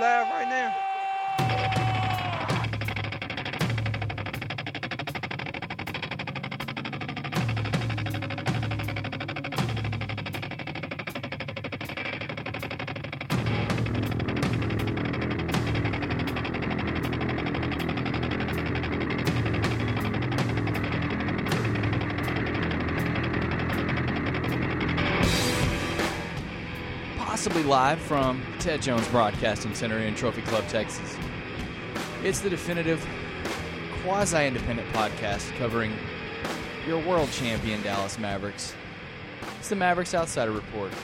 live right now? Possibly live from Ted Jones Broadcasting Center in Trophy Club, Texas. It's the definitive quasi-independent podcast covering your world champion Dallas Mavericks. It's the Mavericks Outsider Report.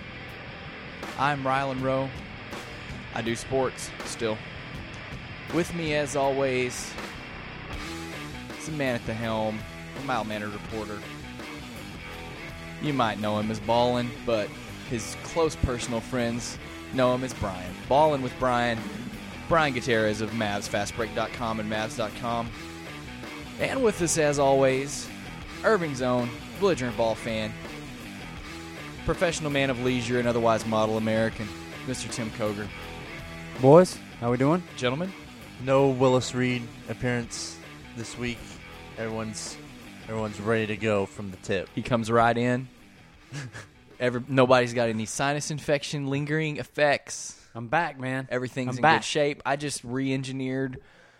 I'm Rylan Rowe. I do sports still. With me, as always, is the man at the helm, a mild-mannered reporter. You might know him as Ballin', but his close personal friends know him as Brian. Ballin' with Brian. Brian Gutierrez of MavsFastBreak.com and Mavs.com. And with us, as always, Irving's own belligerent ball fan, professional man of leisure and otherwise model American, Mr. Tim Koger. Boys, how we doing? Gentlemen, No Willis Reed appearance this week. Everyone's ready to go from the tip. he comes right in. Nobody's got any sinus infection, lingering effects. I'm back, man. Everything's I'm in back. good shape. I just re-engineered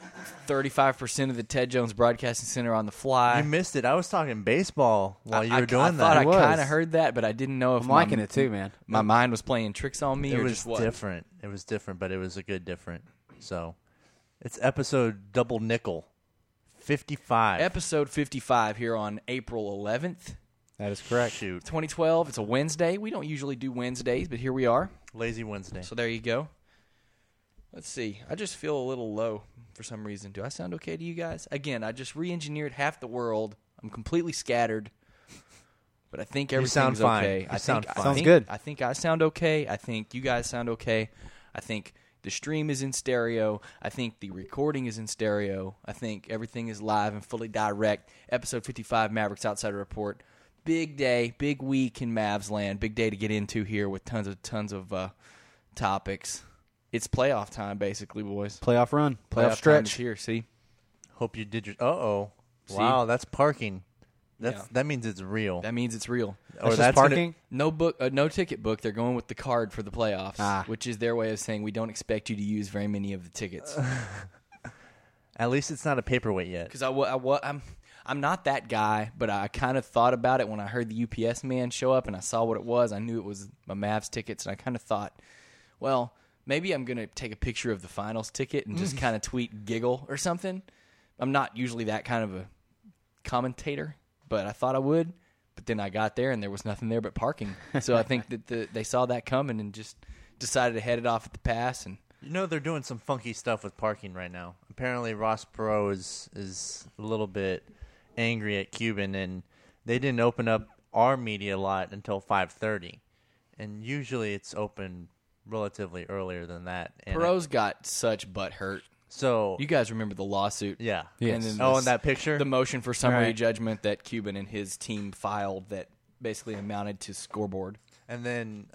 35% of the Ted Jones Broadcasting Center on the fly. You missed it. I was talking baseball while you were doing I that. thought I was. kind of heard that, but I didn't know if I'm liking it too, man. my mind was playing tricks on me it or was just what. different. It was different, but it was a good different. So, it's episode double nickel, 55. Episode 55 here on April 11th, That is correct. Shoot, 2012. It's a Wednesday. We don't usually do Wednesdays, but here we are. lazy Wednesday. So there you go. Let's see. I just feel a little low for some reason. Do I sound okay to you guys? Again, I just re-engineered half the world. I'm completely scattered, but I think everything's sound fine. okay. You sound fine. Sounds good. I think I sound okay. I think you guys sound okay. I think the stream is in stereo. I think the recording is in stereo. I think everything is live and fully direct. Episode 55, Mavericks Outsider Report. Big day, big week in Mavs land. Big day to get into here with tons of topics. It's playoff time, basically, boys. Playoff run. Playoff Time is stretch. here. See, Hope you did your. Uh-oh. See? Wow, that's parking. Yeah. That means it's real. that means it's real. or That's just gonna- parking. No book, no ticket book. They're going with the card for the playoffs, Ah. which is their way of saying we don't expect you to use very many of the tickets. At least it's not a paperweight yet. Because I'm not that guy, but I kind of thought about it when I heard the UPS man show up and I saw what it was. I knew it was my Mavs tickets, and I kind of thought, well, maybe I'm going to take a picture of the finals ticket and just kind of tweet giggle or something. I'm not usually that kind of a commentator, but I thought I would. But then I got there and there was nothing there but parking. So I think that they saw that coming and just decided to head it off at the pass. And You know they're doing some funky stuff with parking right now. Apparently Ross Perot is a little bit angry at Cuban, and they didn't open up our media lot until 5:30, and usually it's open relatively earlier than that. And Perot's got such butt hurt. so You guys remember the lawsuit? yeah, Yes. And then oh, this- in that picture, the motion for summary Right. judgment that Cuban and his team filed that basically amounted to scoreboard. and then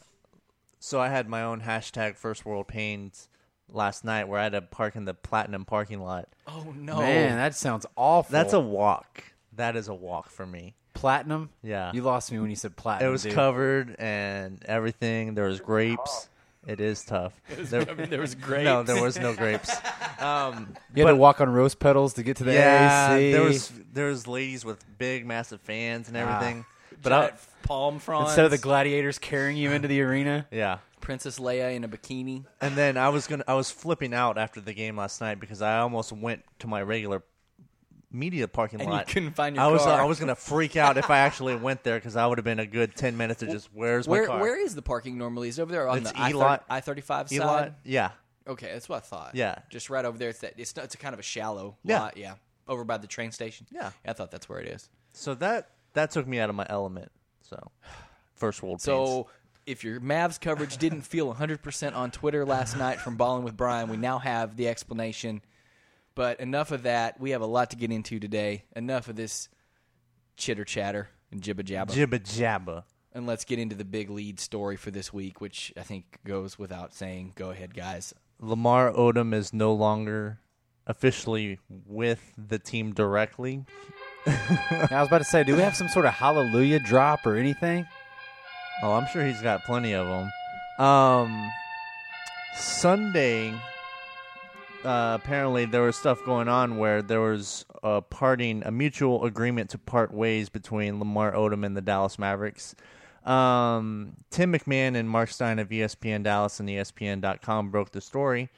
so I had my own hashtag First World Pains last night where I had to park in the Platinum parking lot. Oh no, Man, that sounds awful. That's a walk. That is a walk for me. platinum. Yeah. You lost me when you said platinum. It was dude. covered and everything. There was grapes. It is tough. there was grapes. No, there was no grapes. You had but- to walk on rose petals to get to the Yeah, AC. there was ladies with big, massive fans and everything. but But palm fronds Instead of the gladiators carrying you into the arena. yeah. Princess Leia in a bikini. And then I was flipping out after the game last night because I almost went to my regular media parking And you lot. couldn't find your I was car. I was gonna freak out if I actually went there because I would have been a good 10 minutes of just where's my car? Where is the parking normally? Is it over there on It's the E-lot. I-35 side? Elon? Yeah. Okay, that's what I thought. Yeah. just right over there. It's a kind of a shallow Yeah. lot. Yeah, over by the train station. Yeah. I thought that's where it is. So that took me out of my element. So first world pains. So if your Mavs coverage didn't feel 100% on Twitter last night from Ballin' with Brian, we now have the explanation. But enough of that. We have a lot to get into today. Enough of this chitter chatter and jibba jabba. Jibba jabba. And let's get into the big lead story for this week, which I think goes without saying. Go ahead, guys. Lamar Odom is no longer officially with the team directly. I was about to say, do we have some sort of hallelujah drop or anything? Oh, I'm sure he's got plenty of them. Sunday, apparently there was stuff going on where there was a mutual agreement to part ways between Lamar Odom and the Dallas Mavericks. Tim McMahon and Mark Stein of ESPN Dallas and ESPN.com broke the story.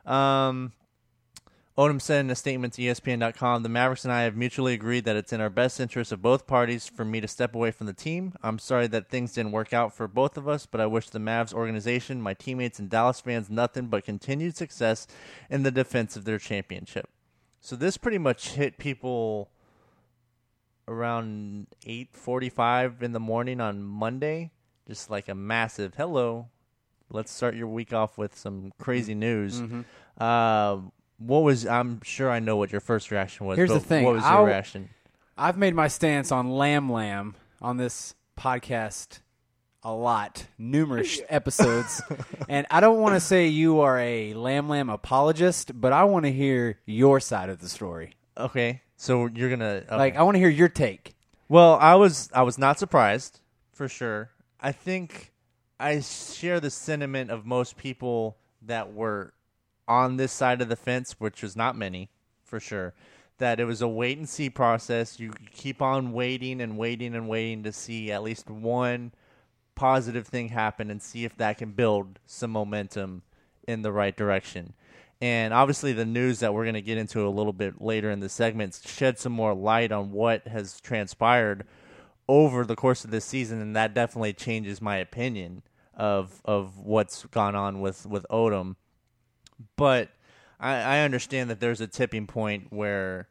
Odom said in a statement to ESPN.com, "The Mavericks and I have mutually agreed that it's in our best interest of both parties for me to step away from the team. I'm sorry that things didn't work out for both of us, but I wish the Mavs organization, my teammates, and Dallas fans nothing but continued success in the defense of their championship." So this pretty much hit people around 8:45 in the morning on Monday. Just like a massive, hello, let's start your week off with some crazy news. I'm sure I know what your first reaction was. Here's but the thing. What was your reaction? I've made my stance on Lamb on this podcast a lot, numerous episodes. And I don't want to say you are a Lamb apologist, but I want to hear your side of the story. Okay. So you're going to... Okay. Like, I want to hear your take. Well, I was not surprised, for sure. I think I share the sentiment of most people that were on this side of the fence, which was not many, for sure, that it was a wait-and-see process. You keep on waiting and waiting and waiting to see at least one positive thing happen and see if that can build some momentum in the right direction. And obviously the news that we're going to get into a little bit later in the segment shed some more light on what has transpired over the course of this season, and that definitely changes my opinion of what's gone on with Odom. But I understand that there's a tipping point where,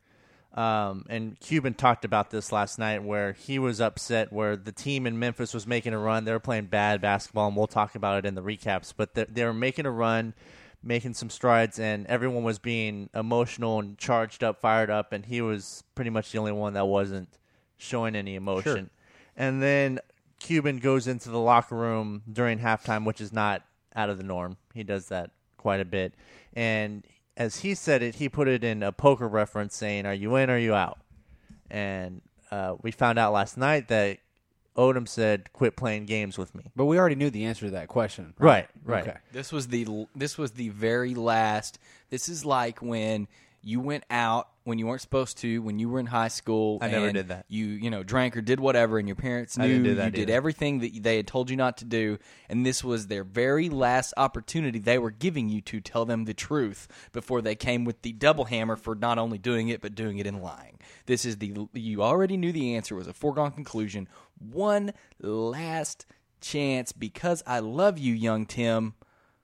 and Cuban talked about this last night, where he was upset where the team in Memphis was making a run. They were playing bad basketball, and we'll talk about it in the recaps. But they were making a run, making some strides, and everyone was being emotional and charged up, fired up, and he was pretty much the only one that wasn't showing any emotion. Sure. And then Cuban goes into the locker room during halftime, which is not out of the norm. He does that quite a bit. And as he said it, he put it in a poker reference saying, "Are you in or are you out?" And we found out last night that Odom said, "Quit playing games with me." But we already knew the answer to that question. Right. Okay. This was the very last. This is like when you went out when you weren't supposed to, when you were in high school. I never did that. You drank or did whatever, and your parents knew you did everything that they had told you not to do, and this was their very last opportunity they were giving you to tell them the truth before they came with the double hammer for not only doing it, but doing it and lying. This is you already knew the answer. It was a foregone conclusion. One last chance, because I love you, young Tim.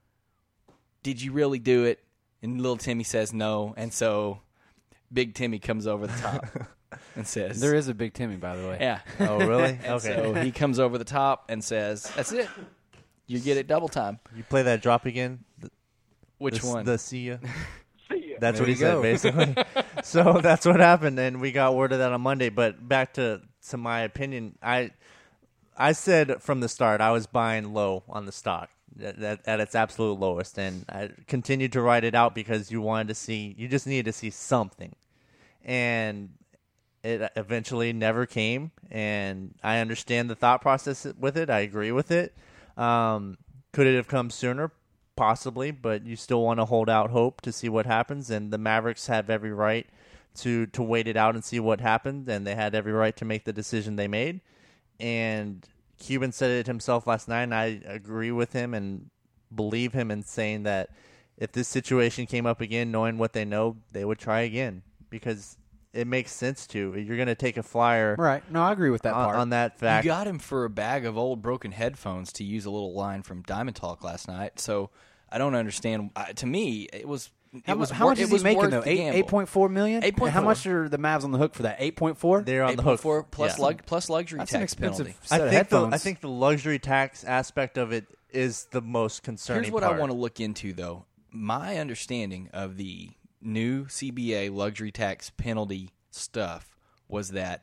Did you really do it? And little Timmy says no, and so Big Timmy comes over the top and says... There is a Big Timmy, by the way. Yeah. Oh, really? Okay. So he comes over the top and says, "That's it. You get it double time." You play that drop again? Which one? The see ya. See ya. That's There what he you said, go. basically. So that's what happened, and we got word of that on Monday. But back to my opinion, I said from the start I was buying low on the stock at its absolute lowest, and I continued to ride it out because you just needed to see something, and it eventually never came. And I understand the thought process with it. I agree with it. Could it have come sooner? Possibly, but you still want to hold out hope to see what happens, and the Mavericks have every right to wait it out and see what happened, and they had every right to make the decision they made. And Cuban said it himself last night, and I agree with him and believe him in saying that if this situation came up again, knowing what they know, they would try again, because it makes sense to. You're going to take a flyer. Right. No, I agree with that part. On that fact. You got him for a bag of old broken headphones, to use a little line from Diamond Talk last night. So I don't understand. To me, it was... How much is he making, though? $8.4 million? $8.4. How much are the Mavs on the hook for that? 8.4? They're on the hook. 8.4 plus, Yeah. plus luxury That's tax an expensive penalty. set of headphones. I think the luxury tax aspect of it is the most concerning Here's what part. I want to look into, though. My understanding of the new CBA luxury tax penalty stuff was that,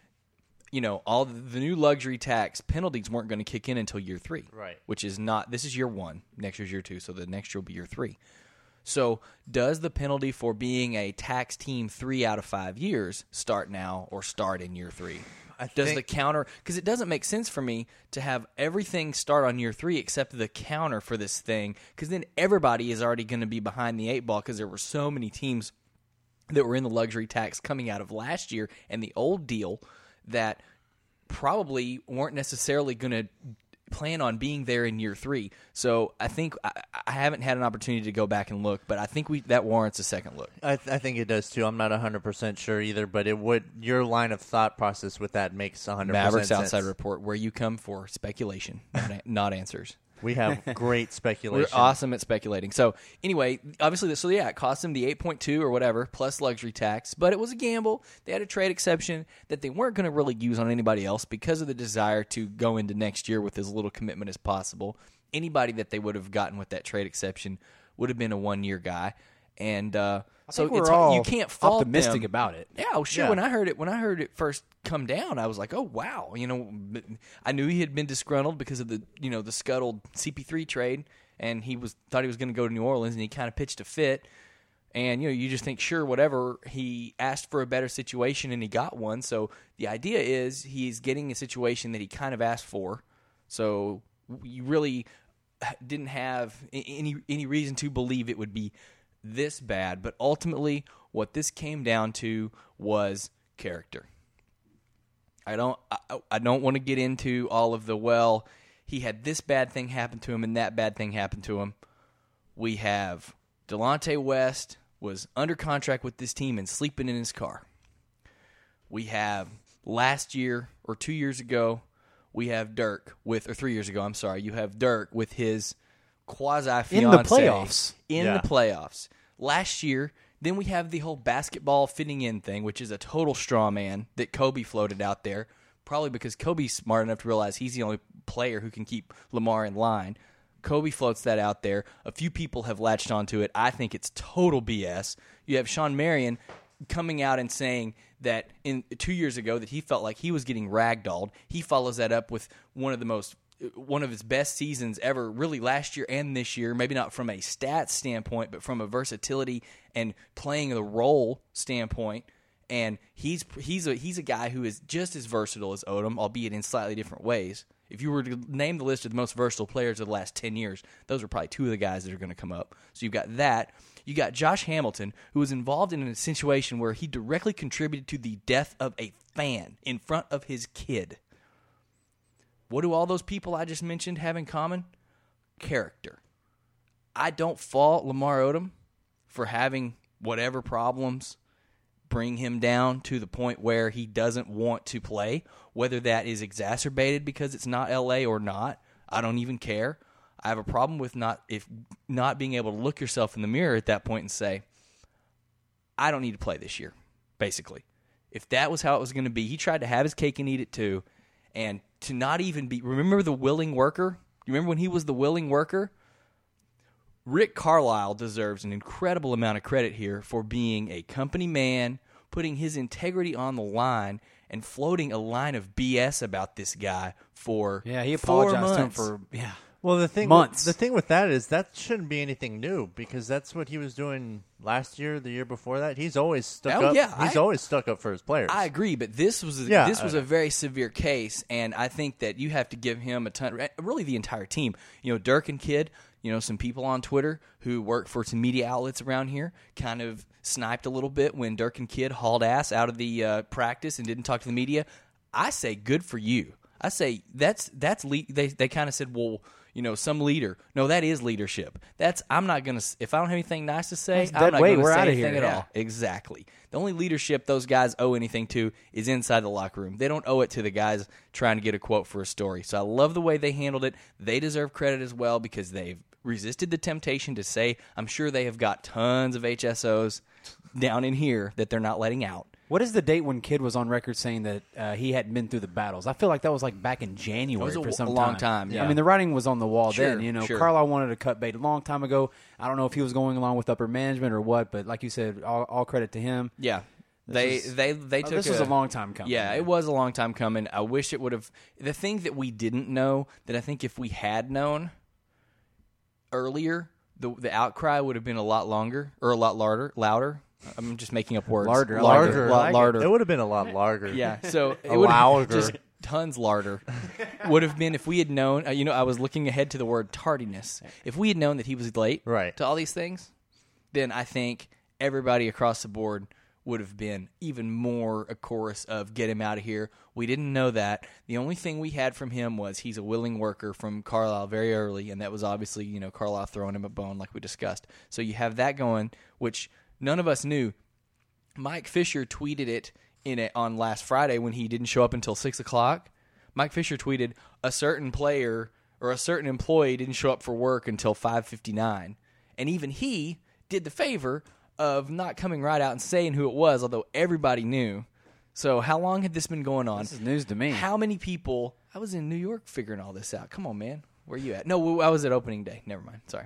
all the new luxury tax penalties weren't going to kick in until year 3. Right. Which is not – this is year 1. Next year's year 2, so the next year will be year 3. So does the penalty for being a tax team 3 out of 5 years start now or start in year 3? Does the counter – because it doesn't make sense for me to have everything start on year 3 except the counter for this thing, because then everybody is already going to be behind the 8 ball because there were so many teams that were in the luxury tax coming out of last year and the old deal that probably weren't necessarily going to plan on being there in year 3. So I think I haven't had an opportunity to go back and look, but I think that warrants a second look. I think it does too. I'm not 100% sure either, but it would. Your line of thought process with that makes 100% Mavericks sense. Outside Report, where you come for speculation, not answers. We have great speculation. We're awesome at speculating. So anyway, obviously, it cost them the 8.2 or whatever plus luxury tax, but it was a gamble. They had a trade exception that they weren't going to really use on anybody else because of the desire to go into next year with as little commitment as possible. Anybody that they would have gotten with that trade exception would have been a 1-year guy, and so we're all you can't fault optimistic them. about it. Yeah, oh, sure. Yeah. When I heard it first come down, I was like, oh wow, I knew he had been disgruntled because of the scuttled CP3 trade, and thought he was going to go to New Orleans, and he kind of pitched a fit. And you just think, sure, whatever. He asked for a better situation, and he got one. So the idea is he's getting a situation that he kind of asked for. So you really didn't have any reason to believe it would be this bad. But ultimately, what this came down to was character. I don't want to get into all of the, he had this bad thing happen to him and that bad thing happen to him. We have Delonte West was under contract with this team and sleeping in his car. We have last year or 2 years ago, we have Dirk or 3 years ago, I'm sorry, you have Dirk with his quasi-fiancé. In the playoffs. In the playoffs. Last year, then we have the whole basketball fitting in thing, which is a total straw man that Kobe floated out there, probably because Kobe's smart enough to realize he's the only player who can keep Lamar in line. Kobe floats that out there. A few people have latched onto it. I think it's total BS. You have Sean Marion coming out and saying that 2 years ago that he felt like he was getting ragdolled. He follows that up with one of his best seasons ever, really last year and this year, maybe not from a stats standpoint, but from a versatility and playing the role standpoint. And he's a guy who is just as versatile as Odom, albeit in slightly different ways. If you were to name the list of the most versatile players of the last 10 years, those are probably two of the guys that are going to come up. So you've got that. You got Josh Hamilton, who was involved in a situation where he directly contributed to the death of a fan in front of his kid. What do all those people I just mentioned have in common? Character. I don't fault Lamar Odom for having whatever problems bring him down to the point where he doesn't want to play, whether that is exacerbated because it's not LA or not. I don't even care. I have a problem with not being able to look yourself in the mirror at that point and say, I don't need to play this year, basically. If that was how it was going to be, he tried to have his cake and eat it too, and to not even be, remember the willing worker? You remember when he was the willing worker? Rick Carlisle deserves an incredible amount of credit here for being a company man, putting his integrity on the line, and floating a line of BS about this guy for 4 months. He apologized to him for Well, the thing with that is that shouldn't be anything new because that's what he was doing last year, the year before that. He's always stuck up. Yeah, he's always stuck up for his players. I agree, but this was a very severe case, and I think that you have to give him a ton. Really, the entire team. Dirk and Kidd. Some people on Twitter who work for some media outlets around here kind of sniped a little bit when Dirk and Kidd hauled ass out of the practice and didn't talk to the media. I say good for you. I say they kind of said, well, some leader. No, that is leadership. I'm not going to, if I don't have anything nice to say, I'm not going to say anything at all. Exactly. The only leadership those guys owe anything to is inside the locker room. They don't owe it to the guys trying to get a quote for a story. So I love the way they handled it. They deserve credit as well because they've resisted the temptation to say, I'm sure they have got tons of HSOs down in here that they're not letting out. What is the date when Kidd was on record saying that he hadn't been through the battles? I feel like that was like back in January for some time. A long time, yeah. I mean, the writing was on the wall then. Sure. Carlisle wanted to cut bait a long time ago. I don't know if he was going along with upper management or what, but like you said, all credit to him. Yeah. They took this was a long time coming. Yeah, it was a long time coming. I wish it would have. The thing that we didn't know that I think if we had known earlier, the outcry would have been a lot longer or a lot louder. I'm just making up words. Larger. Larger. It would have been a lot larger. Yeah, so it A would have louder. just tons larder. Would have been if we had known. I was looking ahead to the word tardiness. If we had known that he was late Right. to all these things, then I think everybody across the board would have been even more a chorus of get him out of here. We didn't know that. The only thing we had from him was he's a willing worker from Carlisle very early, and that was obviously, Carlisle throwing him a bone like we discussed. So you have that going, which none of us knew. Mike Fisher tweeted it on last Friday when he didn't show up until 6 o'clock. Mike Fisher tweeted a certain player or a certain employee didn't show up for work until 5:59. And even he did the favor of not coming right out and saying who it was, although everybody knew. So how long had this been going on? This is news to me. How many people? I was in New York figuring all this out. Come on, man. Where you at? No, I was at opening day. Never mind. Sorry.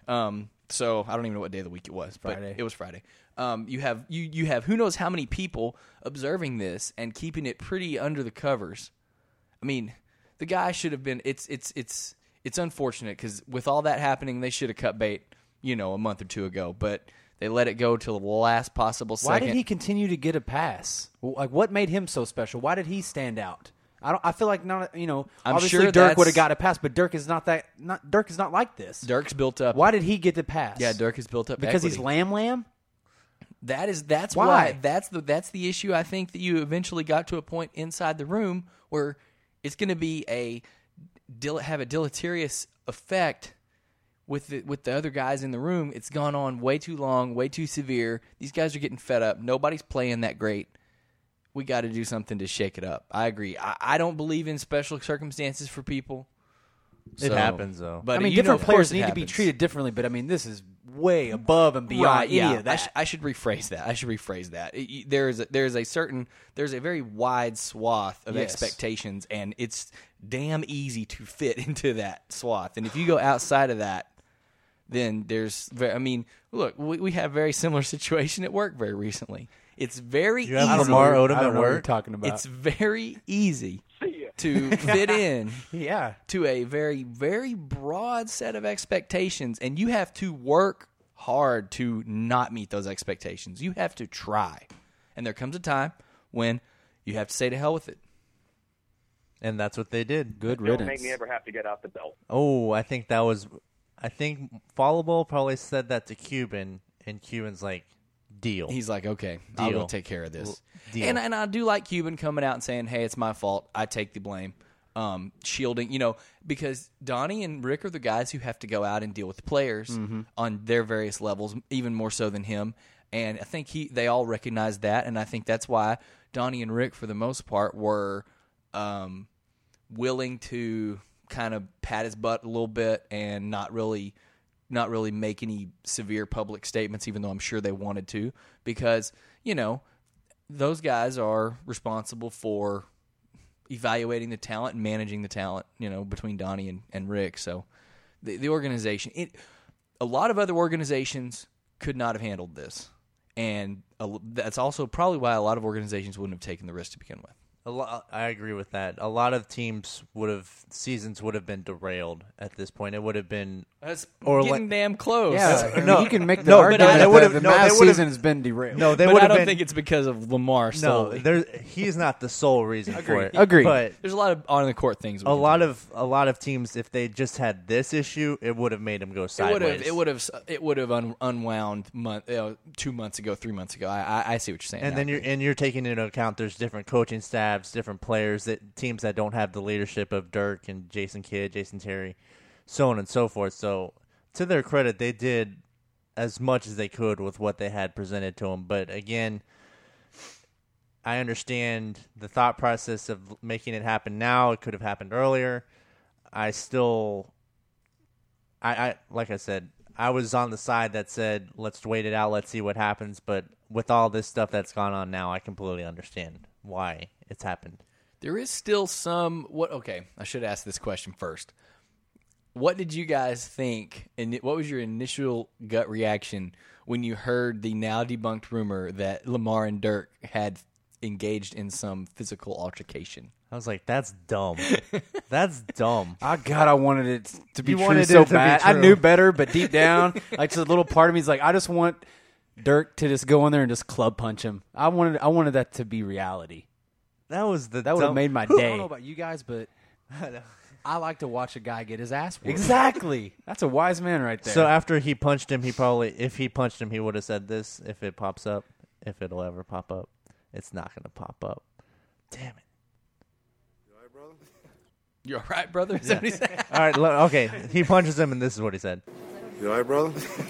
So I don't even know what day of the week it was. Friday. But it was Friday. You have who knows how many people observing this and keeping it pretty under the covers. I mean, the guy should have been. It's unfortunate because with all that happening, they should have cut bait, a month or two ago. But they let it go till the last possible second. Why did he continue to get a pass? Like, what made him so special? Why did he stand out? I feel like obviously sure Dirk would have got a pass, but Dirk is not like this. Dirk's built up. Why did he get the pass? Yeah, Dirk has built up because equity. he's lamb. That's Why? why that's the issue. I think that you eventually got to a point inside the room where it's going to be have a deleterious effect with the other guys in the room. It's gone on way too long, way too severe. These guys are getting fed up. Nobody's playing that great. We got to do something to shake it up. I agree. I don't believe in special circumstances for people. It happens, though. But Different of players course need it to be happens. treated differently, but this is way above and beyond Right, any yeah. of that. I should rephrase that. There's a very wide swath of Yes. expectations, and it's damn easy to fit into that swath. And if you go outside of that, then look, we have a very similar situation at work very recently. It's very You easy. have Lamar Odom I at don't know what you're work. talking about. It's very easy to fit in yeah. to a very, very broad set of expectations, and you have to work hard to not meet those expectations. You have to try. And there comes a time when you have to say to hell with it. And that's what they did. Good Don't riddance. make me ever have to get out the belt. Oh, I think Fallable probably said that to Cuban, and Cuban's like, deal. He's like, okay, I'll go Deal. take care of this. Deal. And I do like Cuban coming out and saying, hey, it's my fault. I take the blame. Shielding, because Donnie and Rick are the guys who have to go out and deal with the players on their various levels, even more so than him. And I think they all recognize that, and I think that's why Donnie and Rick, for the most part, were willing to kind of pat his butt a little bit and not really make any severe public statements, even though I'm sure they wanted to, because, those guys are responsible for evaluating the talent and managing the talent, between Donnie and Rick. So the organization, a lot of other organizations could not have handled this. And that's also probably why a lot of organizations wouldn't have taken the risk to begin with. I agree with that. A lot of teams seasons would have been derailed at this point. It would have been That's Or getting like- damn close. Yeah, No, you can make the no, but argument they that would've- the no, they Mavs would've- season has been derailed. no. They But would I have don't been. think it's because of Lamar solely. He's not the sole reason for it. Agreed. But There's a lot of on the court things. a lot of teams, if they just had this issue, it would have made them go sideways. It would have unwound 2 months ago, 3 months ago. I see what you're saying. And now. then you're taking into account there's different coaching staffs, different players, teams that don't have the leadership of Dirk and Jason Kidd, Jason Terry, so on and so forth. So to their credit, they did as much as they could with what they had presented to them. But again, I understand the thought process of making it happen now. It could have happened earlier. I like I said, I was on the side that said, let's wait it out, let's see what happens. But with all this stuff that's gone on now, I completely understand why it's happened. There is still some. Okay, I should ask this question first. What did you guys think, and what was your initial gut reaction when you heard the now debunked rumor that Lamar and Dirk had engaged in some physical altercation? I was like, that's dumb. That's dumb. Oh, God, I wanted it to be You true wanted so it to be bad. I true. knew better, but deep down, like just a little part of me is like, I just want Dirk to just go in there and just club punch him. I wanted that to be reality. That was the That would have made my I day. don't know about you guys, but I like to watch a guy get his ass whooped. Exactly. That's a wise man right there. So after he punched him, if he punched him, he would have said this. If it pops up, if it'll ever pop up, it's not going to pop up. Damn it. You all right, brother? Is that what he said? All right, okay. He punches him, and this is what he said. You all right, brother?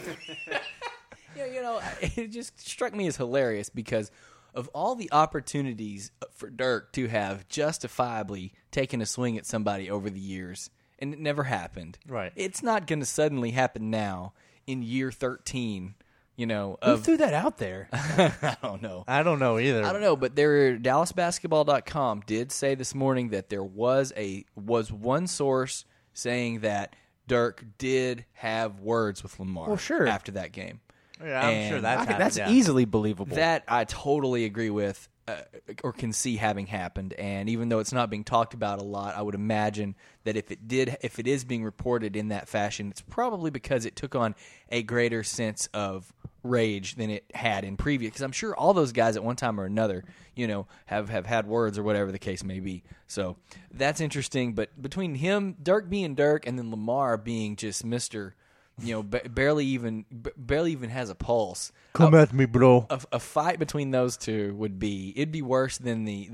Yeah, it just struck me as hilarious because of all the opportunities for Dirk to have justifiably taken a swing at somebody over the years, and it never happened. Right. It's not going to suddenly happen now in year 13, who of threw that out there? I don't know. I don't know either. I don't know, but DallasBasketball.com did say this morning that there was one source saying that Dirk did have words with Lamar Well, sure. after that game. Yeah, I'm sure that's happened. That's yeah. easily believable. That I totally agree with, or can see having happened. And even though it's not being talked about a lot, I would imagine that if it is being reported in that fashion, it's probably because it took on a greater sense of rage than it had in previous. Because I'm sure all those guys at one time or another, have had words or whatever the case may be. So that's interesting. But between him, Dirk being Dirk, and then Lamar being just Mr. Barely even has a pulse. Come at me, bro. A fight between those two it'd be worse than the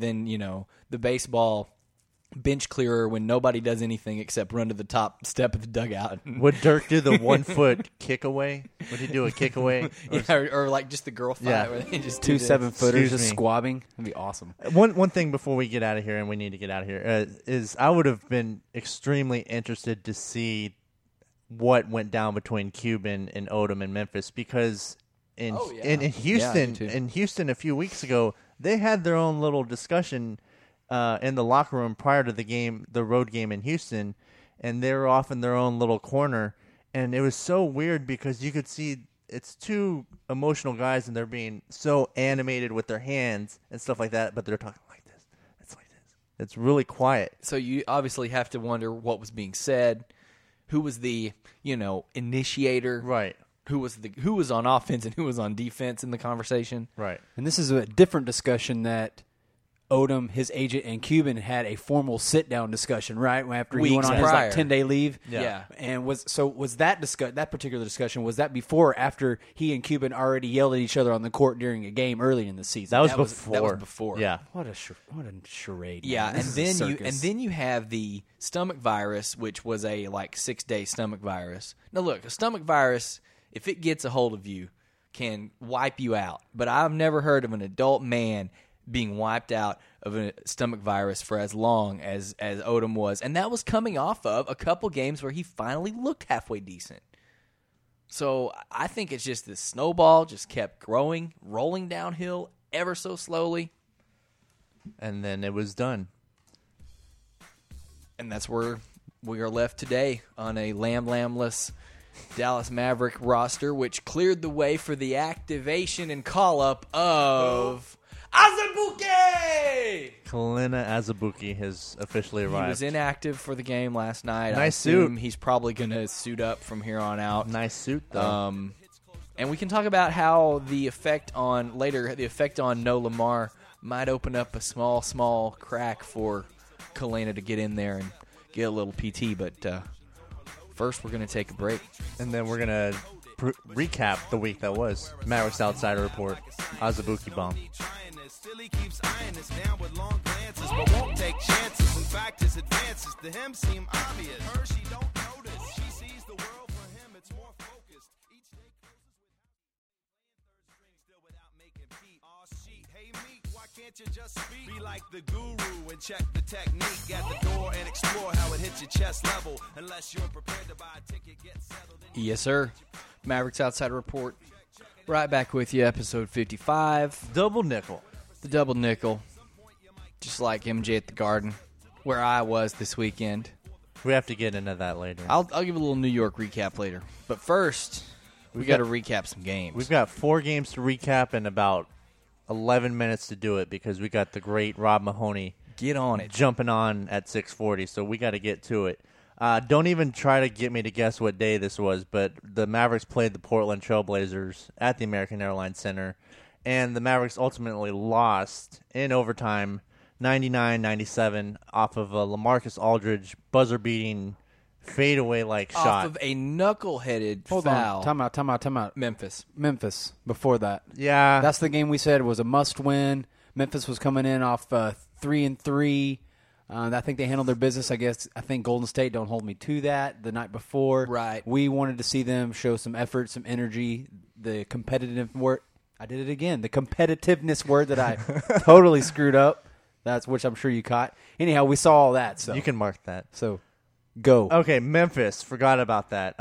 baseball bench clearer when nobody does anything except run to the top step of the dugout. Would Dirk do the 1 foot kick away? Would he do a kick away? or like just the girl fight Yeah. where they just Two do this. 7-footers Excuse just me. squabbing. That'd be awesome. One thing before we get out of here, and we need to get out of here, is I would have been extremely interested to see what went down between Cuban and Odom in Memphis, because in Houston, too. in Houston a few weeks ago, they had their own little discussion in the locker room prior to the road game in Houston, and they were off in their own little corner, and it was so weird because you could see it's two emotional guys and they're being so animated with their hands and stuff like that, but they're talking like this. It's like this. It's really quiet. So you obviously have to wonder what was being said, who was the initiator, Right. Who was on offense and who was on defense in the conversation. Right. And this is a different discussion that Odom, his agent, and Cuban had a formal sit-down discussion, right? After he Weeks went on prior. his 10-day leave. Yeah. And was that particular discussion, was that before or after he and Cuban already yelled at each other on the court during a game early in the season? That was That was before. Yeah. What a charade. Yeah, man. and This is a then circus. you have the stomach virus, which was a 6-day stomach virus. Now look, a stomach virus, if it gets a hold of you, can wipe you out. But I've never heard of an adult man being wiped out of a stomach virus for as long as Odom was. And that was coming off of a couple games where he finally looked halfway decent. So I think it's just this snowball just kept growing, rolling downhill ever so slowly. And then it was done. And that's where we are left today on a lambless Dallas Maverick roster, which cleared the way for the activation and call-up of Azubuike! Kalina Azubuike has officially arrived. He was inactive for the game last night. I Nice assume suit. He's probably going to suit up from here on out. Nice suit, though. And we can talk about how the effect on no Lamar might open up a small crack for Kalina to get in there and get a little PT. But first, we're going to take a break. And then we're going to recap the week that was. Mavericks Outsider Report. Azubuike bomb. Still he keeps eyeing us down with long glances, but won't take chances. In fact, his advances to him seem obvious. Her, she don't notice. She sees the world for him, it's more focused. Each day closes with playing third string still without making Pete. Aw, she, hey Meek, why can't you just speak? Be like the guru and check the technique at the door and explore how it hits your chest level. Unless you're prepared to buy a ticket, get settled. Yes, sir. Mavericks Outside Report. Right back with you, episode 55. Double nickel. The double nickel. Just like MJ at the Garden, where I was this weekend. We have to get into that later. I'll give a little New York recap later. But first, we got to recap some games. We've got 4 games to recap and about 11 minutes to do it because we got the great Rob Mahoney Get on it. jumping on at 6:40, so we got to get to it. Don't even try to get me to guess what day this was, but the Mavericks played the Portland Trailblazers at the American Airlines Center, and the Mavericks ultimately lost in overtime 99-97 off of a LaMarcus Aldridge buzzer-beating fadeaway-like Off shot. of a knuckle-headed Hold foul. on. Time out. Memphis. Before that. Yeah. That's the game we said was a must-win. Memphis was coming in off 3-3. I think they handled their business. I think Golden State, don't hold me to that, the night before. Right. We wanted to see them show some effort, some energy, the competitive word. I did it again. The competitiveness word that I totally screwed up. That's which I'm sure you caught. Anyhow, we saw all that. So You can mark that. So go. Okay, Memphis. Forgot about that.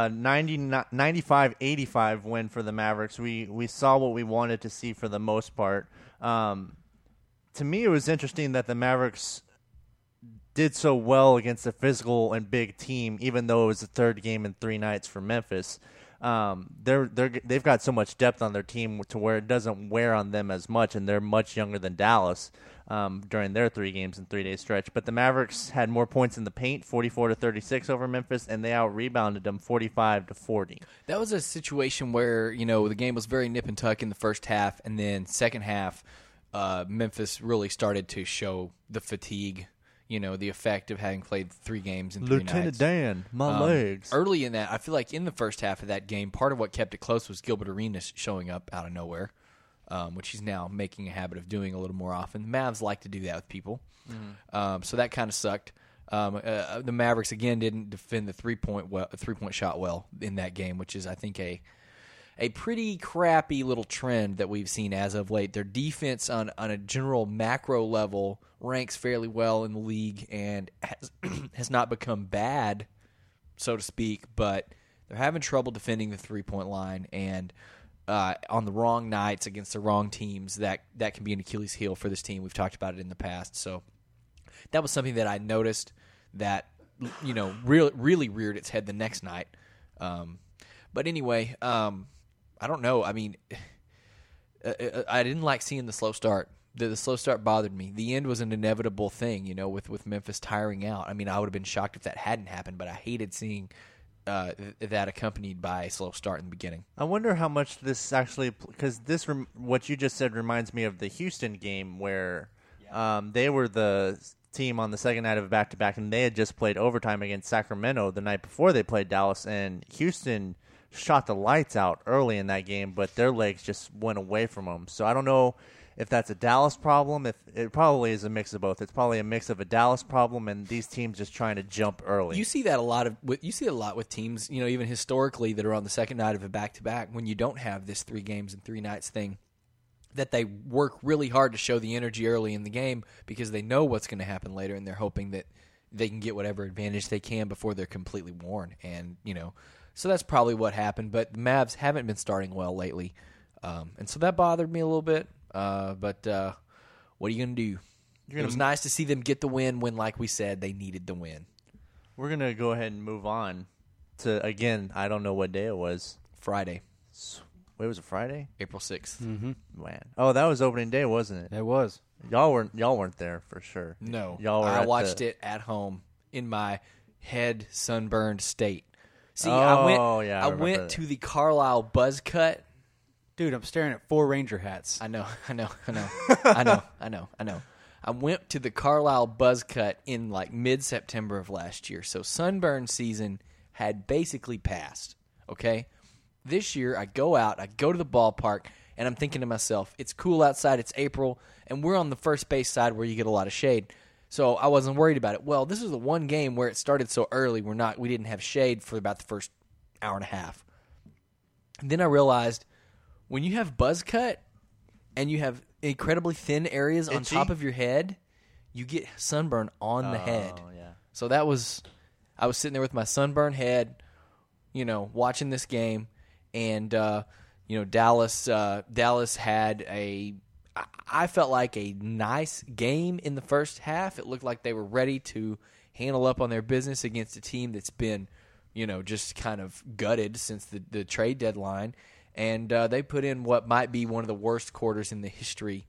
95-85 win for the Mavericks. We saw what we wanted to see for the most part. To me, it was interesting that the Mavericks did so well against a physical and big team, even though it was the third game in 3 nights for Memphis. They've got so much depth on their team to where it doesn't wear on them as much, and they're much younger than Dallas during their 3 games in 3-day stretch. But the Mavericks had more points in the paint, 44-36 over Memphis, and they out-rebounded them 45-40. That was a situation where, the game was very nip and tuck in the first half, and then second half, Memphis really started to show the fatigue, the effect of having played 3 games in 3 nights. Lieutenant Dan, my legs. Early in that, I feel like in the first half of that game, part of what kept it close was Gilbert Arenas showing up out of nowhere, which he's now making a habit of doing a little more often. The Mavs like to do that with people. So that kind of sucked. The Mavericks, again, didn't defend the three-point shot well in that game, which is, I think, a pretty crappy little trend that we've seen as of late. Their defense on a general macro level ranks fairly well in the league and has not become bad, so to speak, but they're having trouble defending the three-point line, and on the wrong nights against the wrong teams, that can be an Achilles heel for this team. We've talked about it in the past. So that was something that I noticed that, really reared its head the next night. But anyway, I don't know. I mean, I didn't like seeing the slow start. The slow start bothered me. The end was an inevitable thing, with Memphis tiring out. I mean, I would have been shocked if that hadn't happened, but I hated seeing that accompanied by a slow start in the beginning. I wonder how much this actually, because what you just said reminds me of the Houston game where they were the team on the second night of a back-to-back, and they had just played overtime against Sacramento the night before they played Dallas, and Houston shot the lights out early in that game, but their legs just went away from them. So I don't know if that's a Dallas problem. If it probably is a mix of both. It's probably a mix of a Dallas problem and these teams just trying to jump early. You see that a lot with teams, even historically that are on the second night of a back-to-back when you don't have this 3 games and 3 nights thing, that they work really hard to show the energy early in the game because they know what's going to happen later, and they're hoping that they can get whatever advantage they can before they're completely worn. And, so that's probably what happened. But the Mavs haven't been starting well lately, and so that bothered me a little bit. But what are you going to do? It was nice to see them get the win when, like we said, they needed the win. We're going to go ahead and move on to, again, I don't know what day it was. Friday. Wait, was it Friday? April 6th. Mm-hmm. Man. Oh, that was opening day, wasn't it? It was. Y'all weren't there for sure. No. Y'all were I watched it at home in my head sunburned state. See, I remember went that. to the Carlisle Buzz Cut. Dude, I'm staring at 4 Ranger hats. I know. I went to the Carlisle Buzz Cut in like mid-September of last year, so sunburn season had basically passed, okay? This year, I go to the ballpark, and I'm thinking to myself, it's cool outside, it's April, and we're on the first base side where you get a lot of shade. So I wasn't worried about it. Well, this is the one game where it started so early, we didn't have shade for about the first hour and a half. And then I realized when you have buzz cut and you have incredibly thin areas on top of your head, you get sunburn on the head. Yeah. So I was sitting there with my sunburned head, watching this game, and Dallas had I felt like a nice game in the first half. It looked like they were ready to handle up on their business against a team that's been, just kind of gutted since the trade deadline. And they put in what might be one of the worst quarters in the history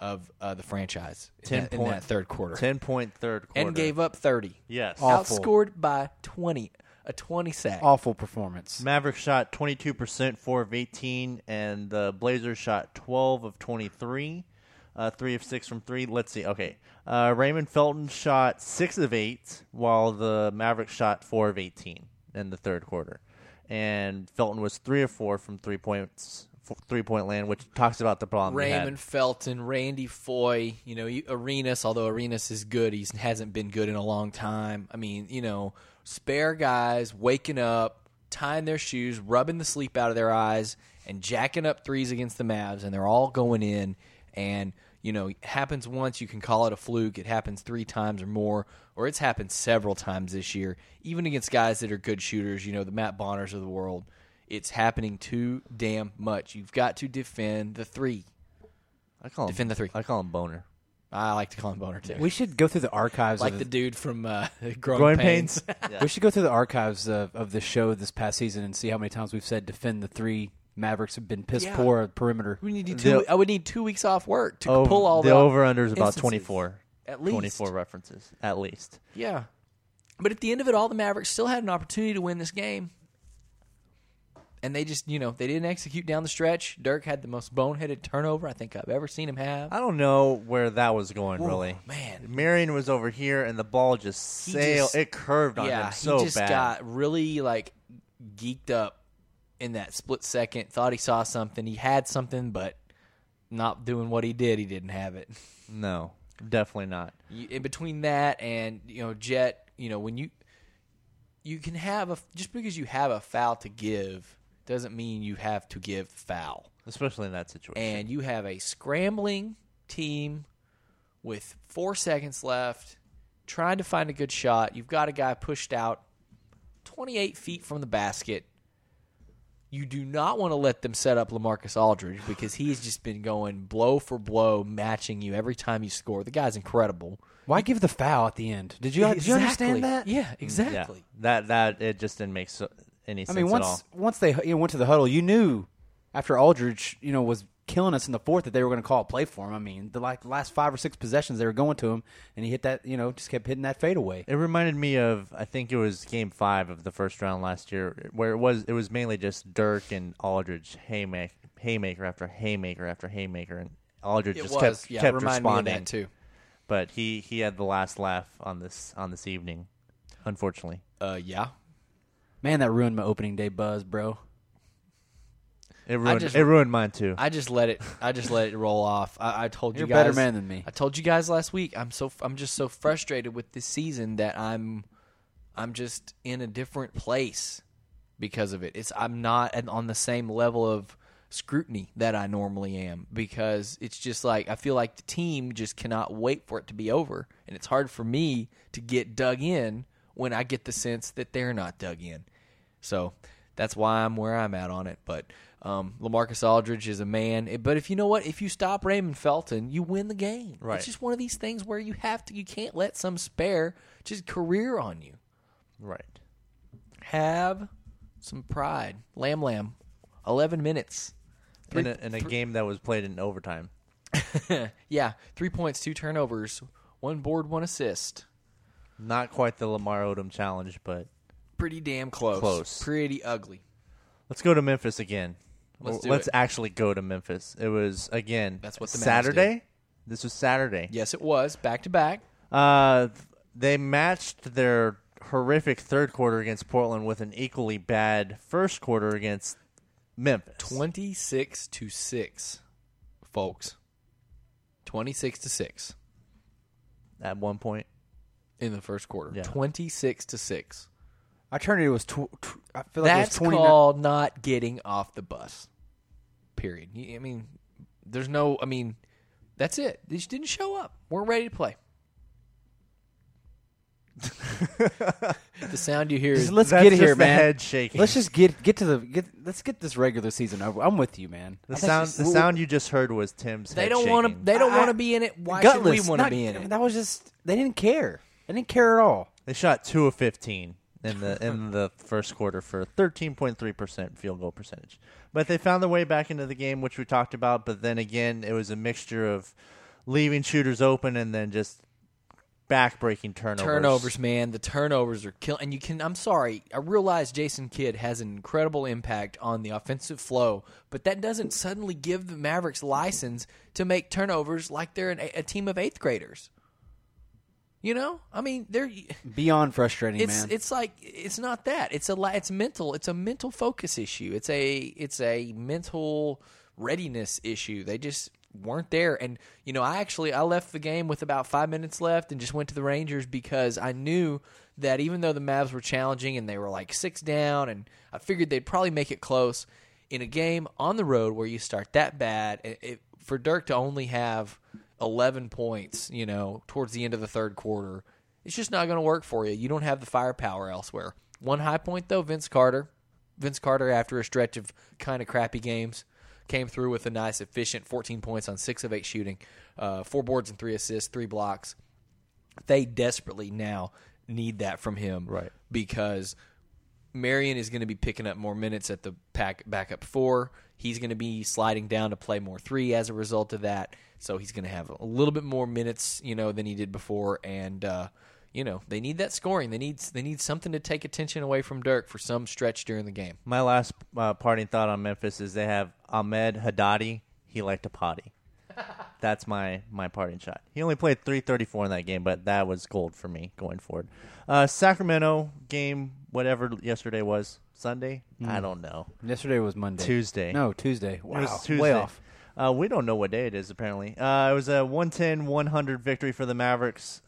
of the franchise 10 in that third quarter. 10-point third quarter. And gave up 30. Yes. Awful. Outscored by 20. A 20 sack. Awful performance. Mavericks shot 22%, 4 of 18, and the Blazers shot 12 of 23, 3 of 6 from 3. Let's see. Okay. Raymond Felton shot 6 of 8, while the Mavericks shot 4 of 18 in the third quarter. And Felton was 3 of 4 from 3 points. 3-point land, which talks about the problem Raymond Felton, Randy Foye, Arenas, although Arenas is good, he hasn't been good in a long time. I mean, spare guys waking up, tying their shoes, rubbing the sleep out of their eyes, and jacking up threes against the Mavs, and they're all going in. And, it happens once, you can call it a fluke. It happens 3 times or more, or it's happened several times this year, even against guys that are good shooters, the Matt Bonners of the world. It's happening too damn much. You've got to defend the 3. Defend the 3. I call him Boner. I like to call him Boner, too. We should go through the archives. Like of the dude from Growing Growing Pains. We should go through the archives of the show this past season and see how many times we've said defend the 3. Mavericks have been piss poor at perimeter. I would need 2 weeks off work to pull all the over-under is about instances. 24. At least. 24 references, at least. Yeah. But at the end of it all, the Mavericks still had an opportunity to win this game. And they just, they didn't execute down the stretch. Dirk had the most boneheaded turnover I think I've ever seen him have. I don't know where that was going, really. Man. Marion was over here, and the ball just sailed. It curved on him so bad. He just got really, geeked up in that split second. Thought he saw something. He had something, but not doing what he did. He didn't have it. No, definitely not. In between that and, Jet, when you can have just because you have a foul to give doesn't mean you have to give foul. Especially in that situation. And you have a scrambling team with 4 seconds left, trying to find a good shot. You've got a guy pushed out 28 feet from the basket. You do not want to let them set up LaMarcus Aldridge because he's just been going blow for blow, matching you every time you score. The guy's incredible. Why give the foul at the end? Did you understand that? Yeah, exactly. Yeah, that it just didn't make any sense at all. Once they went to the huddle, you knew after Aldridge, was killing us in the fourth that they were going to call a play for him. I mean, the last 5 or 6 possessions they were going to him, and he hit that, just kept hitting that fadeaway. It reminded me of, I think it was Game 5 of the first round last year, where it was mainly just Dirk and Aldridge haymaker after haymaker after haymaker, and Aldridge kept responding. Me of that too. But he had the last laugh on this evening, unfortunately. Yeah. Man, that ruined my opening day buzz, bro. It ruined mine too. I just let it roll off. I told You're you guys. a better man than me. I told you guys last week. I'm just so frustrated with this season that I'm just in a different place because of it. I'm not on the same level of scrutiny that I normally am because it's just I feel like the team just cannot wait for it to be over, and it's hard for me to get dug in when I get the sense that they're not dug in. So that's why I'm where I'm at on it. But LaMarcus Aldridge is a man. But if you know what, if you stop Raymond Felton, you win the game. Right. It's just one of these things where you can't let some spare just career on you. Right. Have some pride. Lamb. 11 minutes. In a game that was played in overtime. Yeah, 3 points, 2 turnovers, 1 board, 1 assist. Not quite the Lamar Odom challenge, but pretty damn close. Pretty ugly. Let's go to Memphis again. Let's actually go to Memphis. It was, again, that's what the Saturday. This was Saturday. Yes, it was. Back to back. They matched their horrific third quarter against Portland with an equally bad first quarter against Memphis. 26-6, folks. 26-6. At one point in the first quarter. Yeah. 26-6. I turned it was. I feel like that's it was 29. called not getting off the bus. Period. I mean, there's no. I mean, that's it. They just didn't show up. We're ready to play. The sound you hear is Let's that's get just here, the man. head shaking. Let's just get let's get this regular season over. I'm with you, man. The sound you just heard was Tim's. They head don't want to. They don't want to be in it. Why should we want to be in it? That was just. They didn't care. They didn't care at all. They shot 2 of 15 in the first quarter for 13.3% field goal percentage. But they found their way back into the game, which we talked about. But then again, it was a mixture of leaving shooters open and then just back-breaking turnovers. Turnovers, man. The turnovers are killing. And you can, I'm sorry, I realize Jason Kidd has an incredible impact on the offensive flow, but that doesn't suddenly give the Mavericks license to make turnovers like they're a team of 8th graders. You know? I mean, they're Beyond frustrating, man. It's like, it's not that. It's mental. It's a mental focus issue. It's a mental readiness issue. They just weren't there. And, you know, I left the game with about 5 minutes left and just went to the Rangers because I knew that even though the Mavs were challenging and they were like 6 down, and I figured they'd probably make it close in a game on the road where you start that bad, for Dirk to only have 11 points, you know, towards the end of the third quarter, it's just not going to work for you. You don't have the firepower elsewhere. One high point, though, Vince Carter. Vince Carter, after a stretch of kind of crappy games, came through with a nice, efficient 14 points on 6 of 8 shooting, 4 boards and 3 assists, 3 blocks. They desperately now need that from him, right? Because Marion is going to be picking up more minutes at the backup 4. He's going to be sliding down to play more 3 as a result of that. So he's going to have a little bit more minutes, you know, than he did before. And you know, they need that scoring. They need something to take attention away from Dirk for some stretch during the game. My last parting thought on Memphis is they have Ahmed Haddadi. He liked to potty. That's my parting shot. He only played 3:34 in that game, but that was gold for me going forward. Sacramento game, whatever yesterday was. Sunday? I don't know. Yesterday was Monday. Tuesday. No, Tuesday. Wow. It was Tuesday. Way off. We don't know what day it is, apparently. It was a 110-100 victory for the Mavericks.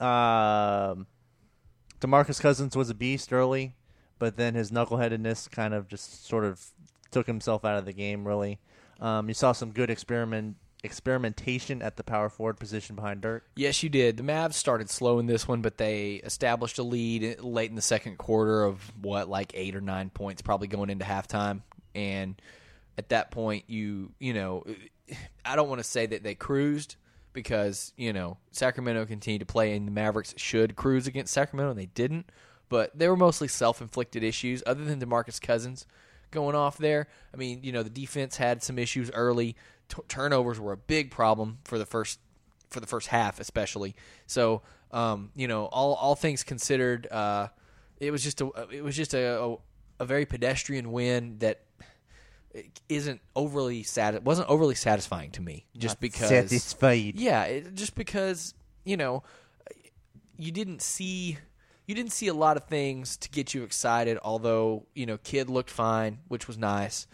DeMarcus Cousins was a beast early, but then his knuckleheadedness kind of just sort of took himself out of the game, really. You saw some good experimentation at the power forward position behind Dirk. Yes, you did. The Mavs started slow in this one, but they established a lead late in the second quarter of, like 8 or 9 points, probably going into halftime. And at that point, you know, I don't want to say that they cruised because, you know, Sacramento continued to play and the Mavericks should cruise against Sacramento, and they didn't. But they were mostly self-inflicted issues other than DeMarcus Cousins going off there. I mean, you know, the defense had some issues early. Turnovers were a big problem for the first half, especially. So, you know, all things considered, it was just a very pedestrian win that wasn't overly satisfying to me. Just because satisfied. Yeah, just because, you know, you didn't see a lot of things to get you excited. Although, you know, Kidd looked fine, which was nice.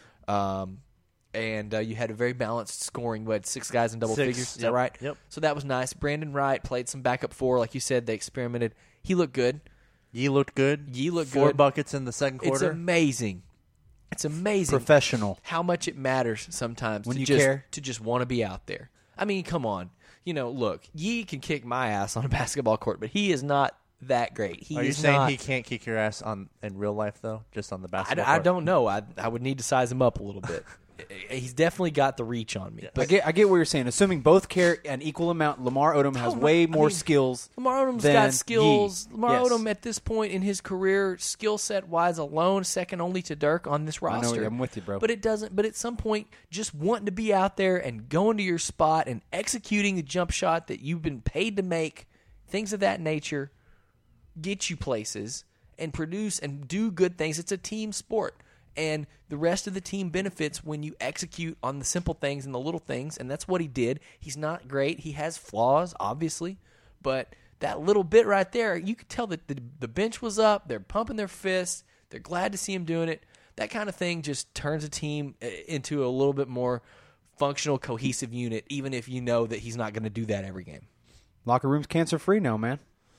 And you had a very balanced scoring. We had 6 guys in double figures. Is that right? Yep. So that was nice. Brandon Wright played some backup 4. Like you said, they experimented. He looked good. Ye looked good. 4 buckets in the second quarter. It's amazing. It's amazing. Professional. How much it matters sometimes when to you just, care. To just want to be out there. I mean, come on. You know, look, Ye can kick my ass on a basketball court, but he is not that great. Are you saying he can't kick your ass in real life, though, just on the basketball court? I don't know. I would need to size him up a little bit. He's definitely got the reach on me. Yes. But I get what you're saying. Assuming both care an equal amount, Lamar Odom has way more skills. Lamar Odom's than got skills. Ye. Lamar Yes. Odom at this point in his career, skill set wise alone, second only to Dirk on this roster. I'm with you, bro. But it doesn't. But at some point, just wanting to be out there and going to your spot and executing the jump shot that you've been paid to make, things of that nature, get you places and produce and do good things. It's a team sport. And the rest of the team benefits when you execute on the simple things and the little things, and that's what he did. He's not great. He has flaws, obviously, but that little bit right there, you could tell that the bench was up. They're pumping their fists. They're glad to see him doing it. That kind of thing just turns a team into a little bit more functional, cohesive unit, even if you know that he's not going to do that every game. Locker room's cancer-free now, man.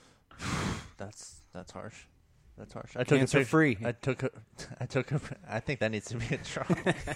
That's harsh. That's harsh. I took Cancer-free. I think that needs to be a trial.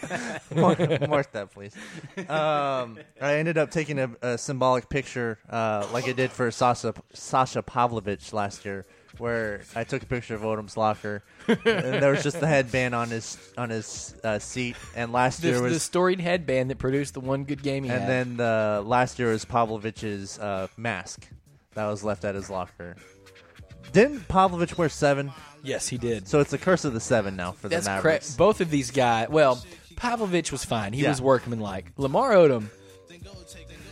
Mark that, please. I ended up taking a symbolic picture, like I did for Sasha Pavlovich last year, where I took a picture of Odom's locker, and there was just the headband on his seat. And last year was the storied headband that produced the one good game he had. And then the last year was Pavlovich's mask that was left at his locker. Didn't Pavlovich wear 7? Yes, he did. So it's the curse of the 7 now for the That's Mavericks. correct. Both of these guys. Well, Pavlovich was fine. He was workmanlike. Lamar Odom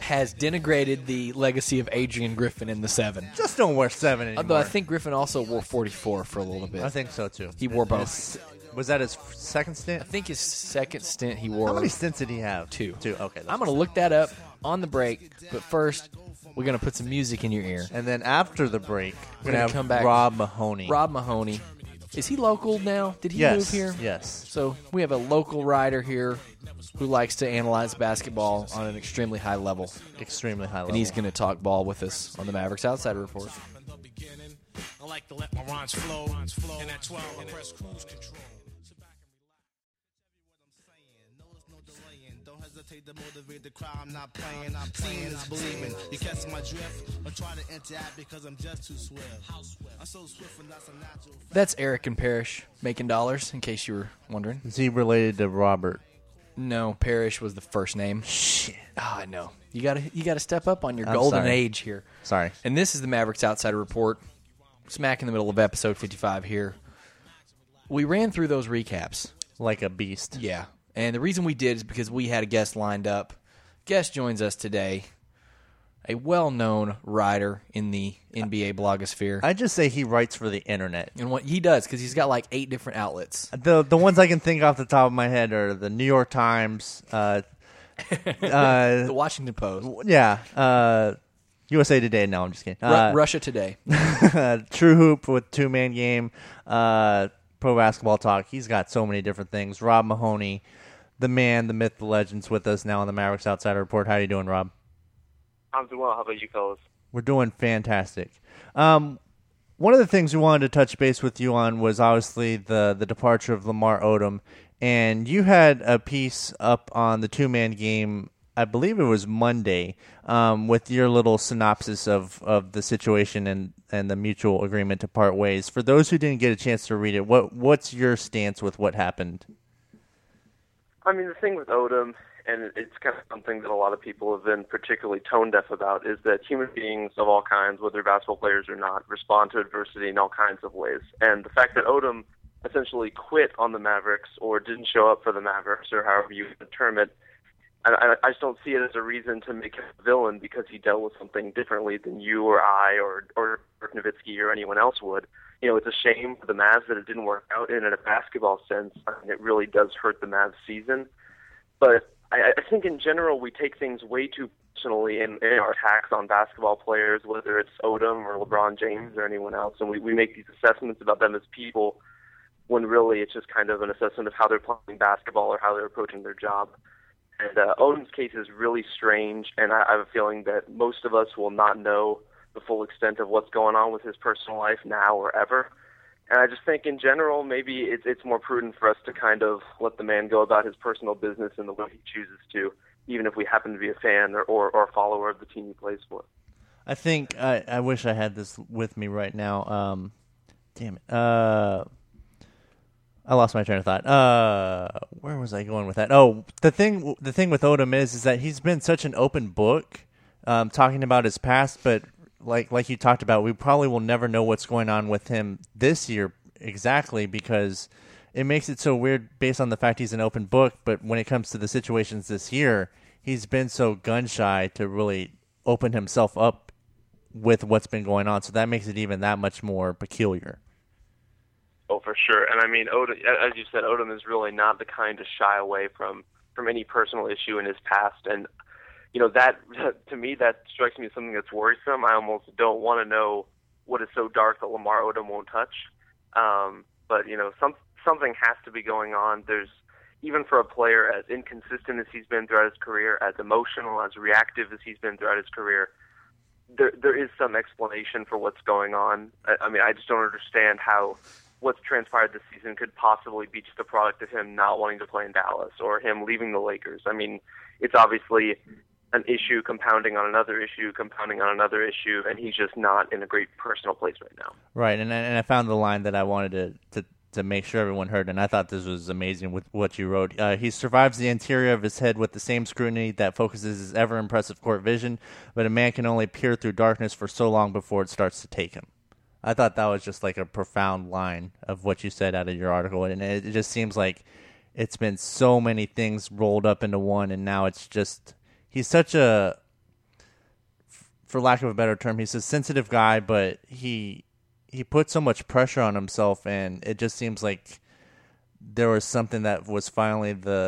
has denigrated the legacy of Adrian Griffin in the 7. Just don't wear 7 anymore. Although I think Griffin also wore 44 for a little bit. I think so, too. He wore both. Was that his second stint? I think his second stint he wore. How many stints did he have? 2. 2, okay. I'm going to look that up on the break, but first, we're going to put some music in your ear. And then after the break, we're gonna going to come have back. Rob Mahoney. Rob Mahoney. Is he local now? Did he yes, move here? Yes. So we have a local writer here who likes to analyze basketball on an extremely high level. Extremely high level. And he's going to talk ball with us on the Mavericks Outsider Report. I like to let my rhymes flow. And at 12, I press cruise control. Sit back and relax. No, it's no delaying. Don't hesitate to motivate the crowd. I'm not playing. Seeing is believing. You catch my drift or try to interact because I'm just too swift. I'm so swift and that's a natural fact. That's Eric and Parrish making dollars, in case you were wondering. Is he related to Robert? No, Parrish was the first name. Shit. Oh, I know. You gotta step up on your I'm golden sorry. age here. Sorry. And this is the Mavericks Outsider Report. Smack in the middle of episode 55 here. We ran through those recaps. Like a beast. Yeah. And the reason we did is because we had a guest lined up. Guest joins us today. A well-known writer in the NBA blogosphere. I just say he writes for the internet. And what he does, because he's got like 8 different outlets. The ones I can think off the top of my head are the New York Times, The Washington Post. USA Today. No, I'm just kidding. Russia Today. True Hoop with Two-Man Game, Pro Basketball Talk. He's got so many different things. Rob Mahoney, the man, the myth, the legend's with us now on the Mavericks Outsider Report. How you doing, Rob? I'm doing well. How about you fellas? We're doing fantastic. One of the things we wanted to touch base with you on was obviously the departure of Lamar Odom, and you had a piece up on the Two-Man Game, I believe it was Monday, with your little synopsis of the situation and the mutual agreement to part ways. For those who didn't get a chance to read it, what's your stance with what happened? I mean, the thing with Odom, and it's kind of something that a lot of people have been particularly tone deaf about, is that human beings of all kinds, whether basketball players or not, respond to adversity in all kinds of ways. And the fact that Odom essentially quit on the Mavericks or didn't show up for the Mavericks, or however you would term it, I just don't see it as a reason to make him a villain because he dealt with something differently than you or I or Dirk Nowitzki or anyone else would. You know, it's a shame for the Mavs that it didn't work out, and in a basketball sense, I mean, it really does hurt the Mavs season. But I think in general we take things way too personally in our attacks on basketball players, whether it's Odom or LeBron James or anyone else, and we make these assessments about them as people when really it's just kind of an assessment of how they're playing basketball or how they're approaching their job. And Odom's case is really strange, and I have a feeling that most of us will not know the full extent of what's going on with his personal life now or ever. And I just think in general maybe it's more prudent for us to kind of let the man go about his personal business in the way he chooses to, even if we happen to be a fan or a follower of the team he plays for. I think I wish I had this with me right now. Damn it. I lost my train of thought. Where was I going with that? Oh, the thing with Odom is that he's been such an open book, talking about his past, but like you talked about, we probably will never know what's going on with him this year exactly, because it makes it so weird based on the fact he's an open book, but when it comes to the situations this year, he's been so gun-shy to really open himself up with what's been going on, so that makes it even that much more peculiar. Oh, for sure. And I mean, Odom, as you said, Odom is really not the kind to shy away from any personal issue in his past. And, you know, that, to me, that strikes me as something that's worrisome. I almost don't want to know what is so dark that Lamar Odom won't touch. But, you know, something has to be going on. There's, even for a player as inconsistent as he's been throughout his career, as emotional, as reactive as he's been throughout his career, there is some explanation for what's going on. I mean, I just don't understand how what's transpired this season could possibly be just a product of him not wanting to play in Dallas or him leaving the Lakers. I mean, it's obviously an issue compounding on another issue, compounding on another issue, and he's just not in a great personal place right now. Right, and I found the line that I wanted to make sure everyone heard, and I thought this was amazing with what you wrote. He survives the interior of his head with the same scrutiny that focuses his ever-impressive court vision, but a man can only peer through darkness for so long before it starts to take him. I thought that was just like a profound line of what you said out of your article, and it just seems like it's been so many things rolled up into one, and now it's just he's such a for lack of a better term, he's a sensitive guy, but he put so much pressure on himself, and it just seems like there was something that was finally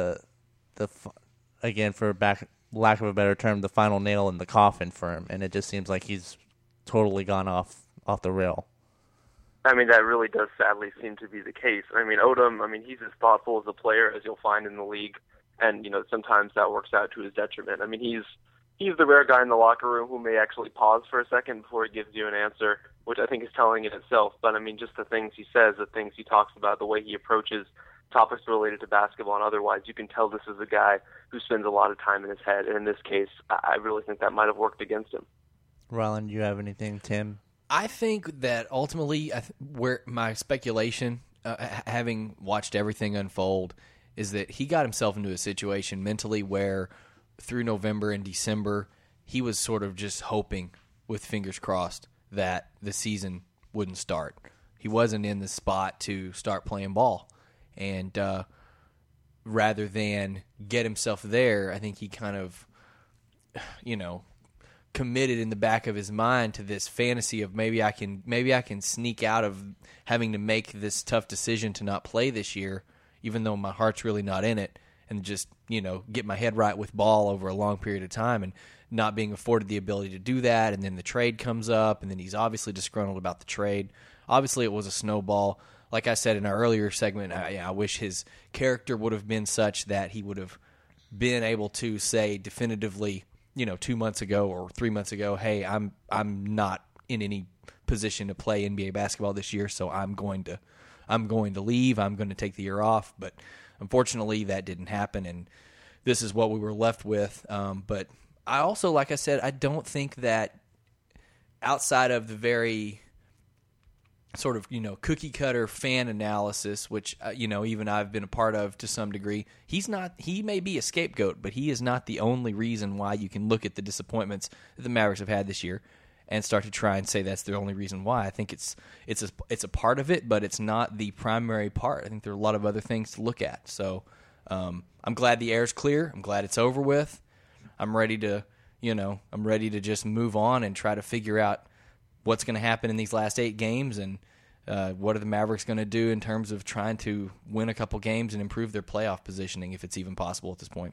again, lack of a better term, the final nail in the coffin for him, and it just seems like he's totally gone off the rail. I mean, that really does sadly seem to be the case. I mean, Odom, he's as thoughtful as a player as you'll find in the league, and, sometimes that works out to his detriment. I mean, he's the rare guy in the locker room who may actually pause for a second before he gives you an answer, which I think is telling in itself. But, just the things he says, the things he talks about, the way he approaches topics related to basketball and otherwise, you can tell this is a guy who spends a lot of time in his head. And in this case, I really think that might have worked against him. Rylan, do you have anything, Tim? I think that ultimately, where my speculation, having watched everything unfold, is that he got himself into a situation mentally where through November and December, he was sort of just hoping, with fingers crossed, that the season wouldn't start. He wasn't in the spot to start playing ball. And rather than get himself there, I think he kind of, committed in the back of his mind to this fantasy of maybe I can sneak out of having to make this tough decision to not play this year, even though my heart's really not in it, and just, get my head right with ball over a long period of time, and not being afforded the ability to do that. And then the trade comes up, and then he's obviously disgruntled about the trade. Obviously it was a snowball. Like I said in our earlier segment, I wish his character would have been such that he would have been able to say definitively, 2 months ago or 3 months ago, hey, I'm not in any position to play NBA basketball this year, so I'm going to leave. I'm going to take the year off. But unfortunately, that didn't happen, and this is what we were left with. But I also, like I said, I don't think that outside of the very sort of, cookie cutter fan analysis, which, even I've been a part of to some degree, he may be a scapegoat, but he is not the only reason why you can look at the disappointments that the Mavericks have had this year and start to try and say that's the only reason why. I think it's a part of it, but it's not the primary part. I think there are a lot of other things to look at. So I'm glad the air's clear. I'm glad it's over with. I'm ready to just move on and try to figure out what's going to happen in these last 8 games, and what are the Mavericks going to do in terms of trying to win a couple games and improve their playoff positioning, if it's even possible at this point.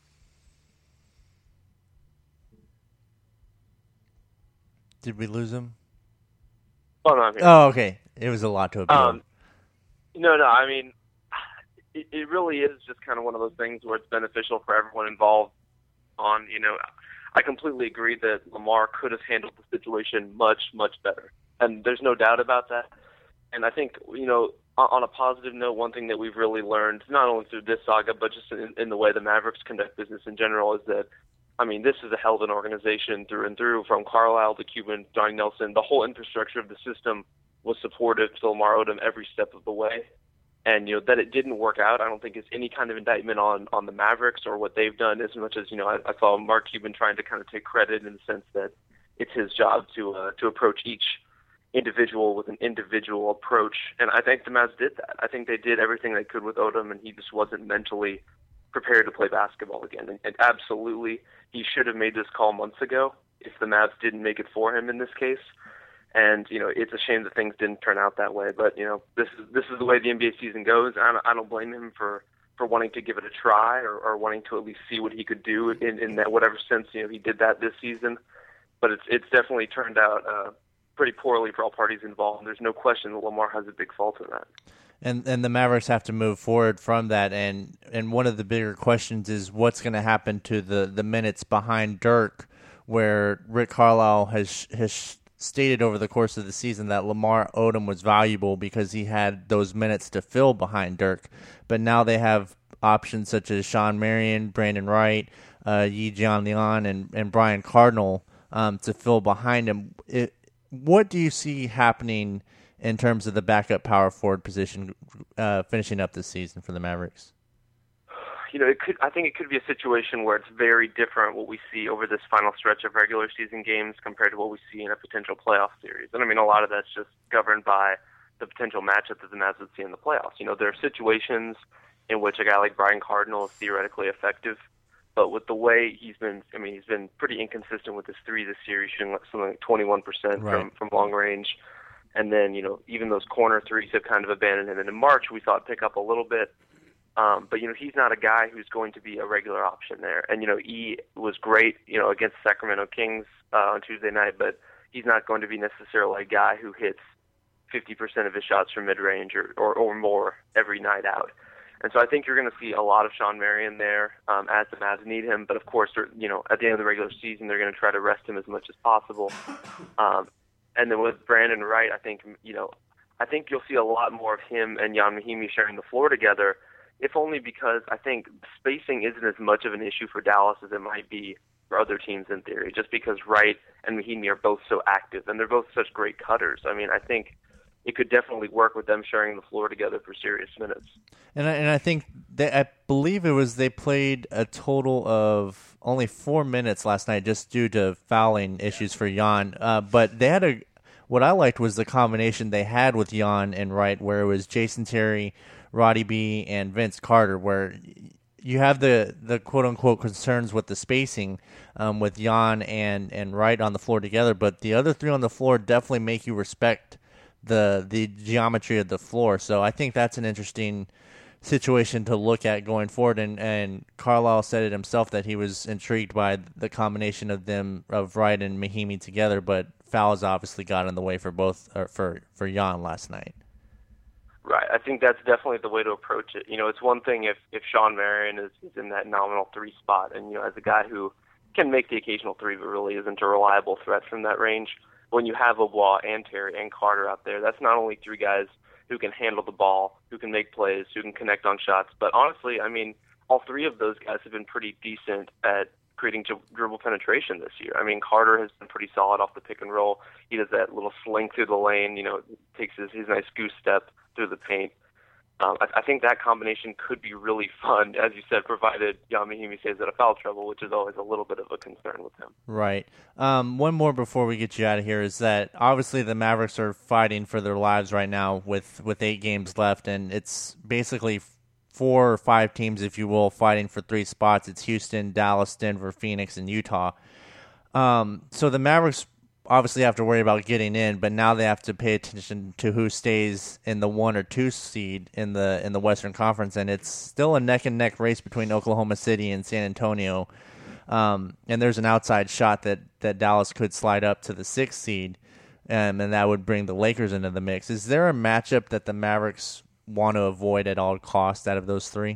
Did we lose him? Oh, no, I'm here. Oh, okay. It was a lot to absorb. No, it really is just kind of one of those things where it's beneficial for everyone involved. I completely agree that Lamar could have handled the situation much, much better. And there's no doubt about that. And I think, on a positive note, one thing that we've really learned, not only through this saga, but just in the way the Mavericks conduct business in general, is that, this is a hell of an organization through and through, from Carlisle to Cuban, Johnny Nelson. The whole infrastructure of the system was supportive to Lamar Odom every step of the way. And, that it didn't work out, I don't think is any kind of indictment on the Mavericks or what they've done, as much as, I saw Mark Cuban trying to kind of take credit in the sense that it's his job to approach each individual with an individual approach. And I think the Mavs did that. I think they did everything they could with Odom, and he just wasn't mentally prepared to play basketball again. And absolutely, he should have made this call months ago if the Mavs didn't make it for him in this case. And, it's a shame that things didn't turn out that way. But, this is the way the NBA season goes. I don't blame him for wanting to give it a try or wanting to at least see what he could do in that whatever sense, he did that this season. But it's definitely turned out pretty poorly for all parties involved. There's no question that Lamar has a big fault in that. And the Mavericks have to move forward from that. And one of the bigger questions is what's going to happen to the minutes behind Dirk, where Rick Carlisle has stated over the course of the season that Lamar Odom was valuable because he had those minutes to fill behind Dirk. But now they have options such as Sean Marion, Brandon Wright, Yi Jianlian, and Brian Cardinal to fill behind him. What do you see happening in terms of the backup power forward position finishing up this season for the Mavericks? I think it could be a situation where it's very different what we see over this final stretch of regular season games compared to what we see in a potential playoff series. And a lot of that's just governed by the potential matchup that the Mavs would see in the playoffs. There are situations in which a guy like Brian Cardinal is theoretically effective But with the way he's been pretty inconsistent with his three this series, shooting something like 21% from long range. And then, even those corner threes have kind of abandoned him. And in March, we saw it pick up a little bit. But, he's not a guy who's going to be a regular option there. And, E was great, against Sacramento Kings on Tuesday night, but he's not going to be necessarily a guy who hits 50% of his shots from mid-range or more every night out. And so I think you're going to see a lot of Sean Marion there as the Mavs need him. But, of course, at the end of the regular season, they're going to try to rest him as much as possible. And then with Brandon Wright, I think you'll see a lot more of him and Jan Mahimi sharing the floor together, if only because I think spacing isn't as much of an issue for Dallas as it might be for other teams in theory, just because Wright and Mahimi are both so active, and they're both such great cutters. I mean, I think it could definitely work with them sharing the floor together for serious minutes. And I think I believe they played a total of only 4 minutes last night just due to fouling issues for Jan. But they had what I liked was the combination they had with Jan and Wright, where it was Jason Terry, Roddy B, and Vince Carter, where you have the quote-unquote concerns with the spacing with Jan and Wright on the floor together, but the other three on the floor definitely make you respect the geometry of the floor. So I think that's an interesting situation to look at going forward. And Carlisle said it himself that he was intrigued by the combination of Wright and Mahimi together, but fouls obviously got in the way for both for Jan last night. Right. I think that's definitely the way to approach it. It's one thing if Sean Marion is in that nominal three spot, and as a guy who can make the occasional three but really isn't a reliable threat from that range. When you have Aubois and Terry and Carter out there, that's not only three guys who can handle the ball, who can make plays, who can connect on shots, but honestly, all three of those guys have been pretty decent at creating dribble penetration this year. Carter has been pretty solid off the pick and roll. He does that little sling through the lane, takes his nice goose step through the paint. I think that combination could be really fun, as you said, provided Jan Mahimi stays out of foul trouble, which is always a little bit of a concern with him. Right. One more before we get you out of here is that obviously the Mavericks are fighting for their lives right now with 8 games left, and it's basically 4 or 5 teams, if you will, fighting for 3 spots. It's Houston, Dallas, Denver, Phoenix, and Utah. So the Mavericks obviously have to worry about getting in, but now they have to pay attention to who stays in the 1 or 2 seed in the Western Conference, and it's still a neck and neck race between Oklahoma City and San Antonio. And there's an outside shot that Dallas could slide up to the 6th seed, and that would bring the Lakers into the mix. Is there a matchup that the Mavericks want to avoid at all costs out of those 3?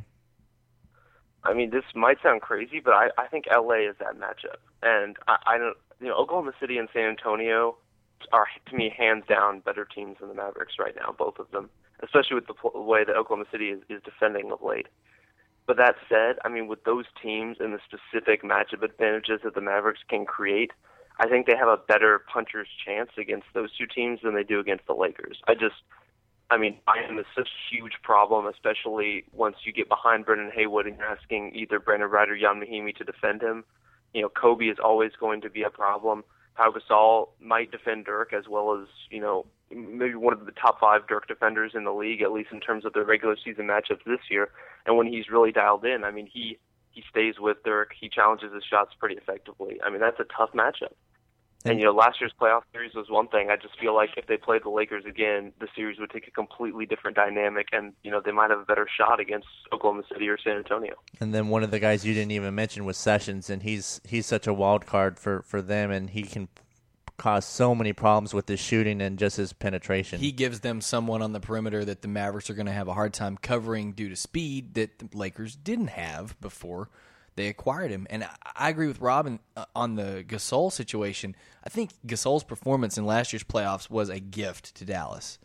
This might sound crazy, but I think LA is that matchup, and I don't. Oklahoma City and San Antonio are, to me, hands down better teams than the Mavericks right now, both of them, especially with the way that Oklahoma City is defending of late. But that said, with those teams and the specific matchup advantages that the Mavericks can create, I think they have a better puncher's chance against those 2 teams than they do against the Lakers. Bynum is such a huge problem, especially once you get behind Brendan Haywood and you're asking either Brandon Wright or Jan Mahimi to defend him. Kobe is always going to be a problem. Pau Gasol might defend Dirk as well as, maybe one of the top 5 Dirk defenders in the league, at least in terms of their regular season matchups this year. And when he's really dialed in, he stays with Dirk. He challenges his shots pretty effectively. That's a tough matchup. And, last year's playoff series was one thing. I just feel like if they played the Lakers again, the series would take a completely different dynamic, and, they might have a better shot against Oklahoma City or San Antonio. And then one of the guys you didn't even mention was Sessions, and he's such a wild card for them, and he can cause so many problems with his shooting and just his penetration. He gives them someone on the perimeter that the Mavericks are going to have a hard time covering due to speed that the Lakers didn't have before they acquired him. And I agree with Rob on the Gasol situation. I think Gasol's performance in last year's playoffs was a gift to Dallas.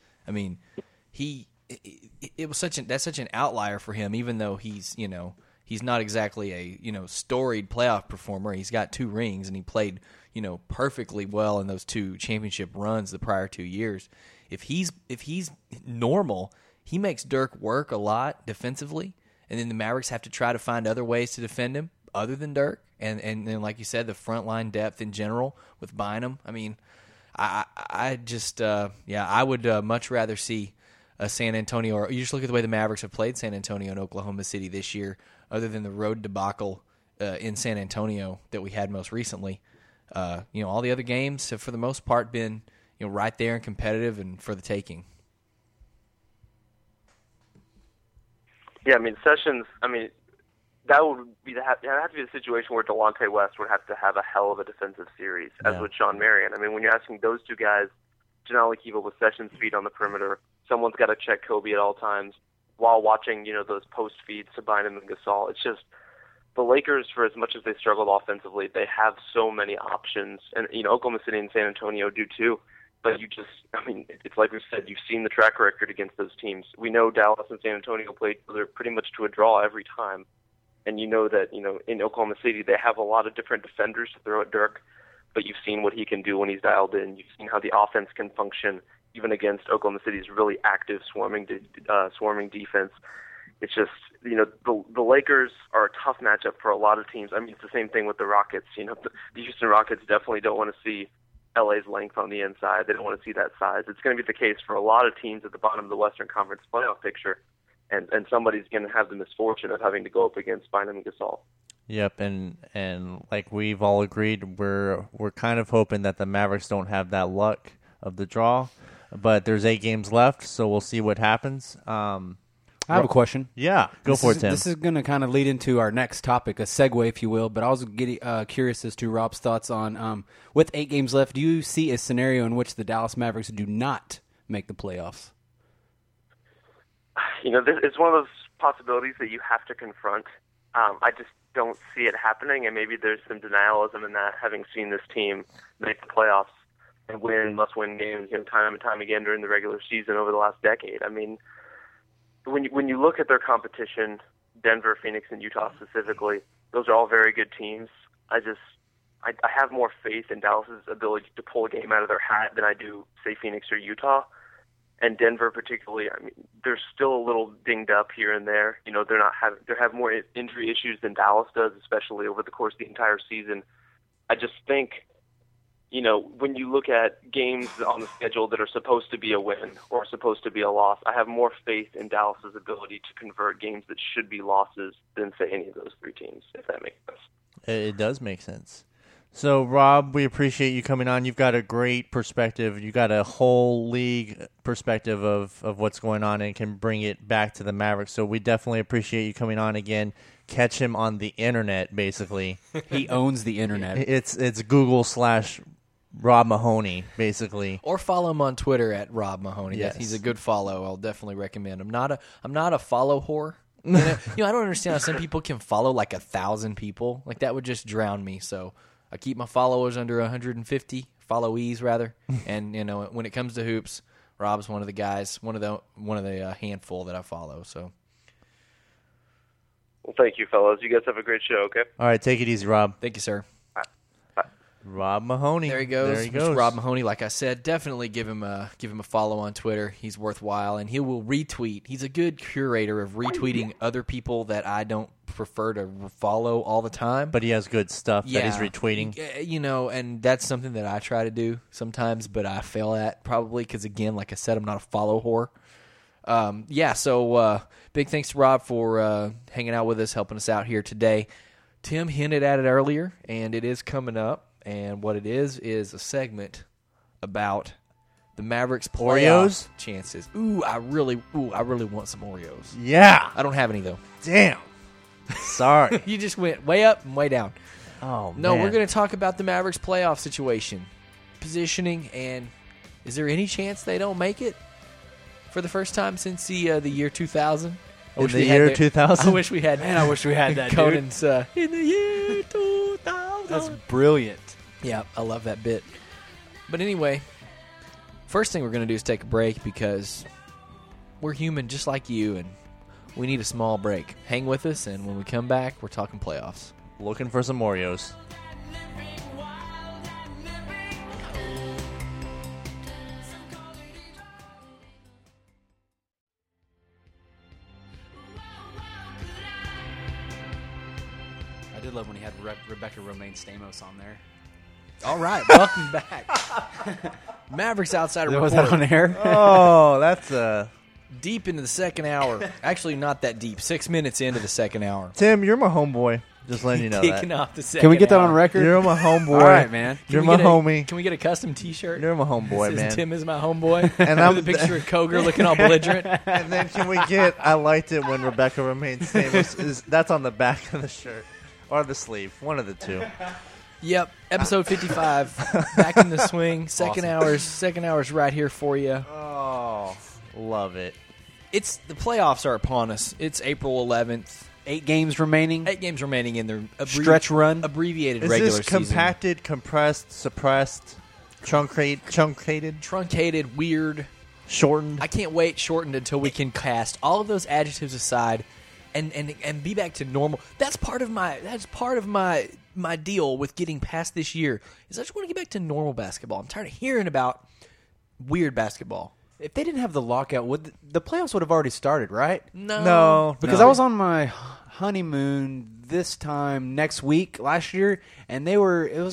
It was that's such an outlier for him, even though he's not exactly a storied playoff performer. He's got 2 rings and he played perfectly well in those 2 championship runs the prior 2 years. If he's normal, he makes Dirk work a lot defensively. And then the Mavericks have to try to find other ways to defend him other than Dirk. And then, like you said, the front line depth in general with Bynum. I would much rather see a San Antonio, or you just look at the way the Mavericks have played San Antonio and Oklahoma City this year, other than the road debacle in San Antonio that we had most recently. All the other games have, for the most part, been right there and competitive and for the taking. Yeah, Sessions. That would have to be the situation where Delonte West would have to have a hell of a defensive series, as would Sean Marion. When you're asking those two guys to not only keep up with Sessions' feet on the perimeter, someone's got to check Kobe at all times while watching, those post feeds to Bynum and Gasol. It's just the Lakers, for as much as they struggled offensively, they have so many options, and Oklahoma City and San Antonio do too. But it's like we said, you've seen the track record against those teams. We know Dallas and San Antonio played each other pretty much to a draw every time. And you know that, in Oklahoma City, they have a lot of different defenders to throw at Dirk, but you've seen what he can do when he's dialed in. You've seen how the offense can function even against Oklahoma City's really active swarming defense. It's just, the Lakers are a tough matchup for a lot of teams. It's the same thing with the Rockets. The Houston Rockets definitely don't want to see LA's length on the inside. They don't want to see that size. It's going to be the case for a lot of teams at the bottom of the Western Conference playoff picture. And somebody's going to have the misfortune of having to go up against Bynum and Gasol. Yep, and like we've all agreed, we're kind of hoping that the Mavericks don't have that luck of the draw. But there's 8 games left, so we'll see what happens. I have a question. Yeah, go for it, Tim. This is going to kind of lead into our next topic, a segue, if you will. But I was curious as to Rob's thoughts on, with 8 games left, do you see a scenario in which the Dallas Mavericks do not make the playoffs? It's one of those possibilities that you have to confront. I just don't see it happening, and maybe there's some denialism in that, having seen this team make the playoffs and must-win games, time and time again during the regular season over the last decade. When you look at their competition, Denver, Phoenix, and Utah specifically, those are all very good teams. I have more faith in Dallas's ability to pull a game out of their hat than I do, say, Phoenix or Utah. And Denver particularly, they're still a little dinged up here and there. They have more injury issues than Dallas does, especially over the course of the entire season. I just think, when you look at games on the schedule that are supposed to be a win or supposed to be a loss, I have more faith in Dallas's ability to convert games that should be losses than, say, any of those 3 teams, if that makes sense. It does make sense. So, Rob, we appreciate you coming on. You've got a great perspective. You've got a whole league perspective of what's going on and can bring it back to the Mavericks. So we definitely appreciate you coming on again. Catch him on the internet, basically. He owns the internet. It's Google/Rob Mahoney, basically. Or follow him on Twitter at Rob Mahoney. Yes. He's a good follow. I'll definitely recommend him. I'm not a follow whore. I don't understand how some people can follow like 1,000 people. Like, that would just drown me. So I keep my followers under 150, followees rather. And when it comes to hoops, Rob's one of the guys, one of the handful that I follow. So, well, thank you, fellas. You guys have a great show. Okay. All right, take it easy, Rob. Thank you, sir. Rob Mahoney. There he goes. Mr. Rob Mahoney. Like I said, definitely give him a follow on Twitter. He's worthwhile, and he will retweet. He's a good curator of retweeting other people that I don't prefer to follow all the time. But he has good stuff that he's retweeting. And that's something that I try to do sometimes, but I fail at probably because, again, like I said, I'm not a follow whore. So big thanks to Rob for hanging out with us, helping us out here today. Tim hinted at it earlier, and it is coming up. And what it is a segment about the Mavericks playoff chances. I really want some Oreos. Yeah. I don't have any, though. Damn. Sorry. You just went way up and way down. Oh, no, man. we're going to talk about the Mavericks playoff situation, positioning, and is there any chance they don't make it for the first time since the year 2000? In the year 2000? I wish we had. Man, I wish we had that, Conan's in the year 2000. That's brilliant. Yeah, I love that bit. But anyway, first thing we're going to do is take a break because we're human just like you, and we need a small break. Hang with us, and when we come back, we're talking playoffs. Looking for some Oreos. I did love when he had Rebecca Romaine Stamos on there. All right, welcome back. Mavericks Outsider Report. Was that on air? Oh, that's deep into the second hour. Actually, not that deep. 6 minutes into the second hour. Tim, you're my homeboy. Just letting you know Kicking that. off the second Can we get that on hour. record? You're my homeboy. All right, man. You're Can my we get homie. Can we get a custom T-shirt? You're my homeboy, Says man. Tim is my homeboy. And With I'm a picture of Koger looking all belligerent. And then can we get? I liked it when Rebecca remains nameless. That's on the back of the shirt or the sleeve, one of the two. Yep, episode 55. Back in the swing. Second hour's right here for you. Oh, love it. It's the playoffs are upon us. It's April 11th. 8 games remaining. 8 games remaining in their Stretch run. abbreviated Is regular this season. compacted, compressed, suppressed, truncated, Truncated, weird. shortened? I can't wait shortened until we can cast all of those adjectives aside and be back to normal. That's part of my deal with getting past this year. Is I just want to get back to normal basketball. I'm tired of hearing about weird basketball. If they didn't have the lockout, the playoffs would have already started, right? No. Because I was on my honeymoon this time next week last year, and that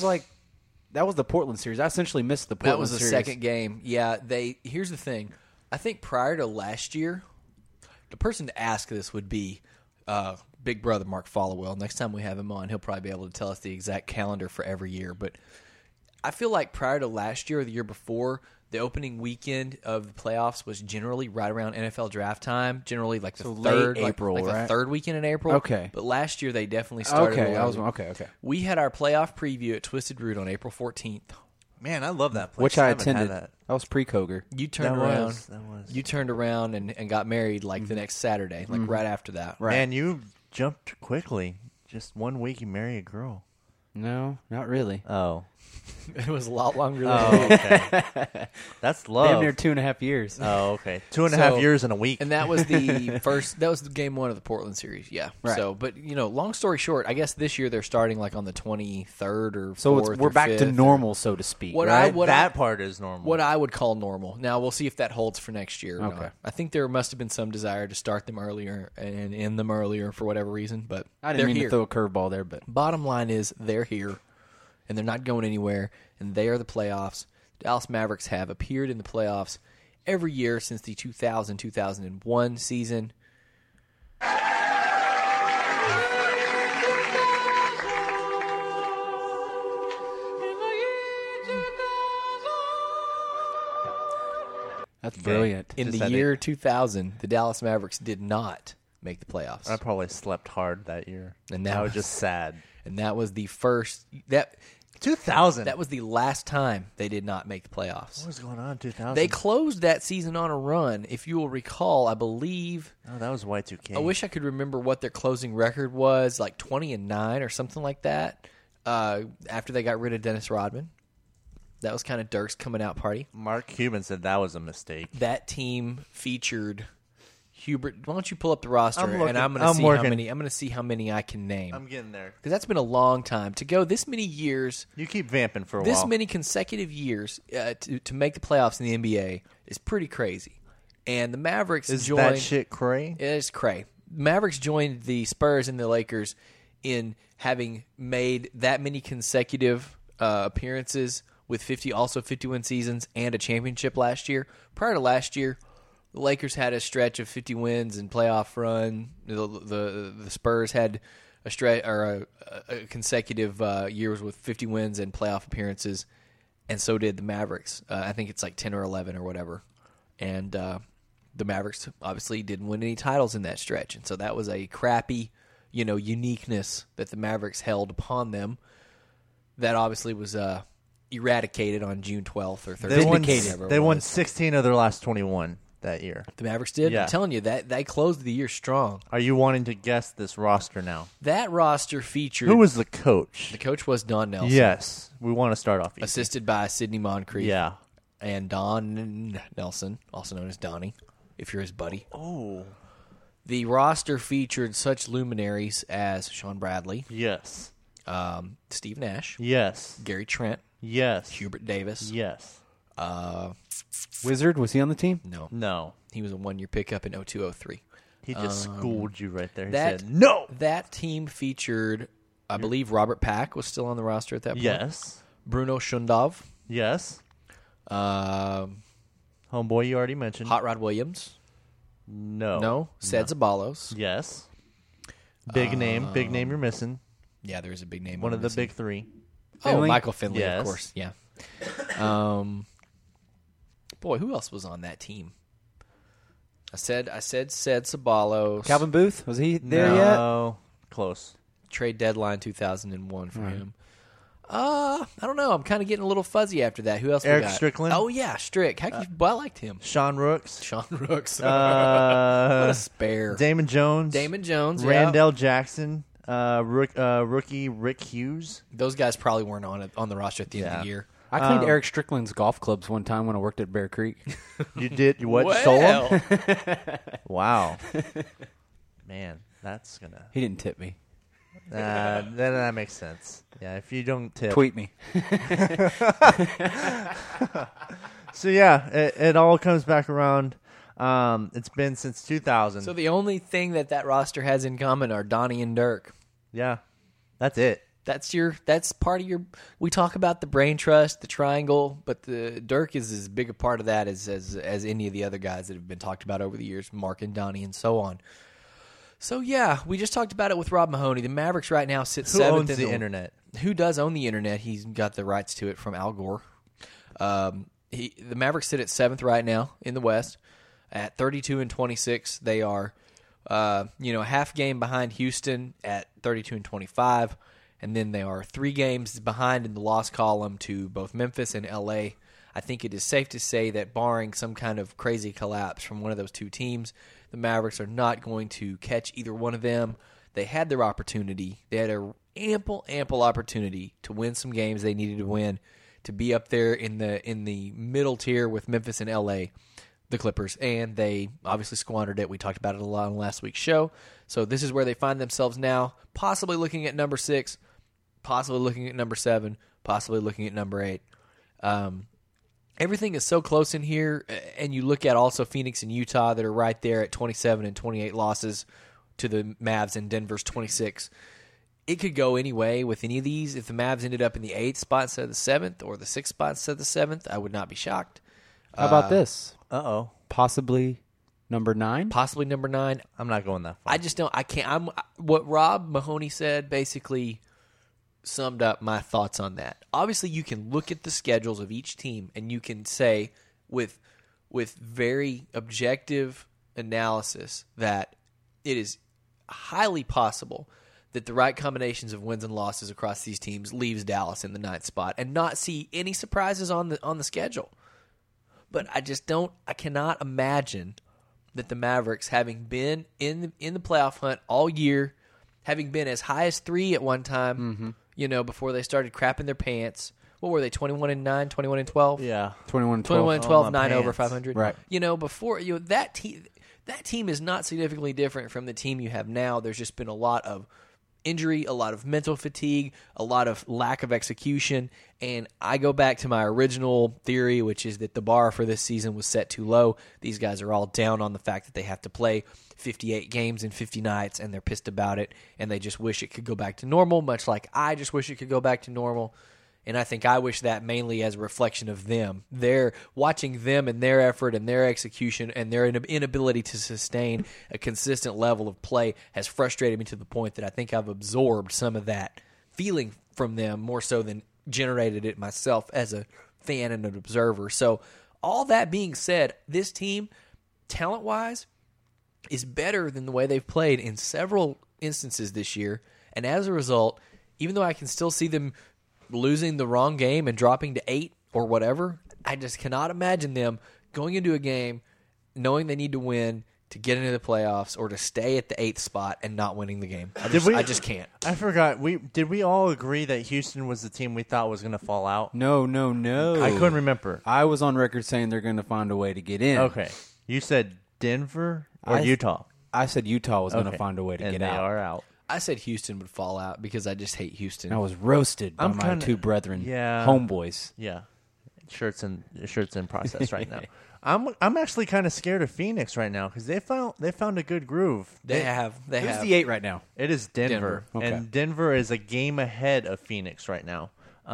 was the Portland series. I essentially missed the Portland That was the series. second game. Yeah, here's the thing. I think prior to last year, the person to ask this would be Big Brother Mark Followell. Next time we have him on, he'll probably be able to tell us the exact calendar for every year. But I feel like prior to last year or the year before, the opening weekend of the playoffs was generally right around NFL draft time. Generally, like the third late April, like the right? third weekend in April. Okay. But last year they definitely started. Okay, early. okay. We had our playoff preview at Twisted Root on April 14th. Man, I love that place. Which I haven't had attended. that. I was pre-Koger. You turned That around. was- that was- You turned around and got married like the next Saturday, like right after that. Right. Man, you jumped quickly. Just 1 week, you marry a girl. No, not really. Oh. It was a lot longer than Oh, okay. That's love. Damn near 2.5 years. Oh, okay. 2.5 years in a week. And that was the first. That was game 1 of the Portland series. Yeah. Right. So, but long story short, I guess this year they're starting like on the 23rd or 4th. So we're or back to 5th. normal, so to speak. What right? that part is normal. What I would call normal. Now we'll see if that holds for next year. Or Okay. not. I think there must have been some desire to start them earlier and end them earlier for whatever reason, but I they're didn't mean here. to throw a curveball there, but Bottom line is they're here, and they're not going anywhere, and they are the playoffs. Dallas Mavericks have appeared in the playoffs every year since the 2000-2001 season. that's brilliant. In Just the had year 2000, the Dallas Mavericks did not make the playoffs. I probably slept hard that year. And that I was was- just sad. And that was the first... That 2000. was the last time they did not make the playoffs. What was going on in 2000? They closed that season on a run. If you will recall, I believe... Oh, that was Y2K. I wish I could remember what their closing record was, like 20-9 or something like that, after they got rid of Dennis Rodman. That was kind of Dirk's coming out party. Mark Cuban said that was a mistake. That team featured Hubert. Why don't you pull up the roster I'm looking. and I'm going I'm to see how working. many. I'm going to see how many I can name I'm getting there. because that's been a long time to go. This many years, You keep vamping for a this while. many consecutive years to make the playoffs in the NBA is pretty crazy. And the Mavericks Is joined. that shit cray? It's cray. Mavericks joined the Spurs and the Lakers in having made that many consecutive appearances with 50-win seasons and a championship last year. Prior to last year, the Lakers had a stretch of 50 wins and playoff run. The Spurs had a stretch or a consecutive years with 50 wins and playoff appearances, and so did the Mavericks. I think it's like 10 or 11 or whatever. And the Mavericks obviously didn't win any titles in that stretch, and so that was a crappy, uniqueness that the Mavericks held upon them. That obviously was eradicated on June 12th or 13th. They won 16 of their last 21 that year. The Mavericks did. Yeah. I'm telling you that they closed the year strong. Are you wanting to guess this roster now? That roster featured Who was the coach? the coach was Don Nelson, Yes. We want to start off easy. assisted by Sidney Moncrief, Yeah. and Don Nelson, also known as Donnie, if you're his buddy. Oh. The roster featured such luminaries as Sean Bradley, Yes. Steve Nash, Yes. Gary Trent, Yes. Hubert Davis. Yes. Wizard, was he on the team? No, he was a one-year pickup in 02-03. He just schooled you right there. He That said, no. That team featured, I believe, Robert Pack was still on the roster at that point. Yes. Bruno Shundov, Yes. Hot Homeboy, you already mentioned. Rod Williams. No. No, Ced Zabalos. Yes. Big name you're missing. Yeah, there is a big name. One I'm of the missing. big three. Oh, Finley? Michael Finley, Yes. of course. Yeah. Boy, who else was on that team? I said Ceballos. Calvin Booth, was he there yet? No, close. Trade deadline 2001 for him. I don't know. I'm kind of getting a little fuzzy after that. Who else? Eric we got? Strickland? Oh yeah, Strick. I liked him. Sean Rooks. Sean Rooks. what a spare. Damon Jones. Damon Jones. Yeah. Randall Jackson. Rookie Rick Hughes. Those guys probably weren't on the roster at the end of the year. I cleaned Eric Strickland's golf clubs one time when I worked at Bear Creek. You did what? You stole them? Well, Wow. Man, that's gonna. He didn't tip me. Then that makes sense. Yeah, if you don't tip. Tweet me. So yeah, it all comes back around. It's been since 2000. so the only thing that roster has in common are Donnie and Dirk. Yeah, that's it. That's part of your. We talk about the brain trust, the triangle, but the Dirk is as big a part of that as any of the other guys that have been talked about over the years, Mark and Donnie and so on. So yeah, we just talked about it with Rob Mahoney. The Mavericks right now sit Who seventh owns in the internet? Who does own the internet? He's got the rights to it from Al Gore. The Mavericks sit at 7th right now in the West at 32-26. They are, a half game behind Houston at 32-25, and then they are 3 games behind in the loss column to both Memphis and LA. I think it is safe to say that barring some kind of crazy collapse from one of those two teams, the Mavericks are not going to catch either one of them. They had their opportunity. They had an ample opportunity to win some games they needed to win, to be up there in the middle tier with Memphis and LA, the Clippers, and they obviously squandered it. We talked about it a lot on last week's show. So this is where they find themselves now, possibly looking at number 6, possibly looking at number 7, possibly looking at number 8. Everything is so close in here, and you look at also Phoenix and Utah that are right there at 27 and 28 losses to the Mavs, and Denver's 26. It could go any way with any of these. If the Mavs ended up in the 8th spot instead of the 7th, or the 6th spot instead of the 7th, I would not be shocked. How about this? Uh-oh. Possibly number 9? Possibly number 9. I'm not going that far. I just don't. I can't. What Rob Mahoney said basically summed up my thoughts on that. Obviously, you can look at the schedules of each team, and you can say with very objective analysis that it is highly possible that the right combinations of wins and losses across these teams leaves Dallas in the 9th spot and not see any surprises on the schedule. But I cannot imagine that the Mavericks, having been in the playoff hunt all year, having been as high as 3 at one time, before they started crapping their pants. What were they, 21-9, 21-12? Yeah. 21-12. 21-12, Oh, 9 over pants. 500. Right. Before that team is not significantly different from the team you have now. There's just been a lot of injury, a lot of mental fatigue, a lot of lack of execution, and I go back to my original theory, which is that the bar for this season was set too low. These guys are all down on the fact that they have to play 58 games in 50 nights, and they're pissed about it, and they just wish it could go back to normal, much like I just wish it could go back to normal. And I think I wish that mainly as a reflection of them. They're watching them and their effort and their execution and their inability to sustain a consistent level of play has frustrated me to the point that I think I've absorbed some of that feeling from them more so than generated it myself as a fan and an observer. So all that being said, this team, talent-wise, is better than the way they've played in several instances this year. And as a result, even though I can still see them losing the wrong game and dropping to 8 or whatever, I just cannot imagine them going into a game knowing they need to win to get into the playoffs or to stay at the 8th spot and not winning the game. I just can't. I forgot. Did we all agree that Houston was the team we thought was going to fall out? No. I couldn't remember. I was on record saying they're going to find a way to get in. Okay. You said Denver or Utah? I said Utah was going to find a way to and get they out. are out. I said Houston would fall out because I just hate Houston. I was roasted by I'm my kinda- 2 brethren, Yeah. homeboys. Yeah. Shirts in process right now. I'm actually kind of scared of Phoenix right now because they found a good groove. They have. Who's the 8 right now? It is Denver. Denver. Okay. And Denver is a game ahead of Phoenix right now.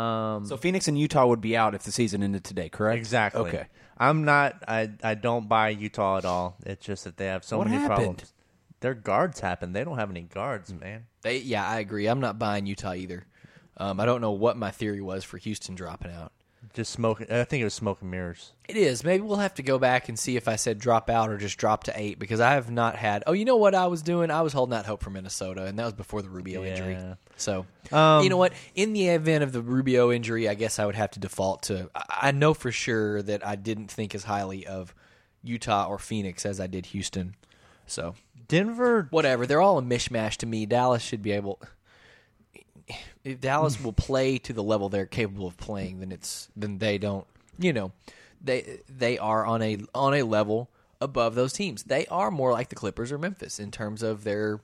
So Phoenix and Utah would be out if the season ended today, correct? Exactly. Okay. I'm not. I don't buy Utah at all. It's just that they have so What many happened? problems. their guards happen. They don't have any guards, man. I agree. I'm not buying Utah either. I don't know what my theory was for Houston dropping out. Just smoke. I think it was smoke and mirrors. It is. Maybe we'll have to go back and see if I said drop out or just drop to 8 because I have not had. Oh, you know what I was doing? I was holding out hope for Minnesota, and that was before the Rubio injury. So, you know what? In the event of the Rubio injury, I guess I would have to default to. I know for sure that I didn't think as highly of Utah or Phoenix as I did Houston. So, Denver, whatever. They're all a mishmash to me. Dallas should be able. If Dallas will play to the level they're capable of playing, then they don't. You know, they are on a level above those teams. They are more like the Clippers or Memphis in terms of their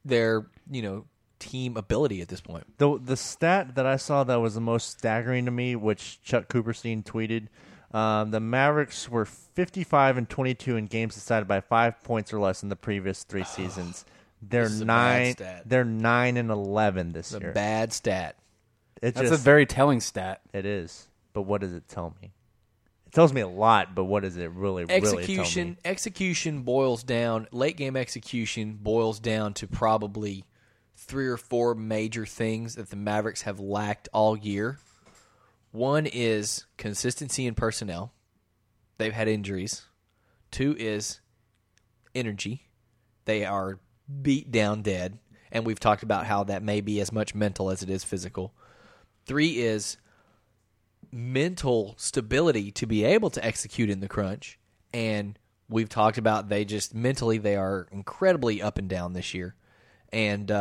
team ability at this point. The stat that I saw that was the most staggering to me, which Chuck Cooperstein tweeted, the Mavericks were 55-22 in games decided by 5 points or less in the previous 3 seasons. They're This is a bad stat. They're 9-11 this It's year. a bad stat. It's That's just, a very telling stat. It is. But what does it tell me? It tells me a lot, but what does it really tell me? Execution boils down. Late game execution boils down to probably 3 or 4 major things that the Mavericks have lacked all year. One is consistency in personnel. They've had injuries. 2 is energy. They are beat down dead, and we've talked about how that may be as much mental as it is physical. 3 is mental stability to be able to execute in the crunch, and we've talked about they are incredibly up and down this year. And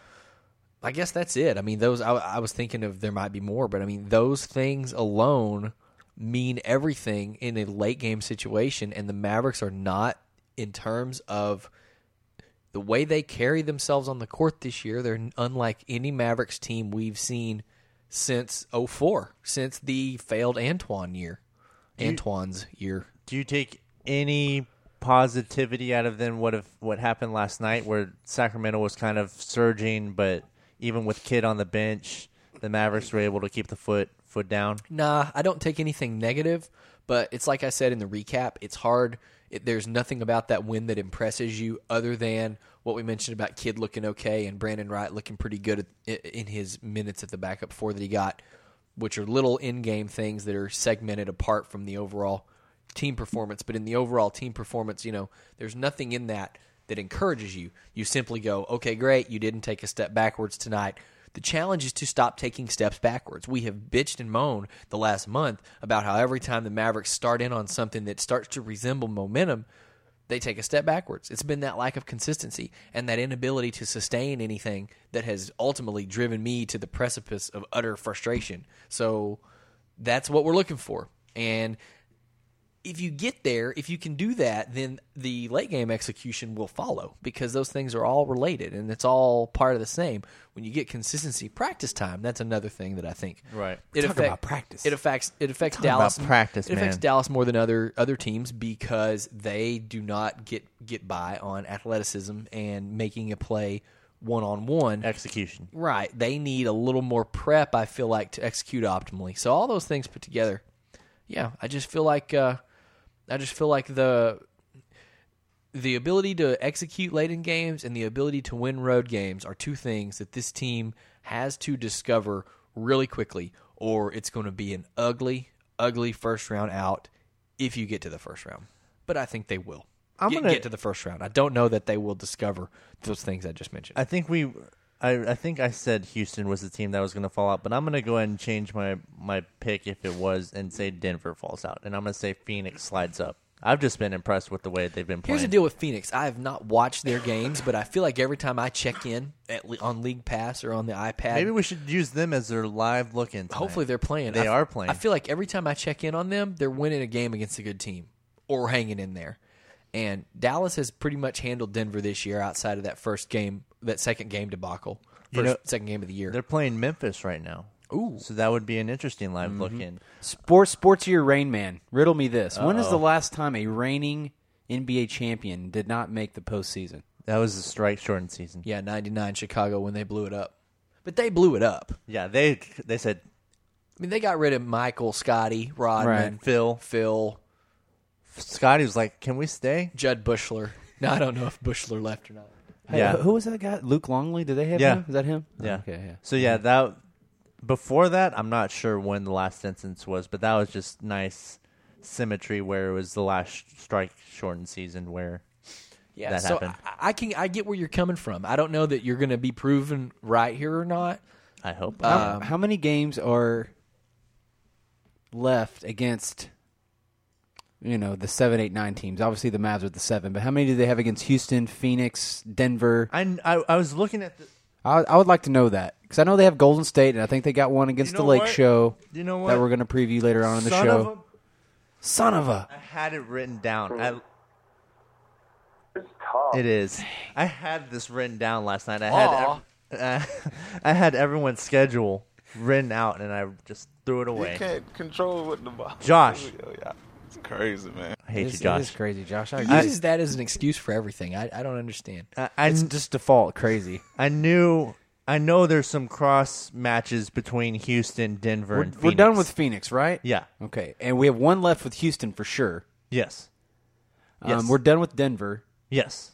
I guess that's it. I mean, I was thinking of there might be more, but I mean, those things alone mean everything in a late game situation, and the Mavericks are not, in terms of the way they carry themselves on the court this year, they're unlike any Mavericks team we've seen since 2004, since the failed Antoine's year. Do you take any positivity out of them? What happened last night, where Sacramento was kind of surging, but even with Kidd on the bench, the Mavericks were able to keep the foot down? Nah, I don't take anything negative, but it's like I said in the recap, it's hard. There's nothing about that win that impresses you other than what we mentioned about Kidd looking okay and Brandon Wright looking pretty good in his minutes at the backup 4 that he got, which are little in-game things that are segmented apart from the overall team performance. But in the overall team performance, there's nothing in that encourages you. You simply go, okay, great, you didn't take a step backwards tonight. The challenge is to stop taking steps backwards. We have bitched and moaned the last month about how every time the Mavericks start in on something that starts to resemble momentum, they take a step backwards. It's been that lack of consistency and that inability to sustain anything that has ultimately driven me to the precipice of utter frustration. So that's what we're looking for. And if you get there, if you can do that, then the late game execution will follow because those things are all related and it's all part of the same. When you get consistency, practice time, that's another thing that I think. Right. About practice. It affects Dallas. About practice, it affects man. Dallas more than other teams because they do not get by on athleticism and making a play one-on-one. Execution. Right. They need a little more prep, I feel like, to execute optimally. So all those things put together, yeah, I just feel like the ability to execute late in games and the ability to win road games are 2 things that this team has to discover really quickly, or it's going to be an ugly, ugly first round out if you get to the first round. But I think they will get to the first round. I don't know that they will discover those things I just mentioned. I think I think I said Houston was the team that was going to fall out, but I'm going to go ahead and change my pick if it was and say Denver falls out, and I'm going to say Phoenix slides up. I've just been impressed with the way they've been playing. Here's the deal with Phoenix. I have not watched their games, but I feel like every time I check in on League Pass or on the iPad, maybe we should use them as their live look-in tonight. hopefully they're playing. They are playing. I feel like every time I check in on them, they're winning a game against a good team or hanging in there. And Dallas has pretty much handled Denver this year outside of that second game debacle. Second game of the year. They're playing Memphis right now. Ooh. So that would be an interesting live look-in. Sportsier Rain Man, riddle me this. When is the last time a reigning NBA champion did not make the postseason? That was the strike-shortened season. Yeah, 99 Chicago when they blew it up. But they blew it up. Yeah, they said I mean, they got rid of Michael, Scotty, Rodman, Phil. Scotty was like, "Can we stay?" Judd Bushler. Now, I don't know if Bushler left or not. Hey, Yeah. Who was that guy? Luke Longley? Did they have Yeah. him? Is that him? Yeah. Oh, okay, yeah. So yeah, that before that, I'm not sure when the last instance was, but that was just nice symmetry where it was the last strike shortened season where Yeah, that so happened. I get where you're coming from. I don't know that you're going to be proven right here or not. I hope. How many games are left against, the 7, 8, 9 teams? Obviously, the Mavs are the 7, but how many do they have against Houston, Phoenix, Denver? I was looking at the. I would like to know that because I know they have Golden State, and I think they got one against You the know Lake what? Show You know what? that we're going to preview later on in the show. Son of a. I had it written down. It's tough. It is. I had this written down last night. I had everyone's schedule written out, and I just threw it away. You can't control what the ball. Josh. Yeah, it's crazy, man. I hate you, It is Josh. crazy, Josh. I He agree. uses that as an excuse for everything. I don't understand. It's just default crazy. I know there's some cross matches between Houston, Denver, and Phoenix. We're done with Phoenix, right? Yeah. Okay, and we have one left with Houston for sure. Yes. Yes. We're done with Denver. Yes.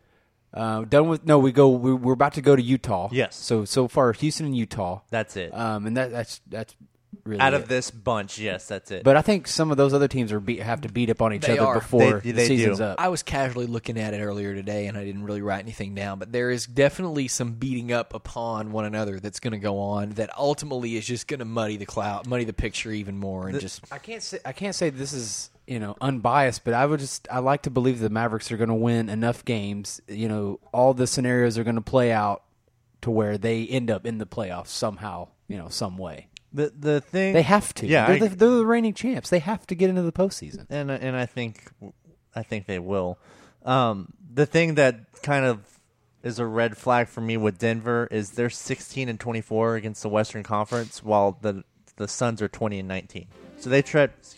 We're about to go to Utah. Yes. So far Houston and Utah. That's it. And that's really Out it. of this bunch, yes, that's it. But I think some of those other teams have to beat up on each They other are. before They the season's do. up. I was casually looking at it earlier today, and I didn't really write anything down. But there is definitely some beating up upon one another that's going to go on. That ultimately is just going to muddy the picture even more, and just I can't say this is unbiased, but I like to believe the Mavericks are going to win enough games. All the scenarios are going to play out to where they end up in the playoffs somehow. Some way. the thing They have to. Yeah, they're the reigning champs. They have to get into the postseason. and I think they will. The thing that kind of is a red flag for me with Denver is they're 16-24 against the Western Conference, while the Suns are 20-19. So they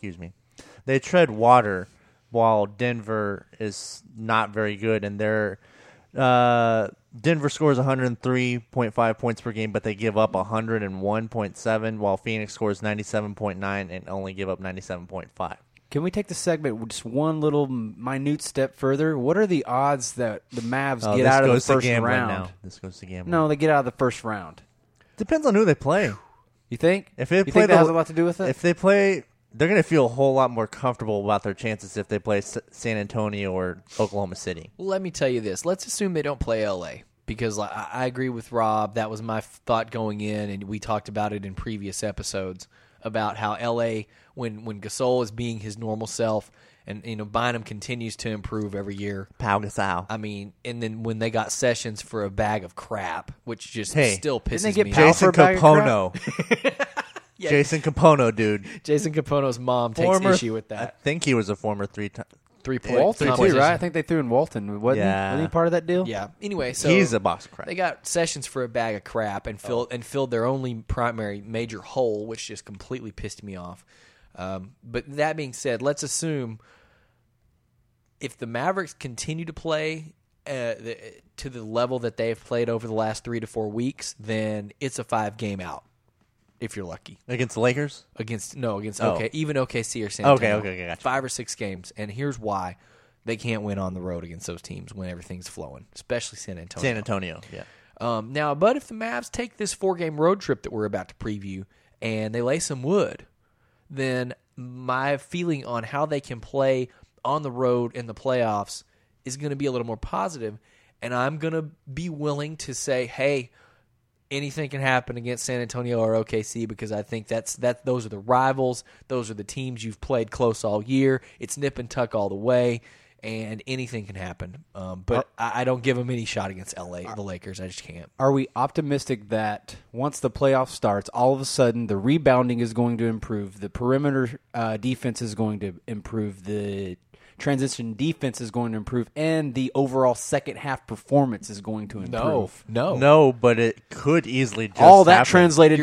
tread water, while Denver is not very good, and they're Denver scores 103.5 points per game, but they give up 101.7, while Phoenix scores 97.9 and only give up 97.5. Can we take the segment just one little minute step further? What are the odds that the Mavs get out of the first round? Now. This goes to gambling. No, they get out of the first round. Depends on who they play. You think? If they you play think that has a lot to do with it? If they play, they're going to feel a whole lot more comfortable about their chances if they play San Antonio or Oklahoma City. Well, let me tell you this. Let's assume they don't play L.A. because I agree with Rob. That was my thought going in, and we talked about it in previous episodes about how L.A., when Gasol is being his normal self, and Bynum continues to improve every year. Pau Gasol. I mean, and then when they got Sessions for a bag of crap, which just Hey, still didn't pisses they get me Powell off. for Jason a bag of crap? Capono. Jason Capono, dude. Jason Capono's mom takes issue with I that. think he was a former 3-point. 3-point Walton too, competition. right? I think they threw in Walton. Wasn't he part of that deal? Yeah. Anyway, so He's a box of crap. They got Sessions for a bag of crap and filled their only primary major hole, which just completely pissed me off. But that being said, let's assume if the Mavericks continue to play to the level that they've played over the last 3 to 4 weeks, then it's a 5-game out. If you're lucky. Against the Lakers? Against even OKC or San Okay, Antonio. gotcha. 5 or 6 games. And here's why they can't win on the road against those teams when everything's flowing, especially San Antonio. San Antonio, yeah. Now, but if the Mavs take this 4-game road trip that we're about to preview and they lay some wood, then my feeling on how they can play on the road in the playoffs is going to be a little more positive, and I'm going to be willing to say, hey, anything can happen against San Antonio or OKC because I think those are the rivals. Those are the teams you've played close all year. It's nip and tuck all the way, and anything can happen. But I don't give them any shot against the Lakers. I just can't. Are we optimistic that once the playoff starts, all of a sudden the rebounding is going to improve, the perimeter defense is going to improve, the transition defense is going to improve, and the overall second half performance is going to improve? No, but it could easily just all that happen. translated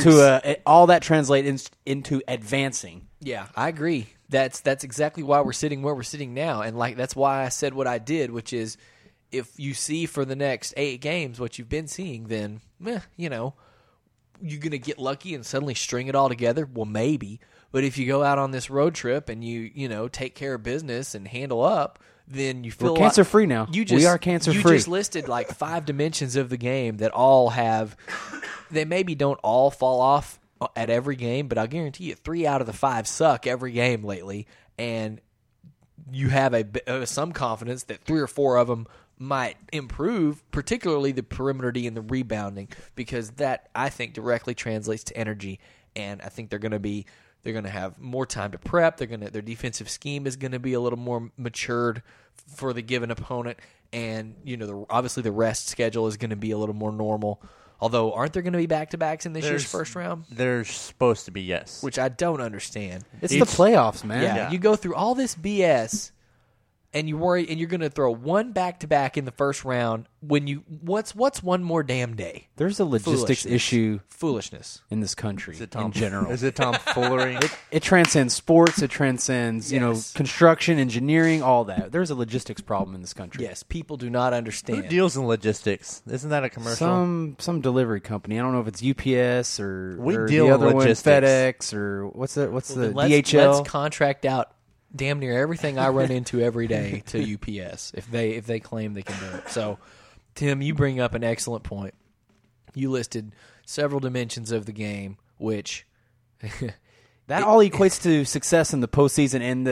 into advancing. Yeah, I agree. That's exactly why we're sitting where we're sitting now, and that's why I said what I did, which is if you see for the next 8 games what you've been seeing, then you're gonna get lucky and suddenly string it all together. Well, maybe, but if you go out on this road trip and you take care of business and handle up, then you feel We're cancer-free now. We are cancer-free. You just listed like 5 dimensions of the game that all have. They maybe don't all fall off at every game, but I'll guarantee you 3 out of the 5 suck every game lately, and you have some confidence that 3 or 4 of them might improve, particularly the perimeter D and the rebounding, because that I think directly translates to energy, and I think they're going to have more time to prep. Their defensive scheme is going to be a little more matured for the given opponent, and obviously the rest schedule is going to be a little more normal. Although, aren't there going to be back-to-backs in this year's first round? There's supposed to be, yes. Which I don't understand. It's the playoffs, man. Yeah, you go through all this BS, and you worry, and you're going to throw one back-to-back in the first round. What's one more damn day? There's a logistics issue. Foolishness in this country in general. Is it tomfoolery? It transcends sports. It transcends, construction, engineering, all that. There's a logistics problem in this country. Yes, people do not understand. Who deals in logistics? Isn't that a commercial? Some delivery company. I don't know if it's UPS or deal the other in one, logistics. FedEx or what's the DHL. Let's contract out damn near everything I run into every day to UPS if they claim they can do it. So, Tim, you bring up an excellent point. You listed several dimensions of the game, which that all equates to success in the postseason, and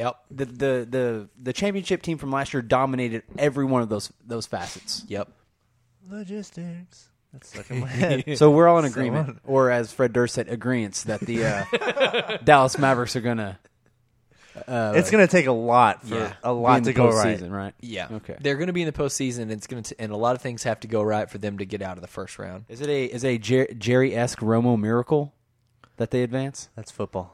the championship team from last year dominated every one of those facets. Yep. Logistics. That's stuck in my head. So we're all in agreement, or as Fred Durst said, agreeance that the Dallas Mavericks are gonna. It's going to take a lot to go right. Right? Yeah. Okay. They're going to be in the postseason. And a lot of things have to go right for them to get out of the first round. Is it a Jerry-esque Romo miracle that they advance? That's football.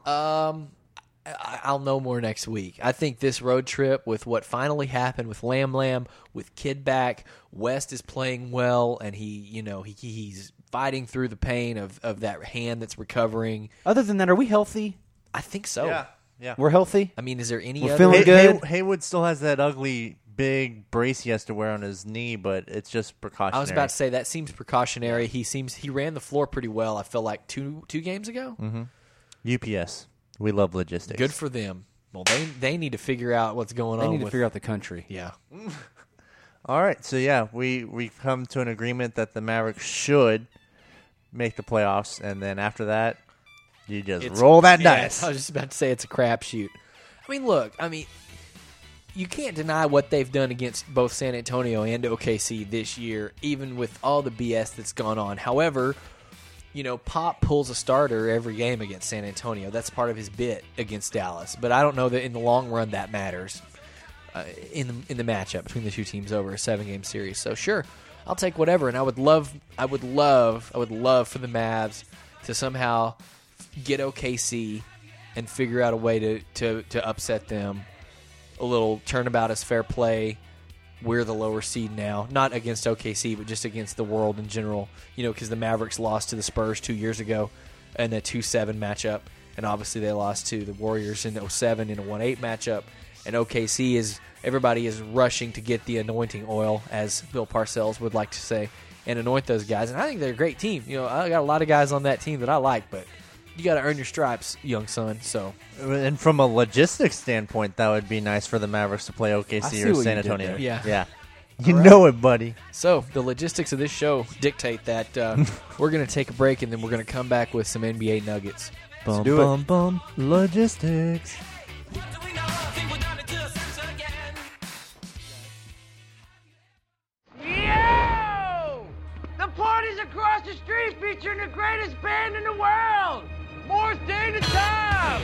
I'll know more next week. I think this road trip with what finally happened with Lamb, with Kid back, West is playing well, and he's fighting through the pain of that hand that's recovering. Other than that, are we healthy? I think so. Yeah. We're healthy? I mean, is there any We're other... feeling good? Haywood still has that ugly big brace he has to wear on his knee, but it's just precautionary. I was about to say, that seems precautionary. He ran the floor pretty well, I feel like, two games ago. Mm-hmm. UPS. We love logistics. Good for them. Well, they need to figure out what's going on. They need to figure out the country. Yeah. All right. So, yeah, we've come to an agreement that the Mavericks should make the playoffs, and then after that, you just roll that dice. I was just about to say it's a crapshoot. I mean, look, you can't deny what they've done against both San Antonio and OKC this year, even with all the BS that's gone on. However, Pop pulls a starter every game against San Antonio. That's part of his bit against Dallas. But I don't know that in the long run that matters in the matchup between the two teams over a 7-game series. So sure, I'll take whatever. And I would love for the Mavs to somehow get OKC and figure out a way to upset them. A little turnabout is fair play. We're the lower seed now, not against OKC, but just against the world in general. Because the Mavericks lost to the Spurs 2 years ago in a 2-7 matchup, and obviously they lost to the Warriors in 2007 in a 1-8 matchup. And OKC everybody is rushing to get the anointing oil, as Bill Parcells would like to say, and anoint those guys. And I think they're a great team. I got a lot of guys on that team that I like, but you got to earn your stripes, young son. So, and from a logistics standpoint, that would be nice for the Mavericks to play OKC or San Antonio. Yeah. You know it, buddy. So the logistics of this show dictate that we're going to take a break, and then we're going to come back with some NBA nuggets. Bum, bum, bum. Logistics. Yo! The party's across the street featuring the greatest band in the world! More day to time!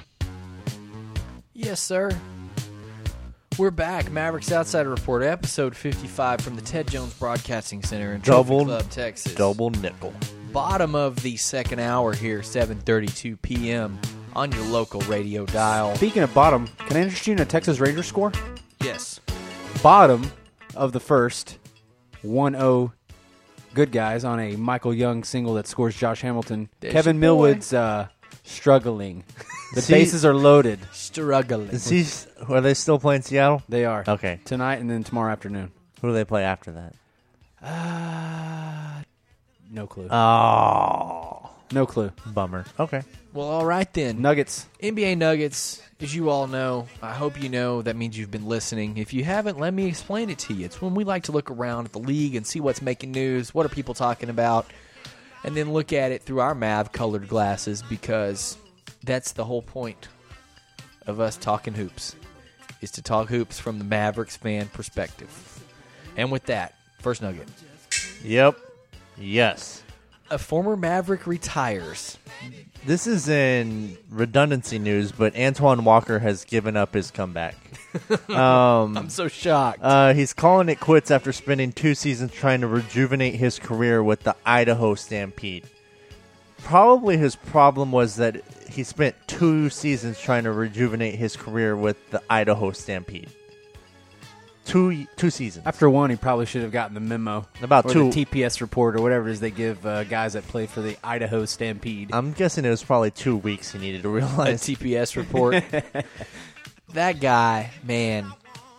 Yes, sir. We're back. Mavericks Outsider Report, episode 55 from the Ted Jones Broadcasting Center in Trophy Club, Texas. Double nickel. Bottom of the second hour here, 7:32 p.m. on your local radio dial. Speaking of bottom, can I interest you in a Texas Rangers score? Yes. Bottom of the first, 1-0 good guys on a Michael Young single that scores Josh Hamilton. There's Kevin your boy. Millwood's struggling. The bases are loaded. Struggling. Are they still playing Seattle? They are. Okay. Tonight and then tomorrow afternoon. Who do they play after that? No clue. Oh. No clue. Bummer. Okay. Well, all right then. Nuggets. NBA Nuggets, as you all know, I hope you know, that means you've been listening. If you haven't, let me explain it to you. It's when we like to look around at the league and see what's making news, what are people talking about, and then look at it through our Mav-colored glasses, because that's the whole point of us talking hoops, is to talk hoops from the Mavericks fan perspective. And with that, first nugget. Yep. Yes. A former Maverick retires. This is in redundancy news, but Antoine Walker has given up his comeback. I'm so shocked. He's calling it quits after spending 2 seasons trying to rejuvenate his career with the Idaho Stampede. Probably his problem was that he spent 2 seasons trying to rejuvenate his career with the Idaho Stampede. Two seasons. After one, he probably should have gotten the memo. About or 2. the TPS report or whatever it is they give guys that play for the Idaho Stampede. I'm guessing it was probably 2 weeks he needed to A realize. TPS report. That guy, man,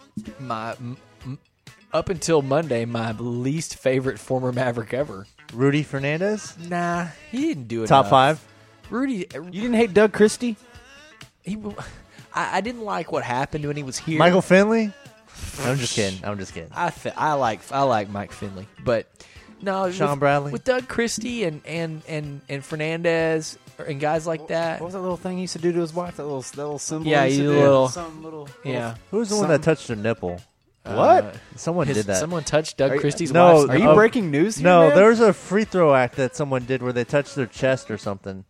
up until Monday, my least favorite former Maverick ever. Rudy Fernandez? Nah, he didn't do it. Top 5? Rudy, You didn't hate Doug Christie? I didn't like what happened when he was here. Michael Finley? I'm just kidding. I like Mike Finley, but no, Sean Bradley? with Doug Christie and Fernandez and guys like that. What was that little thing he used to do to his wife? That little symbol? Yeah, he used to you do? little- Some little. Yeah. Who was the one that touched her nipple? What? Someone did that. Someone touched Doug Christie's no, wife. Are you Oh, breaking news here, No, man? there was a free throw act that someone did where they touched their chest or something.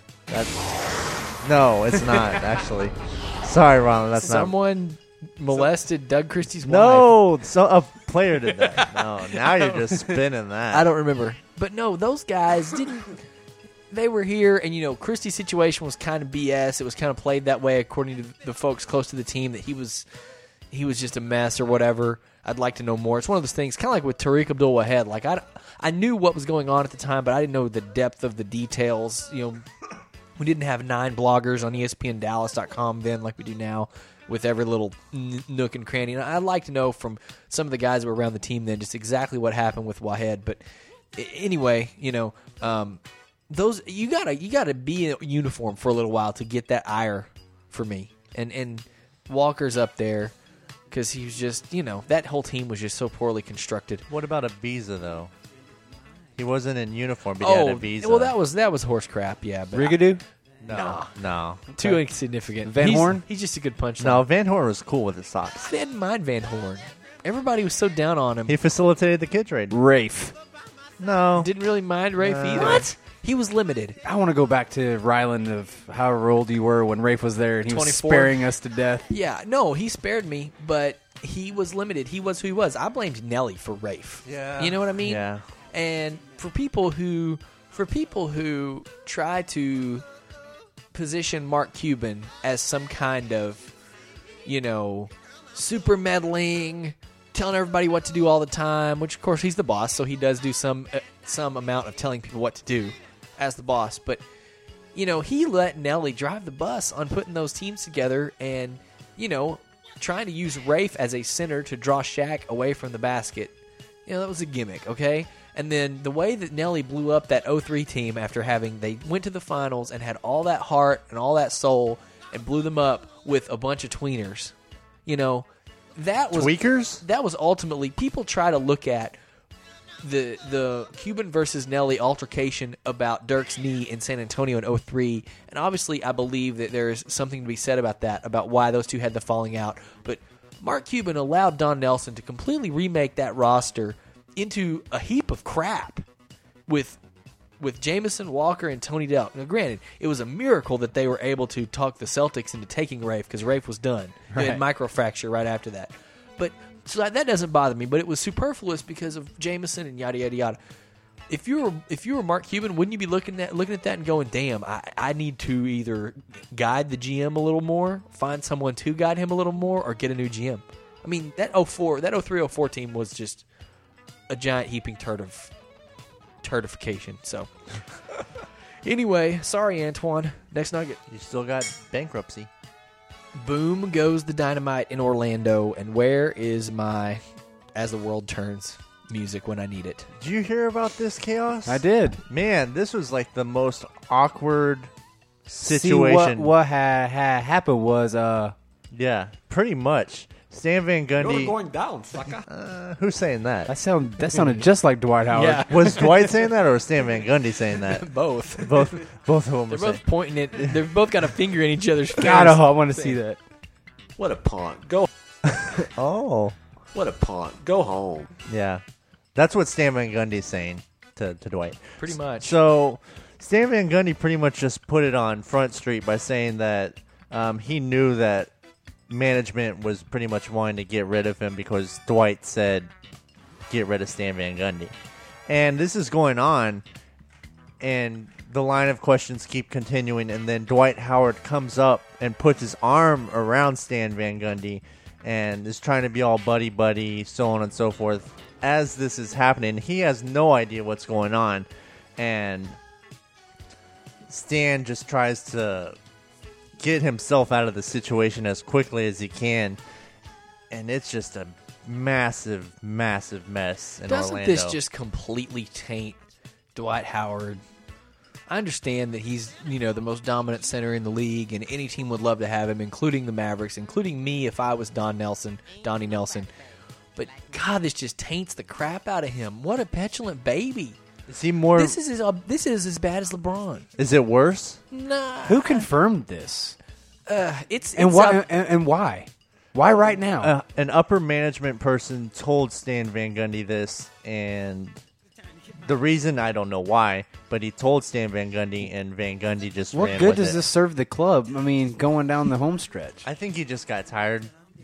No, it's not, actually. Sorry, Ron, that's not. Someone molested Doug Christie's wife. No, a player did that. No, now you're just spinning that. I don't remember. But no, those guys didn't. They were here, and Christie's situation was kind of BS. It was kind of played that way, according to the folks close to the team, that he was just a mess or whatever. I'd like to know more. It's one of those things, kind of like with Tariq Abdul-Wahed. Like I knew what was going on at the time, but I didn't know the depth of the details. We didn't have 9 bloggers on ESPNDallas.com then like we do now, with every little nook and cranny. And I'd like to know from some of the guys that were around the team then just exactly what happened with Wahed. But anyway, those you gotta be in uniform for a little while to get that ire for me. And Walker's up there because he was just that whole team was just so poorly constructed. What about Ibiza, though? He wasn't in uniform, but he had Ibiza. Well, that was horse crap. Yeah, but Rigadoo? No. too insignificant. Van Horn? He's just a good puncher. No, Van Horn was cool with his socks. They didn't mind Van Horn. Everybody was so down on him. He facilitated the kid trade. Rafe. No. Didn't really mind Rafe either. What? He was limited. I want to go back to Ryland of however old you were when Rafe was there and he was 24. sparing us to death. Yeah, no, he spared me, but he was limited. He was who he was. I blamed Nelly for Rafe. Yeah. You know what I mean? Yeah. And for people who try to position Mark Cuban as some kind of, super meddling, telling everybody what to do all the time, which of course he's the boss, so he does do some amount of telling people what to do as the boss. But he let Nelly drive the bus on putting those teams together, and trying to use Rafe as a center to draw Shaq away from the basket. That was a gimmick, okay? And then the way that Nelly blew up that 03 team after they went to the finals and had all that heart and all that soul and blew them up with a bunch of tweeners. That was Tweakers? That was ultimately, people try to look at the Cuban versus Nelly altercation about Dirk's knee in San Antonio in 03, and obviously I believe that there is something to be said about that, about why those two had the falling out. But Mark Cuban allowed Don Nelson to completely remake that roster into a heap of crap with Jameson, Walker, and Tony Delk. Now, granted, it was a miracle that they were able to talk the Celtics into taking Rafe, because Rafe was done. He had microfracture right after that. But so that doesn't bother me, but it was superfluous because of Jameson and yada yada yada. If you were Mark Cuban, wouldn't you be looking at that and going, "Damn, I need to either guide the GM a little more, find someone to guide him a little more, or get a new GM?" I mean, that 03-04 team was just a giant heaping turdification. So anyway, sorry, Antoine. Next nugget. You still got bankruptcy. Boom goes the dynamite in Orlando, and where is my "As the World Turns"? music when I need it. Did you hear about this chaos? I did. Man, this was like the most awkward See, situation. what happened was Yeah, pretty much. Stan Van You're Gundy. going down, sucker. Who's saying that? that sounded just like Dwight Howard. Yeah. Was Dwight saying that or was Stan Van Gundy saying that? Both. Both of them were They're both saying. pointing it. They've both got a finger in each other's face. God, I want to see that. What a punt. Go. Oh, What a punt. Go home. yeah. That's what Stan Van Gundy's saying to Dwight. Pretty much. So Stan Van Gundy pretty much just put it on Front Street by saying that he knew that management was pretty much wanting to get rid of him because Dwight said, get rid of Stan Van Gundy. And this is going on, and the line of questions keep continuing, and then Dwight Howard comes up and puts his arm around Stan Van Gundy and is trying to be all buddy-buddy, so on and so forth. As this is happening, he has no idea what's going on, and Stan just tries to get himself out of the situation as quickly as he can, and it's just a massive, massive mess in Doesn't Orlando. this just completely taint Dwight Howard? I understand that he's, the most dominant center in the league, and any team would love to have him, including the Mavericks, including me if I was Donnie Nelson. But God, this just taints the crap out of him. What a petulant baby! Is he more? This is as bad as LeBron. Is it worse? Nah, Who confirmed this? it's And why? And why? Why right now? An upper management person told Stan Van Gundy this, and the reason I don't know why, but he told Stan Van Gundy, and Van Gundy just What ran good with does it. this serve the club? I mean, going down the home stretch. I think he just got tired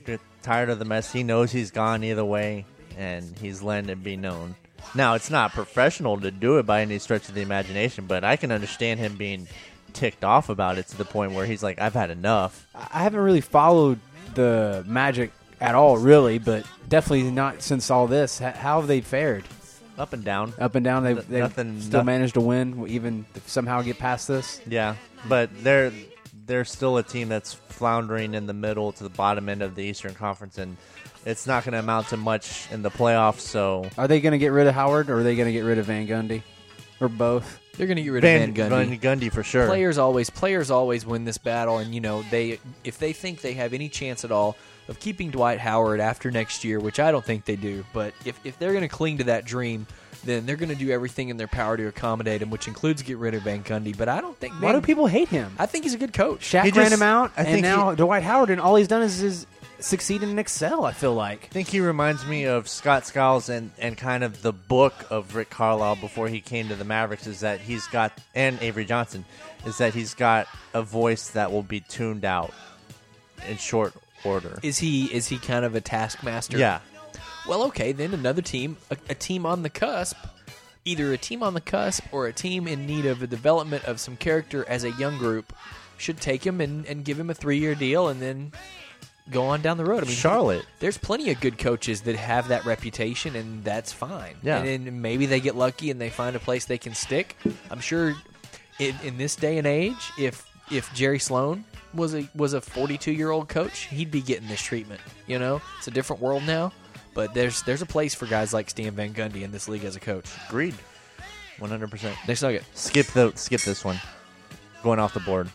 of the mess. He knows he's gone either way, and he's letting it be known. Now, it's not professional to do it by any stretch of the imagination, but I can understand him being ticked off about it to the point where he's like, I've had enough. I haven't really followed the Magic at all, really, but definitely not since all this. How have they fared? Up and down. Up and down, they've Nothing- still nothing- managed to win, even if somehow get past this. Yeah, but they're still a team that's floundering in the middle to the bottom end of the Eastern Conference, and it's not going to amount to much in the playoffs. So Are they going to get rid of Howard, or are they going to get rid of Van Gundy, or both? they're going to get rid of Van Gundy. Van Gundy for sure. Players always win this battle, and if they think they have any chance at all of keeping Dwight Howard after next year, which I don't think they do, but if they're going to cling to that dream, then they're going to do everything in their power to accommodate him, which includes get rid of Van Gundy. But I don't think. Why do people hate him? I think he's a good coach. Shaq He ran just- him out, I and think now Dwight Howard, and all he's done is succeed and excel, I feel like. I think he reminds me of Scott Skiles and kind of the book of Rick Carlisle before he came to the Mavericks, is that he's got, and Avery Johnson, is that he's got a voice that will be tuned out in short order. Is he kind of a taskmaster? Yeah. Well, okay, then another team, a team on the cusp, either a team on the cusp or a team in need of a development of some character as a young group, should take him and give him a 3-year deal and then go on down the road. I mean, Charlotte. There's plenty of good coaches that have that reputation, and that's fine. Yeah. And then maybe they get lucky and they find a place they can stick. I'm sure in this day and age, if Jerry Sloan was a 42-year-old coach, he'd be getting this treatment. It's a different world now, but there's a place for guys like Stan Van Gundy in this league as a coach. Agreed. 100%. Next nugget. Skip this one. Going off the board.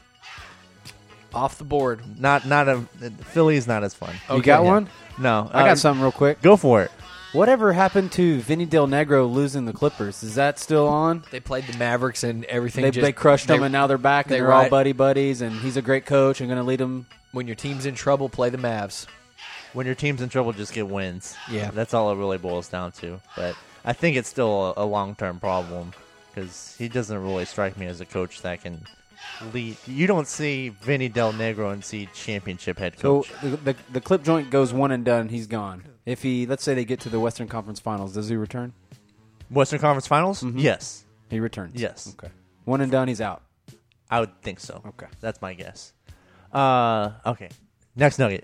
Off the board. Philly's not as fun. You got one? No. I got something real quick. Go for it. Whatever happened to Vinny Del Negro losing the Clippers? Is that still on? They played the Mavericks and everything. They crushed them, and now they're back, and they're all right. buddies, and he's a great coach and going to lead them. When your team's in trouble, play the Mavs. When your team's in trouble, just get wins. Yeah. That's all it really boils down to. But I think it's still a long-term problem because he doesn't really strike me as a coach that can lead. You don't see Vinny Del Negro and see championship head So coach. the clip joint goes one and done. He's gone. If let's say they get to the Western Conference Finals, does he return? Western Conference Finals? Mm-hmm. Yes. He returns. Yes. Okay. One and done. He's out. I would think so. Okay. That's my guess. Okay. Next nugget.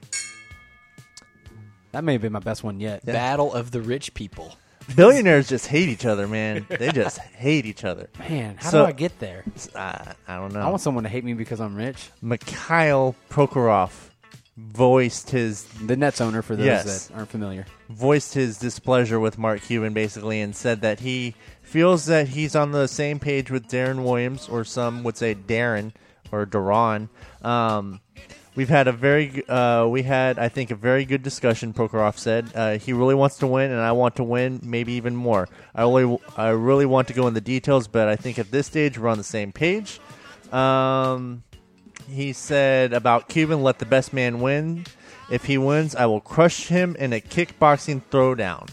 That may have been my best one yet. Battle of the rich people. Billionaires just hate each other, man. They just hate each other. Man, how So- do I get there? I don't know. I want someone to hate me because I'm rich. Mikhail Prokhorov voiced his The Nets owner, for those Yes. that aren't familiar. voiced his displeasure with Mark Cuban basically and said that he feels that he's on the same page with Darren Williams, or some would say Darren or Duran. We've had I think, a very good discussion. Prokhorov said he really wants to win, and I want to win, maybe even more. I really want to go in the details, but I think at this stage we're on the same page. He said about Cuban, let the best man win. If he wins, I will crush him in a kickboxing throwdown.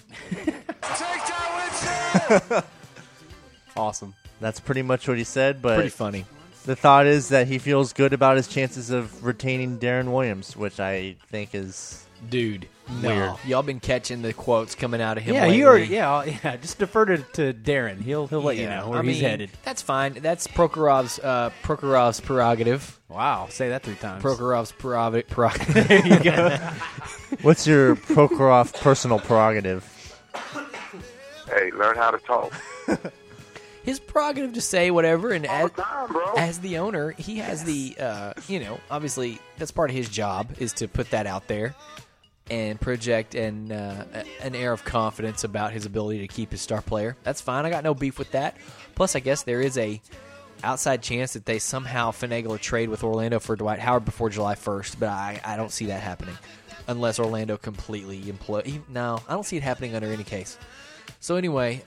Awesome. That's pretty much what he said, but Pretty funny. the thought is that he feels good about his chances of retaining Darren Williams, which I think is Dude, Weird. no. Y'all been catching the quotes coming out of him Yeah, lately. you already. Yeah. Just defer to Darren. He'll let you know where he's headed. That's fine. That's Prokhorov's prerogative. Wow, say that 3 times. Prokhorov's prerogative. There you go. What's your Prokhorov personal prerogative? Hey, learn how to talk. His prerogative to say whatever, and All the time, bro. as the owner, he has the, obviously that's part of his job is to put that out there and project an air of confidence about his ability to keep his star player. That's fine. I got no beef with that. Plus, I guess there is a outside chance that they somehow finagle a trade with Orlando for Dwight Howard before July 1st, but I don't see that happening unless Orlando completely implodes. No, I don't see it happening under any case. So anyway,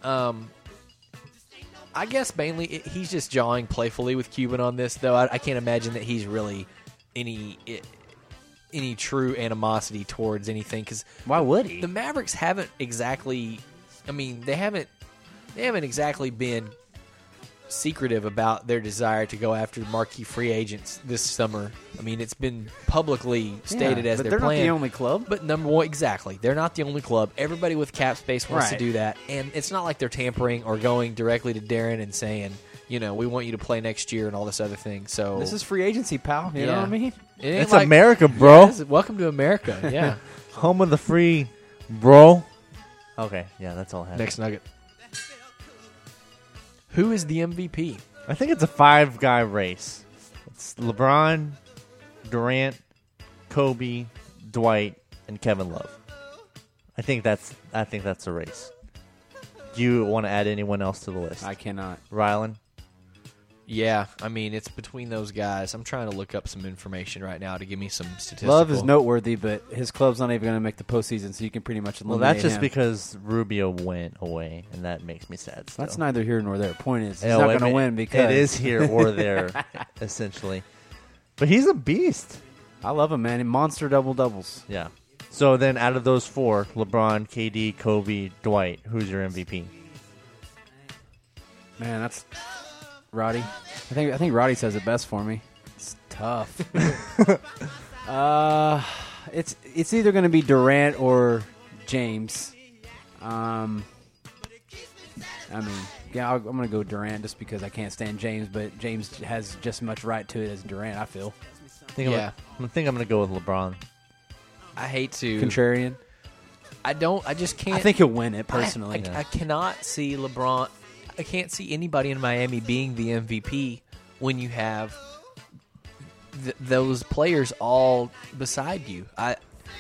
I guess mainly he's just jawing playfully with Cuban on this, though. I can't imagine that he's really any true animosity towards anything. Because why would he? The Mavericks haven't exactly. I mean, they haven't exactly been secretive about their desire to go after marquee free agents this summer. I mean, it's been publicly stated as but their they're plan. not the only club. But number one, exactly, they're not the only club. Everybody with cap space wants Right. to do that, and it's not like they're tampering or going directly to Darren and saying, we want you to play next year and all this other thing. So This is free agency, pal. You know what I mean? It ain't It's like- America, bro. Yeah, welcome to America. Yeah. Home of the free, bro. Okay, yeah, that's all I have. Next nugget. Who is the MVP? I think it's a 5-guy race. It's LeBron, Durant, Kobe, Dwight, and Kevin Love. I think that's the race. Do you want to add anyone else to the list? I cannot. Rylan? Yeah, I mean, it's between those guys. I'm trying to look up some information right now to give me some statistical. Love is noteworthy, but his club's not even going to make the postseason, so you can pretty much eliminate Well, that's just him. because Rubio went away, and that makes me sad. Still. That's neither here nor there. Point is, he's No, not I going to mean, win because it is here or there, essentially. But he's a beast. I love him, man. Monster double-doubles. Yeah. So then, out of those 4, LeBron, KD, Kobe, Dwight, who's your MVP? Man, that's Roddy. I think Roddy says it best for me. It's tough. It's either going to be Durant or James. I mean, yeah, I'm going to go Durant just because I can't stand James, but James has just as much right to it as Durant, I feel. I think I'm going to go with LeBron. I hate to. Contrarian. I just can't. I think he'll win it, personally. I cannot see LeBron. I can't see anybody in Miami being the MVP when you have those players all beside you. I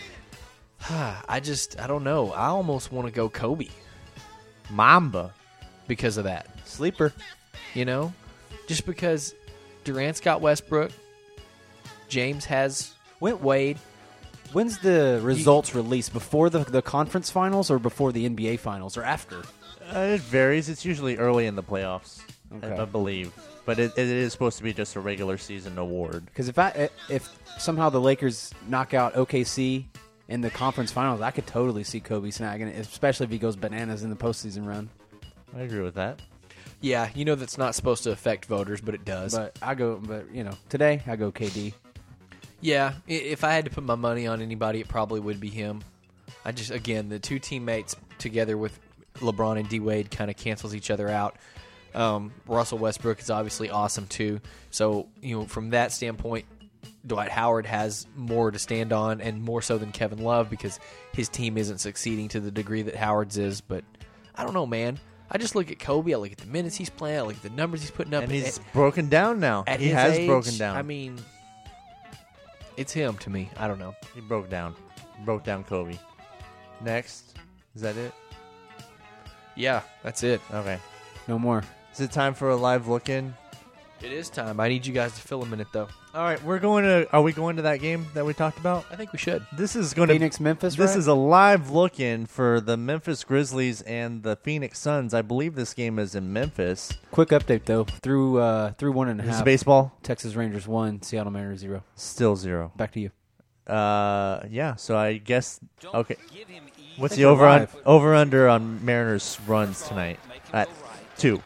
don't know. I almost want to go Kobe. Mamba. Because of that. Sleeper. Just because Durant's got Westbrook, James has Wade. When's the results released? Before the conference finals or before the NBA finals or after? It varies. It's usually early in the playoffs, Okay. I believe. But it is supposed to be just a regular season award. Because if somehow the Lakers knock out OKC in the conference finals, I could totally see Kobe snagging it, especially if he goes bananas in the postseason run. I agree with that. Yeah, that's not supposed to affect voters, but it does. But today I go KD. Yeah, if I had to put my money on anybody, it probably would be him. The two teammates together with LeBron and D-Wade kind of cancels each other out. Russell Westbrook is obviously awesome too. So, from that standpoint, Dwight Howard has more to stand on, and more so than Kevin Love, because his team isn't succeeding to the degree that Howard's is. But I don't know, man. I just look at Kobe. I look at the minutes he's playing. I look at the numbers he's putting up. And he's broken down now. He has broken down. I mean, It's him to me. I don't know. He broke down. Broke down Kobe. Next. Is that it? Yeah, that's it. Okay. No more. Is it time for a live look-in? It is time. I need you guys to fill a minute, though. All right, are we going to that game that we talked about? I think we should. This is going to Phoenix, Memphis, This right? is a live look-in for the Memphis Grizzlies and the Phoenix Suns. I believe this game is in Memphis. Quick update, though. Through 1.5. This is baseball? Texas Rangers 1, Seattle Mariners 0. Still 0. Back to you. Yeah, so I guess, okay. What's Think the we're live. over-under on Mariners runs tonight? At 2.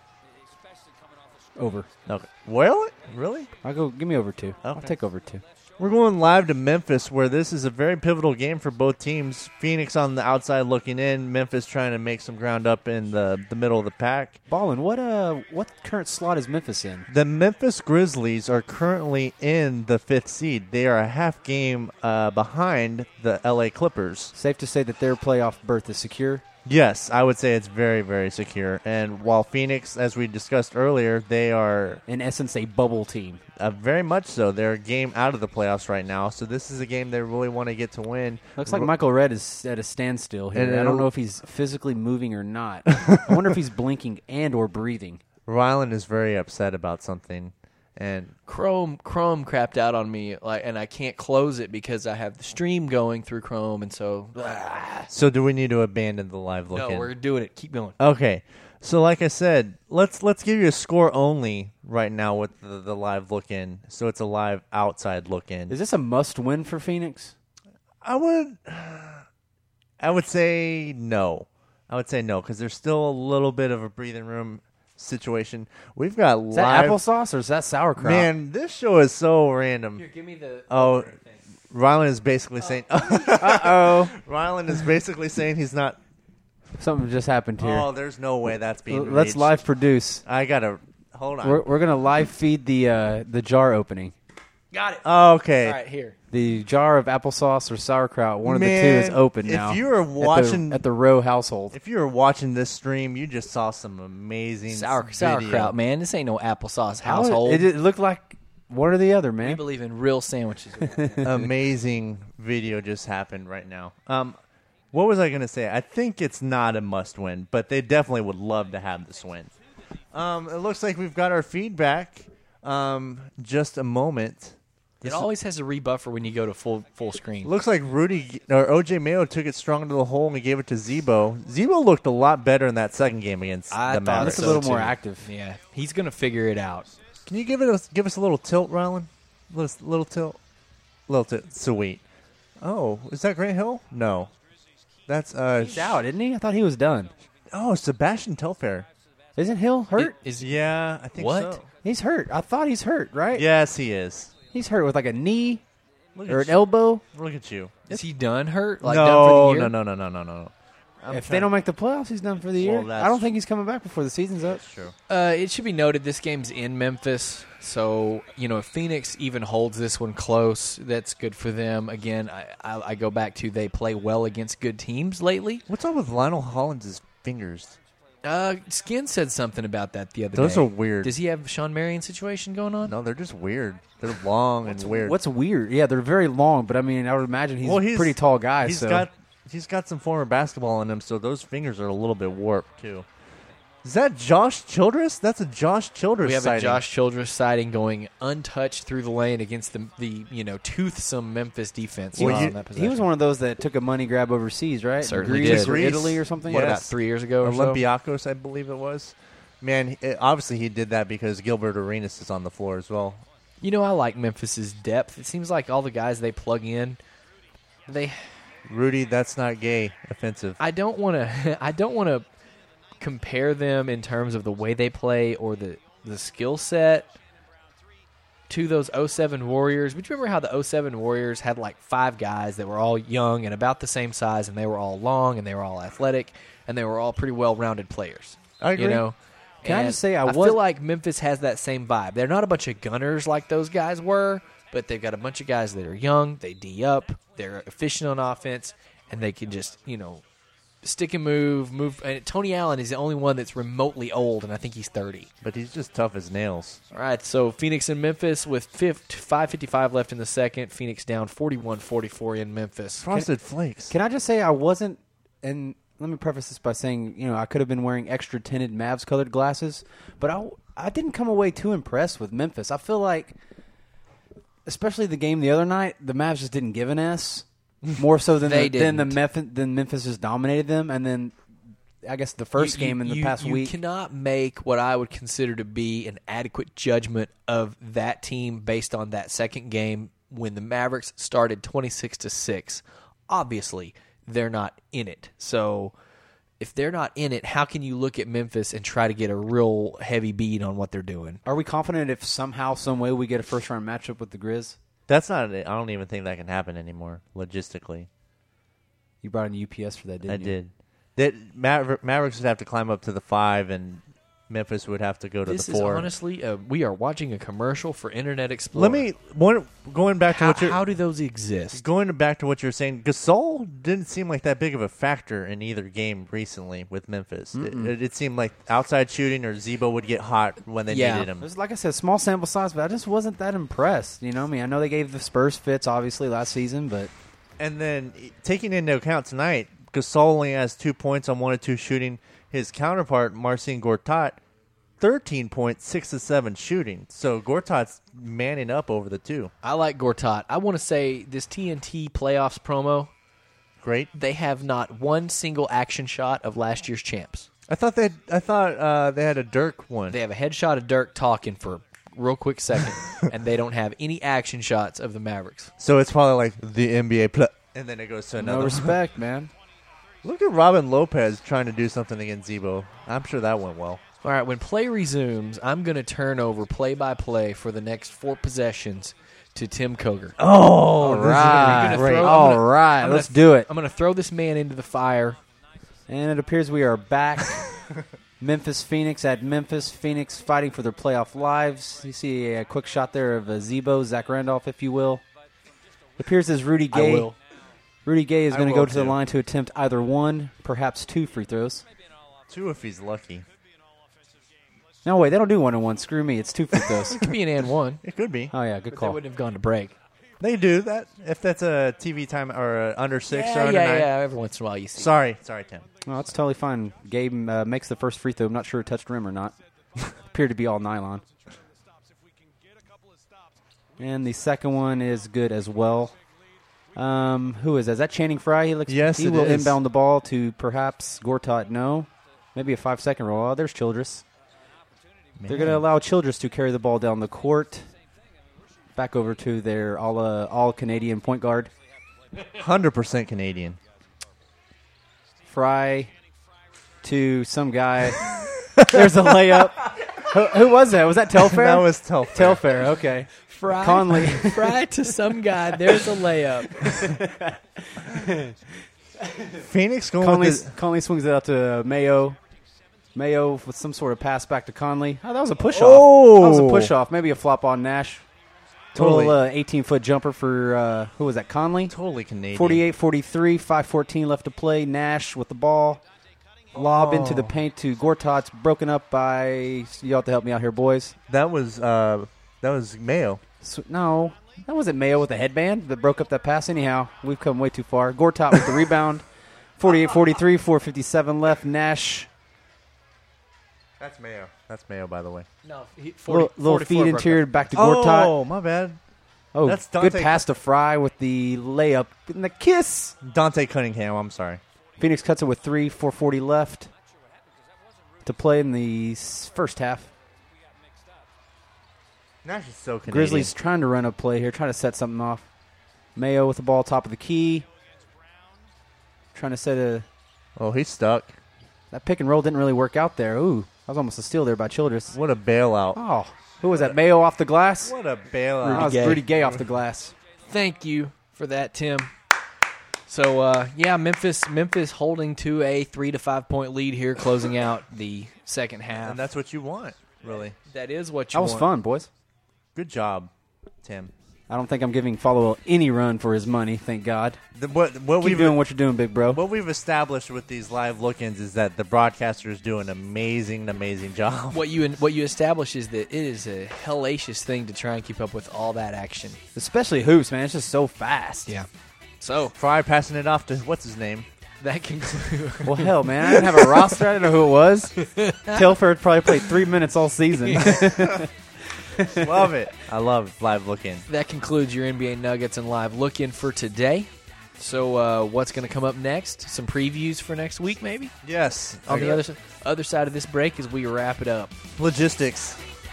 Over. Okay. Well, really? Give me over 2. I'll Okay. take over 2. We're going live to Memphis, where this is a very pivotal game for both teams. Phoenix on the outside looking in, Memphis trying to make some ground up in the middle of the pack. Ballin, what current slot is Memphis in? The Memphis Grizzlies are currently in the 5th seed. They are a half game behind the LA Clippers. Safe to say that their playoff berth is secure? Yes, I would say it's very, very secure. And while Phoenix, as we discussed earlier, they are in essence a bubble team. Very much so. They're a game out of the playoffs right now, so this is a game they really want to get to win. Looks like Michael Redd is at a standstill here. And I don't know if he's physically moving or not. I wonder if he's blinking and or breathing. Rylan is very upset about something, and Chrome crapped out on me, and I can't close it because I have the stream going through Chrome, and so. So do we need to abandon the live look-in? No, we're doing it. Keep going. Okay. So like I said, let's give you a score only right now with the live look-in. So it's a live outside look-in. Is this a must-win for Phoenix? I would say no. I would say no because there's still a little bit of a breathing room situation. We've got Is live. that applesauce or is that sauerkraut? Man, this show is so random. Here, give me the. Oh, Rylan is basically saying. Uh-oh. Rylan is basically saying he's not. Something just happened here. Oh, there's no way that's being. Let's reached. live produce. I gotta hold on. We're gonna live feed the jar opening. Got it. Oh, okay. All right, here. The jar of applesauce or sauerkraut, one of the two Man, is open if now. you were watching- at the Rowe household, If you were watching this stream, you just saw some amazing Sauerkraut, video. man. This ain't no applesauce household. It looked like one or the other, We man. believe in real sandwiches. Amazing video just happened right now. What was I going to say? I think it's not a must-win, but they definitely would love to have this win. It looks like we've got our feedback. Just a moment. It always has a rebuffer when you go to full screen. Looks like OJ Mayo took it strong to the hole and he gave it to Zebo. Zebo looked a lot better in that second game against I the thought Mavericks. Looks a little so, more too. active. Yeah, he's gonna figure it out. Can you give us a little tilt, Rylan? Little tilt. Little tilt. Sweet. Oh, is that Grant Hill? No. That's He's out, isn't he? I thought he was done. Oh, Sebastian Telfair. Isn't Hill hurt? Yeah, I think What? so. He's hurt. I thought he's hurt, right? Yes, he is. He's hurt with like a knee Look or at an elbow. Look at you. Is he done hurt? Like done for the year? No. If they don't make the playoffs, he's done for the year. Well, that's I don't think he's coming back before the season's up. That's true. It should be noted this game's in Memphis, so if Phoenix even holds this one close, that's good for them. Again, I go back to they play well against good teams lately. What's up with Lionel Hollins' fingers? Skin said something about that the other Those day. are weird. Does he have a Sean Marion situation going on? No, they're just weird. They're long and weird. What's weird? Yeah, they're very long, but I mean, I would imagine he's a pretty tall guy. He's got some former basketball in him, so those fingers are a little bit warped too. Is that Josh Childress? That's a Josh Childress We have sighting. a Josh Childress sighting going untouched through the lane against the toothsome Memphis defense. He on that possession. was one of those that took a money grab overseas, right? Certainly Greece did. or Italy or something. What, Yeah. about 3 years ago or so? Olympiacos, I believe it was. Man, obviously he did that because Gilbert Arenas is on the floor as well. I like Memphis's depth. It seems like all the guys they plug in, Rudy, that's not gay. Offensive. I don't want to compare them in terms of the way they play or the skill set to those 07 Warriors. But you remember how the 07 Warriors had like 5 guys that were all young and about the same size, and they were all long and they were all athletic and they were all pretty well-rounded players. I agree. Can I just say I feel like Memphis has that same vibe. They're not a bunch of gunners like those guys were, but they've got a bunch of guys that are young, they D up, they're efficient on offense, and they can just, stick and move. And Tony Allen is the only one that's remotely old, and I think he's 30. But he's just tough as nails. All right, so Phoenix and Memphis with 5:55 left in the second. Phoenix down 41-44 in Memphis. Frosted Flakes. Can I just say I wasn't, and let me preface this by saying, I could have been wearing extra tinted Mavs-colored glasses, but I didn't come away too impressed with Memphis. I feel like, especially the game the other night, the Mavs just didn't give an S. More so than Memphis just dominated them, and then I guess the first game in the past week. You cannot make what I would consider to be an adequate judgment of that team based on that second game when the Mavericks started 26-6. Obviously, they're not in it. So if they're not in it, how can you look at Memphis and try to get a real heavy bead on what they're doing? Are we confident if somehow, some way we get a first-round matchup with the Grizz? That's not. I don't even think that can happen anymore logistically. You brought in UPS for that, didn't you? I did. Mavericks would have to climb up to the 5, and Memphis would have to go to this the 4. Is honestly, we are watching a commercial for Internet Explorer. Going back to how do those exist? Going back to what you're saying, Gasol didn't seem like that big of a factor in either game recently with Memphis. It seemed like outside shooting or Zebo would get hot when they needed him. It was, like I said, small sample size, but I just wasn't that impressed. I know they gave the Spurs fits, obviously, last season, but... And then, taking into account tonight, Gasol only has 2 points on 1 of 2 shooting. His counterpart, Marcin Gortat, 13 points, 6 of 7 shooting. So Gortat's manning up over the 2. I like Gortat. I want to say this TNT playoffs promo, great. They have not one single action shot of last year's champs. I thought they had a Dirk one. They have a headshot of Dirk talking for a real quick second, and they don't have any action shots of the Mavericks. So it's probably like the NBA play, and then it goes to another. No respect, man. Look at Robin Lopez trying to do something against Zebo. I'm sure that went well. All right, when play resumes, I'm going to turn over play-by-play for the next 4 possessions to Tim Koger. All right. Let's do it. I'm going to throw this man into the fire. And it appears we are back. Memphis, Phoenix at Memphis. Phoenix fighting for their playoff lives. You see a quick shot there of Zebo, Zach Randolph, if you will. It appears as Rudy Gay. I will. Rudy Gay is going to go to the line to attempt either 1, perhaps 2 free throws. 2 if he's lucky. No, wait, they don't do 1-on-1. Screw me. It's 2 free throws. It could be an and 1. It could be. Oh, yeah, good call. They wouldn't have gone to break. They do that if that's a TV time or under 6 or under 9. Yeah. Every once in a while you see. Sorry, Tim. No, that's totally fine. Gabe makes the first free throw. I'm not sure it touched rim or not. Appeared to be all nylon. And the second one is good as well. Who is that? Is that Channing Frye? He looks. Yes, he will inbound the ball to perhaps Gortat. No, maybe a 5-second roll. Oh, there's Childress. They're going to allow Childress to carry the ball down the court. Back over to their all Canadian point guard. 100% Canadian. Frye to some guy. There's a layup. Who was that? Was that Telfair? That was Telfair. Telfair, okay. Conley. Fry to some guy. There's a layup. Phoenix going with this. Conley swings it out to Mayo. Mayo with some sort of pass back to Conley. Oh, that was a push-off. Oh. That was a push-off. Maybe a flop on Nash. Totally. Total 18-foot jumper for, who was that, Conley? Totally Canadian. 48-43, 5:14 left to play. Nash with the ball. Lob into the paint to Gortat's, broken up by, you have to help me out here, boys. That was Mayo. No, that wasn't Mayo with a headband that broke up that pass. Anyhow, we've come way too far. Gortat with the rebound. 48-43, 4:57 left. Nash. That's Mayo, by the way. No, little feed interior back to Gortat. Oh, my bad. Oh, that's good pass to Frye with the layup and the kiss. Dante Cunningham, I'm sorry. Phoenix cuts it with 4:40 left to play in the first half. Nash is so Canadian. Grizzlies trying to run a play here, trying to set something off. Mayo with the ball top of the key. Trying to set a... Oh, he's stuck. That pick and roll didn't really work out there. Ooh, that was almost a steal there by Childress. What a bailout. Oh, who was that? Mayo off the glass? What a bailout. That was Rudy Gay off the glass. Thank you for that, Tim. So, Memphis holding to a 3 to 5 point lead here, closing out the second half. And that's what you want, really. That is what you want. That was fun, boys. Good job, Tim. I don't think I'm giving Followill any run for his money, thank God. What Keep doing what you're doing, big bro. What we've established with these live look-ins is that the broadcasters do an amazing job. What you establish is that it is a hellacious thing to try and keep up with all that action. Especially hoops, man. It's just so fast. Yeah. So Fry passing it off to what's his name? that concludes. Well, hell, man. I didn't have a roster. I didn't know who it was. Telford probably played 3 minutes all season. Love it. I love live look-in. That concludes your NBA Nuggets and live look-in for today. So what's going to come up next? Some previews for next week, maybe? Yes. On the other side of this break as we wrap it up. Logistics.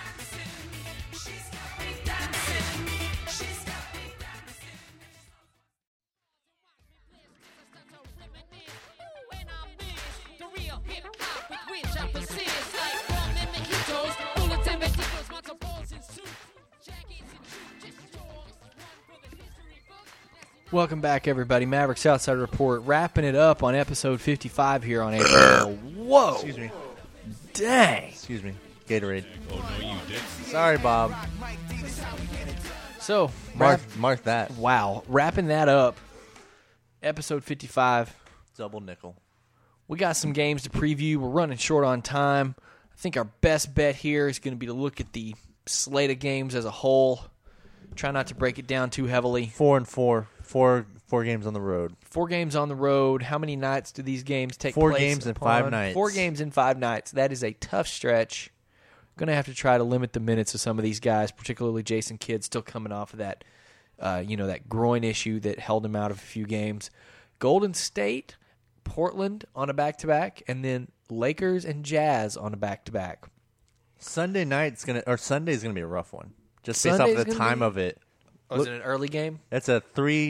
Welcome back, everybody. Mavericks Outside Report, wrapping it up on episode 55 here on April. Whoa! Excuse me. Dang! Excuse me. Gatorade. Oh, no, you didn't. Sorry, Bob. So, Mark that. Wow. Wrapping that up, episode 55. Double nickel. We got some games to preview. We're running short on time. I think our best bet here is going to be to look at the slate of games as a whole. Try not to break it down too heavily. 4 and 4. Four games on the road. 4 games on the road. How many nights do these games take place? 4 games in 5 nights. 4 games in 5 nights. That is a tough stretch. Going to have to try to limit the minutes of some of these guys, particularly Jason Kidd, still coming off of that, that groin issue that held him out of a few games. Golden State, Portland on a back-to-back, and then Lakers and Jazz on a back-to-back. Sunday's gonna be a rough one. Just based off the time of it. Oh, is it an early game? It's a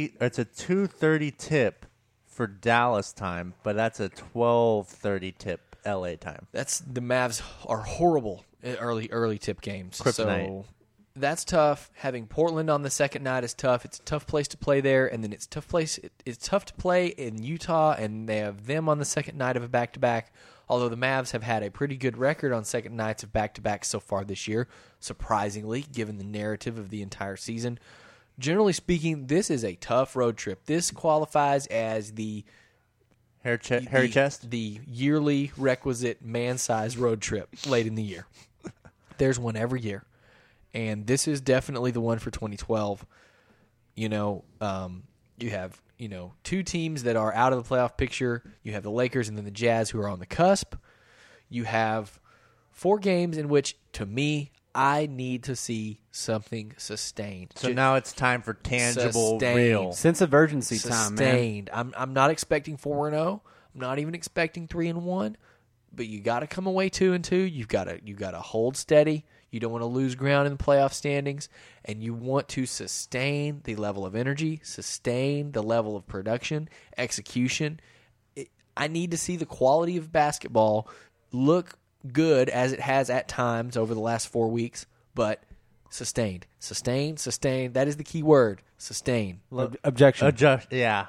2:30 tip for Dallas time, but that's a 12:30 tip LA time. That's the Mavs are horrible at early tip games. Kryptonite. So that's tough. Having Portland on the second night is tough. It's a tough place to play there, and then it's tough to play in Utah, and they have them on the second night of a back-to-back. Although the Mavs have had a pretty good record on second nights of back-to-backs so far this year, surprisingly, given the narrative of the entire season. Generally speaking, this is a tough road trip. This qualifies as the hairy chest? The yearly requisite man-sized road trip late in the year. There's one every year. And this is definitely the one for 2012. You have, 2 teams that are out of the playoff picture. You have the Lakers and then the Jazz who are on the cusp. You have 4 games in which, to me, I need to see something sustained. So now it's time for tangible, real. Sense of urgency time, man. Sustained. I'm not expecting 4-0. I'm not even expecting 3-1. But you got to come away 2-2. You got to hold steady. You don't want to lose ground in the playoff standings, and you want to sustain the level of energy, sustain the level of production, execution. I need to see the quality of basketball look good as it has at times over the last 4 weeks, but sustained. Sustained. That is the key word. Sustain. Objection. Yeah.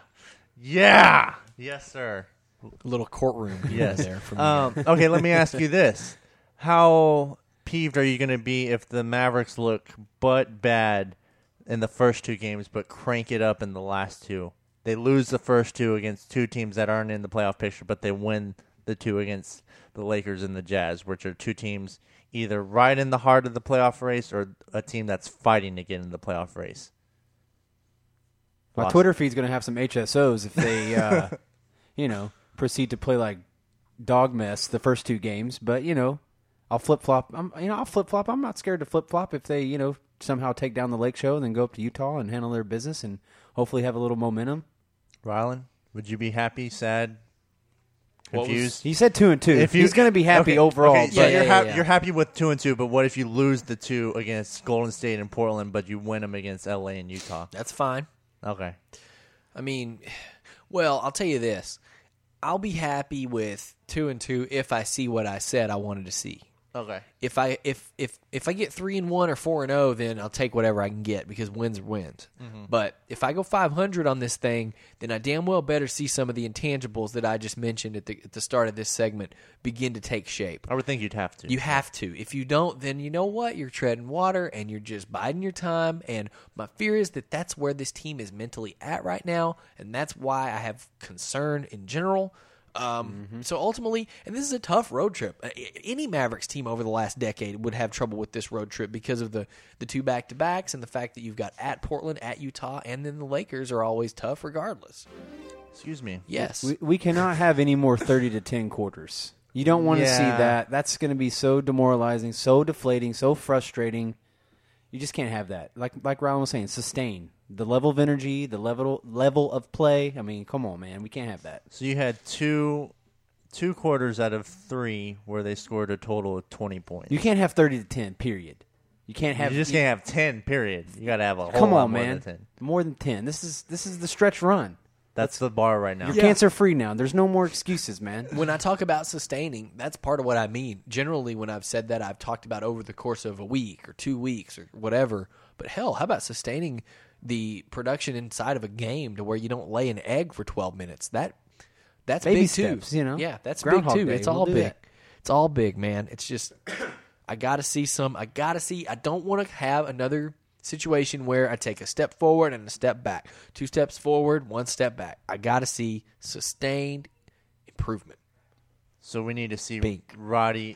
Yes, sir. A little courtroom yes. there from me. Okay, let me ask you this. How peeved are you going to be if the Mavericks look but bad in the first 2 games but crank it up in the last 2? They lose the first 2 against 2 teams that aren't in the playoff picture, but they win the 2 against the Lakers and the Jazz, which are 2 teams either right in the heart of the playoff race or a team that's fighting to get in the playoff race. My Twitter feed's going to have some HSOs if they, proceed to play like dog mess the first 2 games. But, I'll flip-flop. I'll flip-flop. I'm not scared to flip-flop if they, somehow take down the Lake Show and then go up to Utah and handle their business and hopefully have a little momentum. Rylan, would you be happy, sad, confused? He said 2-2. He's going to be happy overall. Okay, so you're happy with 2-2, but what if you lose the 2 against Golden State and Portland, but you win them against LA and Utah? That's fine. Okay. I mean, well, I'll tell you this. I'll be happy with 2-2 if I see what I said I wanted to see. Okay. If I get 3-1 or 4-0, then I'll take whatever I can get because wins are wins. Mm-hmm. But if I go 500 on this thing, then I damn well better see some of the intangibles that I just mentioned at the start of this segment begin to take shape. I would think you'd have to. You have to. If you don't, then you know what? You're treading water and you're just biding your time. And my fear is that that's where this team is mentally at right now, and that's why I have concern in general. So ultimately, and this is a tough road trip. Any Mavericks team over the last decade would have trouble with this road trip because of the two back-to-backs and the fact that you've got at Portland, at Utah, and then the Lakers are always tough regardless. Excuse me. Yes. We cannot have any more 30-10 quarters. You don't want to see that. That's going to be so demoralizing, so deflating, so frustrating. You just can't have that. Like Rylan was saying, sustain. The level of energy, the level of play. I mean, come on, man. We can't have that. So you had two quarters out of 3 where they scored a total of 20 points. You can't have 30-10, period. You can't have. You just can't have 10, period. You got to have a whole come lot on, more man. than 10. More than 10. This is the stretch run. That's the bar right now. You're cancer-free now. There's no more excuses, man. When I talk about sustaining, that's part of what I mean. Generally, when I've said that, I've talked about over the course of a week or 2 weeks or whatever. But hell, how about sustaining the production inside of a game to where you don't lay an egg for 12 minutes? That's baby big steps, too. you know. Yeah, that's Groundhog big too. Day, It's we'll all do big. that. It's all big, man. It's just I got to see some. I don't want to have another situation where I take a step forward and a step back. 2 steps forward, 1 step back. I got to see sustained improvement. So we need to see Bink. Roddy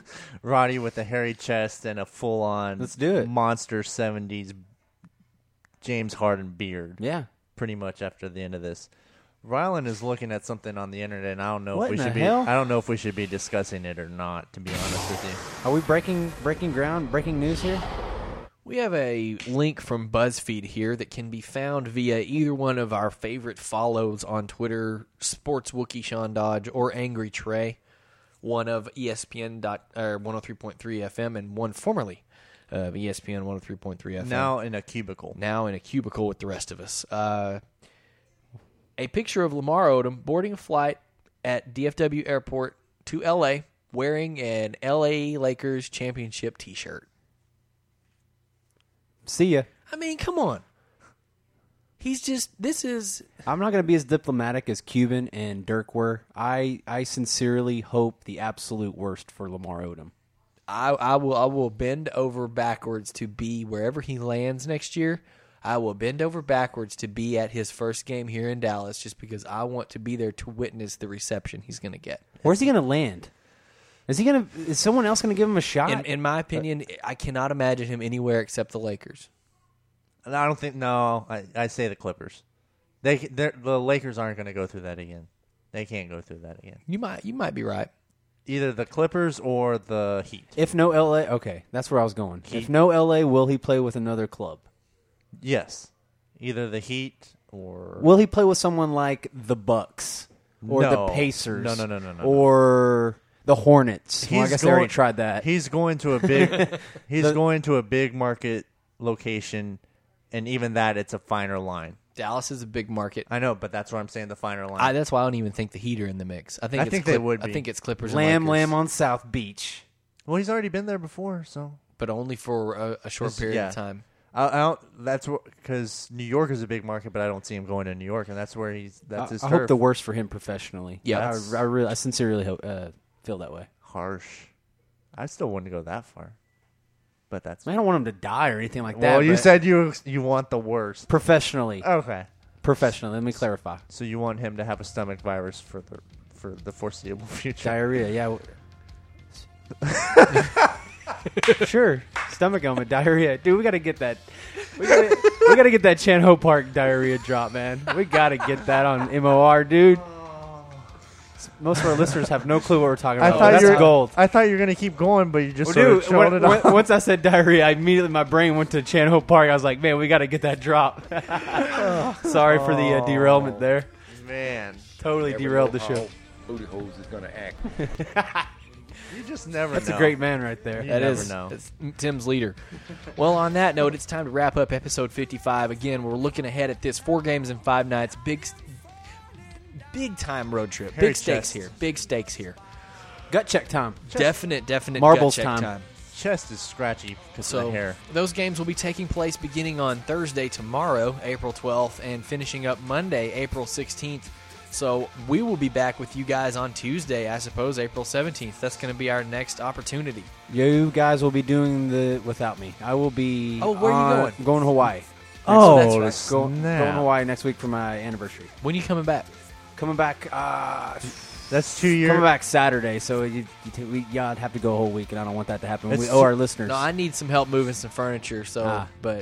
with a hairy chest and a full-on Let's do it. monster 70s James Harden beard. Yeah. Pretty much after the end of this. Rylan is looking at something on the internet, and I don't know What if we in should the be. hell? I don't know if we should be discussing it or not. To be honest with you, Are we breaking ground, breaking news here? We have a link from BuzzFeed here that can be found via either one of our favorite follows on Twitter, Sports Wookie Sean Dodge or Angry Trey, one of ESPN 103.3 FM and one formerly of ESPN 103.3 FM. now in a cubicle. Now in a cubicle with the rest of us. A picture of Lamar Odom boarding a flight at DFW Airport to L.A. wearing an L.A. Lakers championship T-shirt. See ya. I mean, come on. He's just, this is... I'm not going to be as diplomatic as Cuban and Dirk were. I sincerely hope the absolute worst for Lamar Odom. I will bend over backwards to be wherever he lands next year. I will bend over backwards to be at his first game here in Dallas just because I want to be there to witness the reception he's going to get. Where's he going to land? Is someone else going to give him a shot? In my opinion, I cannot imagine him anywhere except the Lakers. And I don't think. No, I say the Clippers. The Lakers aren't going to go through that again. They can't go through that again. You might be right. Either the Clippers or the Heat. If no LA, okay, that's where I was going. If no LA, will he play with another club? Yes, either the Heat or Will he play with someone like the Bucks or No. the Pacers? No. Or the Hornets. Well, I guess they already tried that. He's going to a big. He's going to a big market location, and even that, it's a finer line. Dallas is a big market. I know, but that's what I'm saying. The finer line. That's why I don't even think the Heat are in the mix. I think they would be. I think it's Clippers Lamb and Lakers, on South Beach. Well, he's already been there before, so. but only for a short period of time. I don't. That's because New York is a big market, but I don't see him going to New York, and that's where he's. That's his. I turf. hope the worst for him professionally. Yeah, I sincerely hope, feel that way. Harsh. I still wouldn't go that far, but that's. I don't want him to die or anything like that. Well, you but said you want the worst. professionally. Okay. Professionally. Let me clarify. So you want him to have a stomach virus for the foreseeable future? Diarrhea. Yeah. Sure. Stomach ailment, diarrhea. Dude, we got to get that. We got to get that Chan Ho Park diarrhea drop, man. We got to get that on MOR, dude. Most of our listeners have no clue what we're talking about. That's gold. I thought you were gonna keep going, but you just Dude, showed it off. once I said diarrhea, my brain went to Chan Ho Park. I was like, man, we got to get that drop. Sorry for the derailment there. Man, Totally derailed the show. Booty holes is gonna act. you just never. That's know. a great man right there. You That never is know. that's Tim's leader. Well, on that note, it's time to wrap up episode 55. Again, we're looking ahead at this 4 games in 5 nights. Big time road trip. Hairy Big stakes chest. here. Big stakes here. Gut check time. Definite Marbles gut check time. Chest is scratchy because of the hair. Those games will be taking place beginning on Thursday tomorrow, April 12th, and finishing up Monday, April 16th. So we will be back with you guys on Tuesday, I suppose, April 17th. That's going to be our next opportunity. You guys will be doing without me. I will be. Oh, where are you going? I'm going to Hawaii. Oh, that's right. Going to Hawaii next week for my anniversary. When are you coming back? Coming back. That's 2 years. Coming back Saturday, so y'all have to go a whole week, and I don't want that to happen. We owe our listeners. No, I need some help moving some furniture, but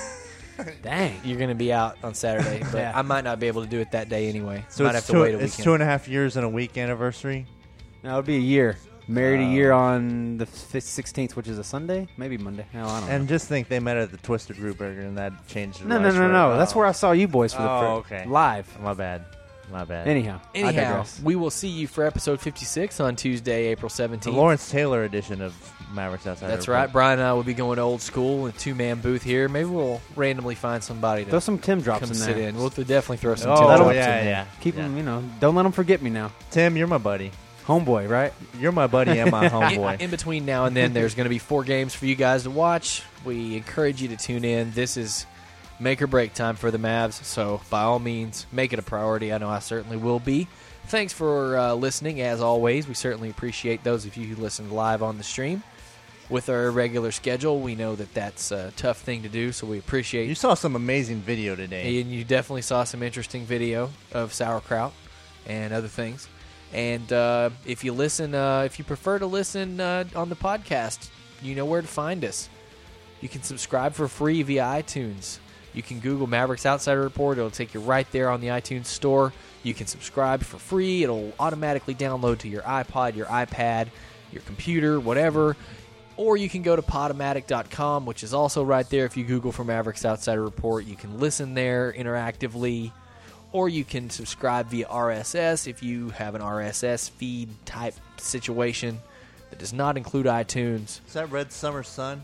dang, you're going to be out on Saturday, but Yeah. I might not be able to do it that day anyway. So might have to wait a it's weekend. 2.5 years and a week anniversary. No, it'll be a year. Married a year on the 16th, which is a Sunday, maybe Monday. No, I don't know. And just think they met at the Twisted Rooburger, and that changed. No. That's where I saw you boys for the okay. live. My bad. Anyhow, I digress. We will see you for episode 56 on Tuesday, April 17th. The Lawrence Taylor edition of Mavericks Outside. That's right. Brian and I will be going old school in a two-man booth here. Maybe we'll randomly find somebody to Throw some Tim drops come in sit there. in. We'll definitely throw some Oh, Tim that'll- drops yeah, in there. yeah. Keep them, don't let them forget me now. Tim, you're my buddy. Homeboy, right? You're my buddy and my homeboy. In between now and then, there's going to be 4 games for you guys to watch. We encourage you to tune in. This is make or break time for the Mavs, so by all means, make it a priority. I know I certainly will be. Thanks for listening, as always. We certainly appreciate those of you who listened live on the stream. With our regular schedule, we know that that's a tough thing to do, so we appreciate You saw some amazing video today. And you definitely saw some interesting video of sauerkraut and other things. And if you listen, if you prefer to listen on the podcast, you know where to find us. You can subscribe for free via iTunes. You can Google Mavericks Outsider Report. It'll take you right there on the iTunes store. You can subscribe for free. It'll automatically download to your iPod, your iPad, your computer, whatever. Or you can go to Podomatic.com, which is also right there. If you Google for Mavericks Outsider Report, you can listen there interactively. Or you can subscribe via RSS if you have an RSS feed type situation that does not include iTunes. Is that Red Summer Sun?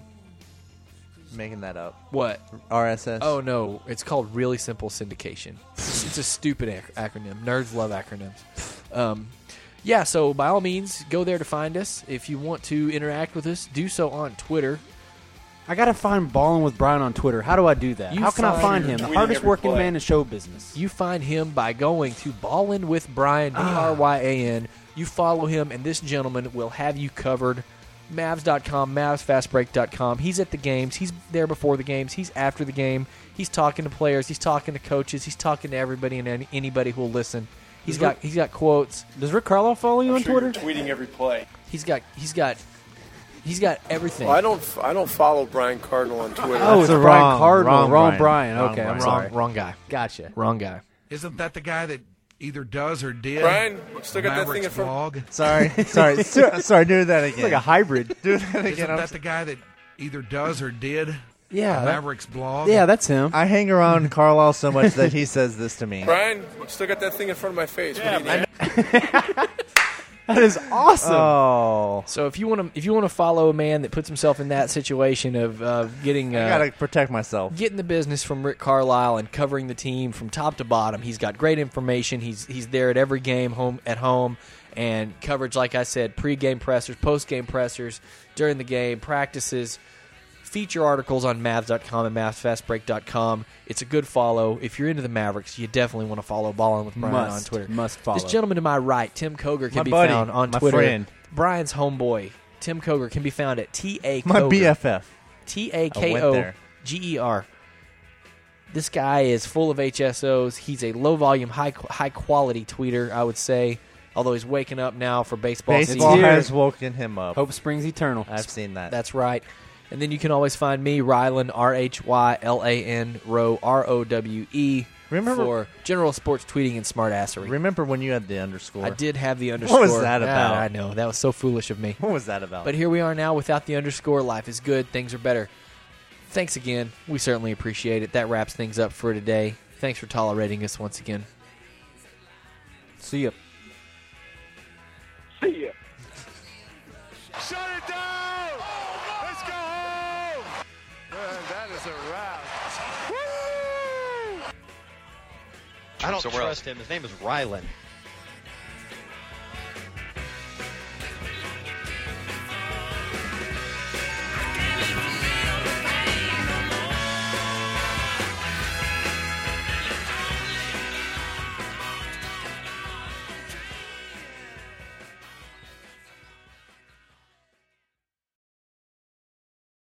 Making that up. What? RSS? Oh, no. It's called Really Simple Syndication. It's a stupid acronym. Nerds love acronyms. Yeah, so by all means, go there to find us. If you want to interact with us, do so on Twitter. I got to find Ballin' with Brian on Twitter. How do I do that? How can I find him? The hardest working man in show business. You find him by going to Ballin' with Brian, Bryan. You follow him, and this gentleman will have you covered. Mavs.com, MavsFastBreak.com. He's at the games. He's there before the games. He's after the game. He's talking to players. He's talking to coaches. He's talking to everybody and anybody who will listen. He's got quotes. Does Rick Carlisle follow you on Twitter? Tweeting every play. He's got everything. Well, I don't follow Brian Cardinal on Twitter. Oh, it's Brian Cardinal. Wrong Brian. Wrong Okay, I'm Brian. sorry. Wrong guy. Gotcha. Wrong guy. Isn't that the guy that either does or did? Brian, you still got that thing in Mavericks front. blog? Sorry, do that again. It's like a hybrid. Do that again. Isn't that the guy that either does or did? Yeah, the that- Mavericks blog. Yeah, that's him. I hang around Carlisle so much that he says this to me. Brian, you still got that thing in front of my face. What do you need? That is awesome. Oh, So if you want to follow a man that puts himself in that situation of getting I gotta protect myself. getting the business from Rick Carlisle and covering the team from top to bottom, he's got great information. He's there at every game at home and coverage, like I said, pre-game pressers, post-game pressers, during the game, practices, feature articles on Mavs.com and MavsFastBreak.com. It's a good follow. If you're into the Mavericks, you definitely want to follow Ballin' with Brian on Twitter. Must follow. This gentleman to my right, Tim Koger, can My be buddy, found on my Twitter. friend. Brian's homeboy, Tim Koger, can be found at T.A. My Koger. BFF. Takoger. This guy is full of HSOs. He's a low-volume, high-quality tweeter, I would say, although he's waking up now for baseball Baseball season. has woken him up. Hope springs eternal. I've seen that. That's right. And then you can always find me, Rylan, RHYLAN, Rowe, ROWE, for general sports tweeting and smartassery. Remember when you had the underscore? I did have the underscore. What was that about? I know. That was so foolish of me. What was that about? But here we are now without the underscore. Life is good. Things are better. Thanks again. We certainly appreciate it. That wraps things up for today. Thanks for tolerating us once again. See ya. See ya. Shut it down! Let's go home! That is a wrap. Woo! I don't trust him. His name is Rylan.